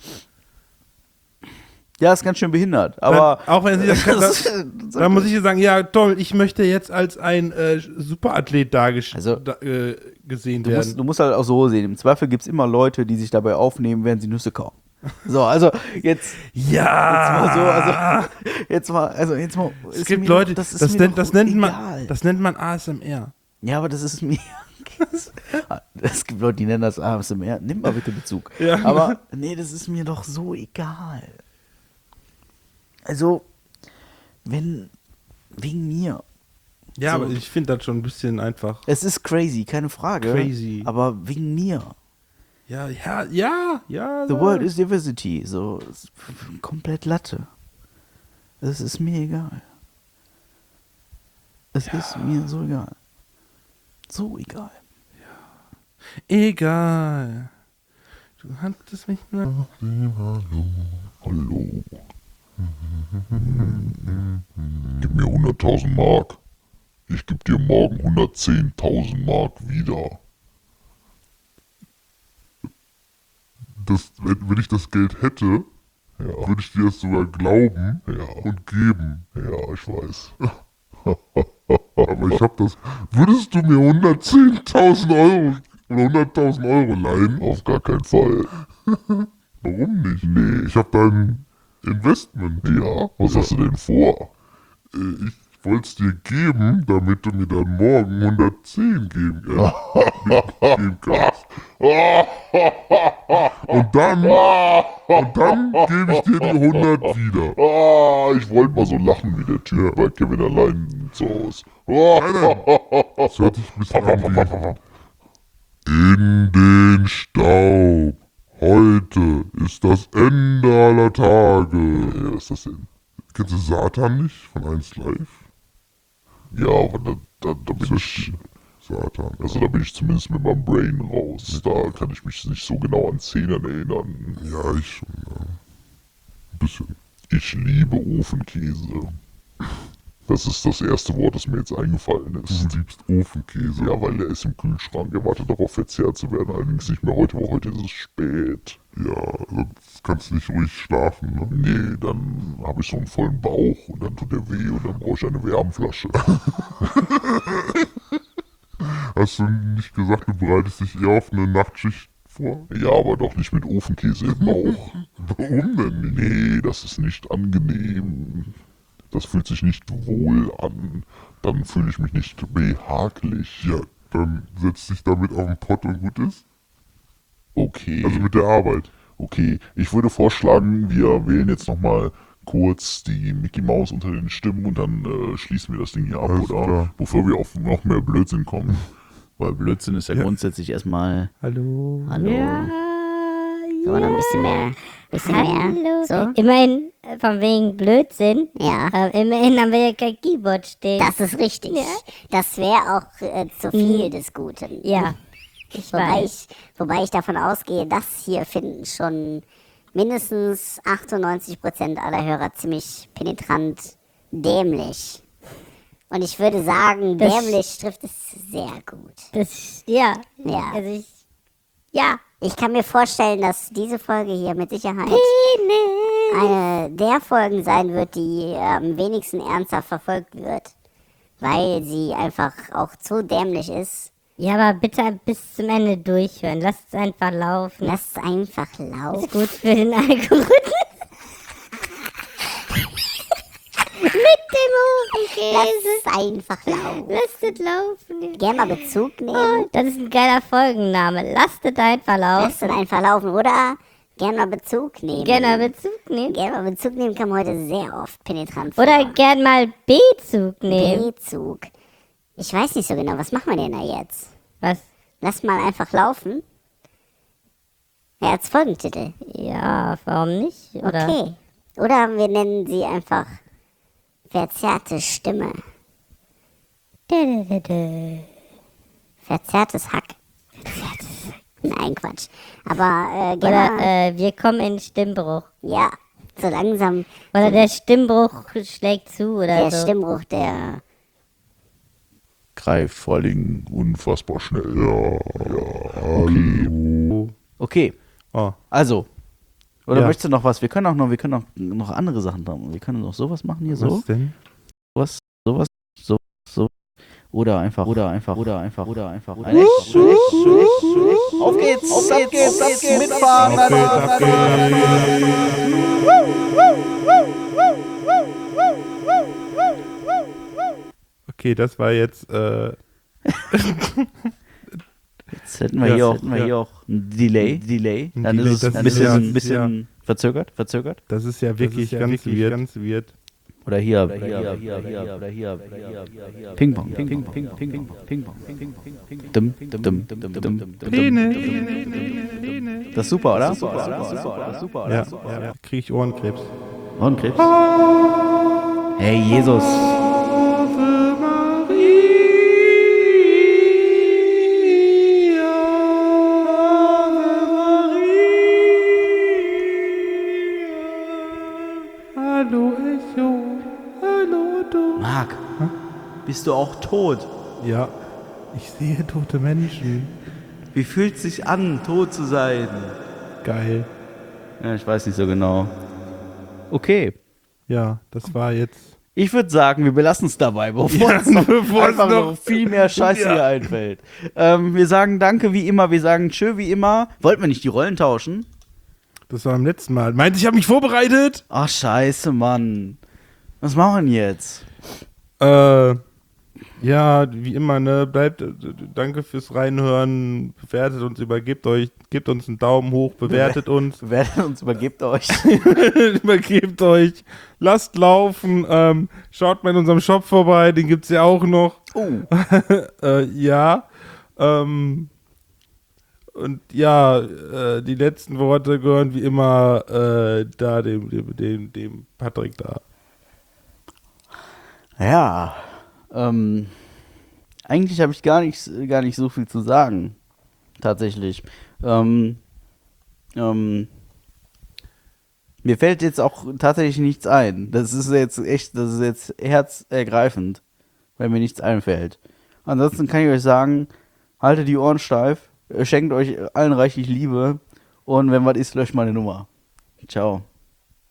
Ja, ist ganz schön behindert. Aber Dann, auch wenn sie das kann, Das- dann, dann muss ich ihr sagen, ja toll, ich möchte jetzt als ein äh, Superathlet dargestellt Also, da, äh, gesehen Du werden. musst, du musst halt auch so sehen. Im Zweifel gibt es immer Leute, die sich dabei aufnehmen, während sie Nüsse kauen. So, also jetzt, ja, jetzt mal so, also jetzt mal, also jetzt mal. es ist gibt mir Leute, doch- das, ist mir nennt, doch das, nennt man, egal. das nennt man A S M R. Ja, aber das ist mir. Es gibt Leute, die nennen das A S M R. Nimm mal bitte Bezug. Ja. Aber nee, das ist mir doch so egal. Also, wenn wegen mir. Ja, So. aber ich finde das schon ein bisschen einfach. Es ist crazy, keine Frage. Crazy. Aber wegen mir. Ja, ja, ja, ja. The so. world is diversity. So ist komplett Latte. Es ist mir egal. Es ist mir so egal. So egal. Egal. Du hattest mich nur. Hallo. Gib mir hunderttausend Mark. Ich geb dir morgen hundertzehntausend Mark wieder. Das, wenn, wenn ich das Geld hätte, ja, würde ich dir das sogar glauben, ja, und geben. Ja, ich weiß. Aber ich hab das. Würdest du mir hundertzehntausend Euro oder hunderttausend Euro leihen? Auf gar keinen Fall. Warum nicht? Nee, ich hab da ein Investment. Ja, was hast du denn vor? Äh, Ich wollte es dir geben, damit du mir dann morgen hundertzehn geben, äh, geben kannst. Und dann, und dann gebe ich dir die hundert wieder. Ah, ich wollte mal so lachen wie der Typ bei Kevin allein zu Hause. Nein, nein. Das hört sich ein bisschen an wie... In den Staub. Heute ist das Ende aller Tage. Ja, was ist das denn? Kennst du Satan nicht von eins Live? Ja, aber da, da, da bin ich... Satan. Also da bin ich zumindest mit meinem Brain raus. Da kann ich mich nicht so genau an Szenen erinnern. Ja, ich schon. Ja. Ein bisschen. Ich liebe Ofenkäse. Das ist das erste Wort, das mir jetzt eingefallen ist. Du liebst Ofenkäse? Ja, weil der ist im Kühlschrank. Er wartet darauf, verzehrt zu werden. Allerdings nicht mehr heute, weil heute ist es spät. Ja, sonst kannst du nicht ruhig schlafen, ne? Nee, dann habe ich so einen vollen Bauch und dann tut der weh und dann brauche ich eine Wärmflasche. Hast du nicht gesagt, du bereitest dich eher auf eine Nachtschicht vor? Ja, aber doch nicht mit Ofenkäse im Bauch. Warum denn nicht? Nee, das ist nicht angenehm. Das fühlt sich nicht wohl an. Dann fühle ich mich nicht behaglich. Ja, dann setz dich damit auf den Pott und gut ist. Okay. Also mit der Arbeit. Okay, ich würde vorschlagen, wir wählen jetzt nochmal kurz die Mickey Maus unter den Stimmen und dann äh, schließen wir das Ding hier ab, Alles oder? klar. Bevor wir auf noch mehr Blödsinn kommen. Weil Blödsinn ist ja, grundsätzlich erstmal. Hallo. Hallo. Ja, So, noch ein bisschen mehr. Bisschen mehr. So. Immerhin, äh, von wegen Blödsinn, Ja. äh, immerhin haben wir ja kein Keyboard stehen. Das ist richtig. Ja. Das wäre auch äh, zu viel des Guten. Ja, ich Wobei weiß. ich, wobei ich davon ausgehe, das hier finden schon mindestens achtundneunzig Prozent aller Hörer ziemlich penetrant dämlich. Und ich würde sagen, Das- dämlich trifft es sehr gut. Das, ja. Ja. Also ich, ja. Ich kann mir vorstellen, dass diese Folge hier mit Sicherheit eine der Folgen sein wird, die am wenigsten ernsthaft verfolgt wird. Weil sie einfach auch zu dämlich ist. Ja, aber bitte bis zum Ende durchhören. Lasst es einfach laufen. Lass es einfach laufen. ist gut für den Algorithmus. Mit dem Lass Ofenkäse. es einfach laufen. Lasst es laufen. Gerne mal Bezug nehmen. Oh, das ist ein geiler Folgenname. Lasst es einfach laufen. Lass es einfach laufen. Oder Gern mal Bezug nehmen. Gerne mal Bezug nehmen. Gern mal Bezug nehmen kam heute sehr oft penetrant vor. Oder gern mal Bezug nehmen. B-Zug. Ich weiß nicht so genau, was machen wir denn da jetzt? Was? Lass mal einfach laufen. Ja, als Folgentitel. Ja, warum nicht? Oder? Okay. Oder wir nennen sie einfach verzerrte Stimme. Dö, dö, dö. Verzerrtes Hack. Verzerrtes Hack. Nein, Quatsch. Aber, äh, Oder gerne. äh, wir kommen in Stimmbruch. Ja, so langsam. Oder der Stimmbruch schlägt zu oder Der so. Stimmbruch, der. Greift vor allen Dingen unfassbar schnell. Ja, ja, hallo. Okay, Oh, also. Oder Ja. möchtest du noch was? Wir können auch noch, wir können auch noch andere Sachen machen. Wir können noch sowas machen hier, so. was denn? Sowas, sowas, so, so. Oder einfach, oder einfach, oder einfach, oder einfach. Auf geht's, auf geht's, auf geht's, mitfahren. Auf geht's, auf Okay, das war jetzt, äh, Jetzt hätten wir Ja, hier auch, hätten hätten wir wir hier auch ein Delay, Delay. Ein Dann Delay, ist es das ein ist bisschen, ja- ein bisschen verzögert, verzögert. das ist ja wirklich ja ganz wirklich weird. ganz weird. Oder hier, oder hier, oder hier, oder hier, Ping Pong, Ping Pong, Ping Pong, Ping Pong, Ping Pong, Ping Pong, Ping Pong. Dum, dum, dum, dum, dum, dum. Das ist super, oder? Super, oder? Super, oder? Super, oder? Ja, ja. Krieg ich Ohrenkrebs. Und Krebs. Hey, Jesus. Hallo Echo, hallo du. Marc, bist du auch tot? Ja, ich sehe tote Menschen. Wie fühlt es sich an, tot zu sein? Geil. Ja, ich weiß nicht so genau. Okay. Ja, das war jetzt. Ich würde sagen, wir belassen es dabei, bevor Ja, uns noch, bevor es einfach noch noch- viel mehr Scheiße Ja. hier einfällt. Ähm, wir sagen Danke wie immer, wir sagen Tschö wie immer. Wollten wir nicht die Rollen tauschen? Das war beim letzten Mal. Meinte ich, habe mich vorbereitet? Ach, scheiße, Mann. Was machen wir jetzt? Äh, ja, wie immer, ne? Bleibt, äh, danke fürs Reinhören. Bewertet uns, übergebt euch, gebt uns einen Daumen hoch, bewertet uns, Bewertet uns, übergebt euch. übergebt euch, lasst laufen. Ähm, schaut mal in unserem Shop vorbei, den gibt's ja auch noch. Oh. äh, ja. Ähm, und ja, äh, die letzten Worte gehören wie immer äh, da dem, dem, dem, dem Patrick da. Ja, ähm, eigentlich habe ich gar nicht, gar nicht so viel zu sagen. Tatsächlich. Ähm, ähm, mir fällt jetzt auch tatsächlich nichts ein. Das ist jetzt echt, das ist jetzt herzergreifend, wenn mir nichts einfällt. Ansonsten kann ich euch sagen, haltet die Ohren steif, schenkt euch allen reichlich Liebe und wenn was ist, löscht meine Nummer. Ciao.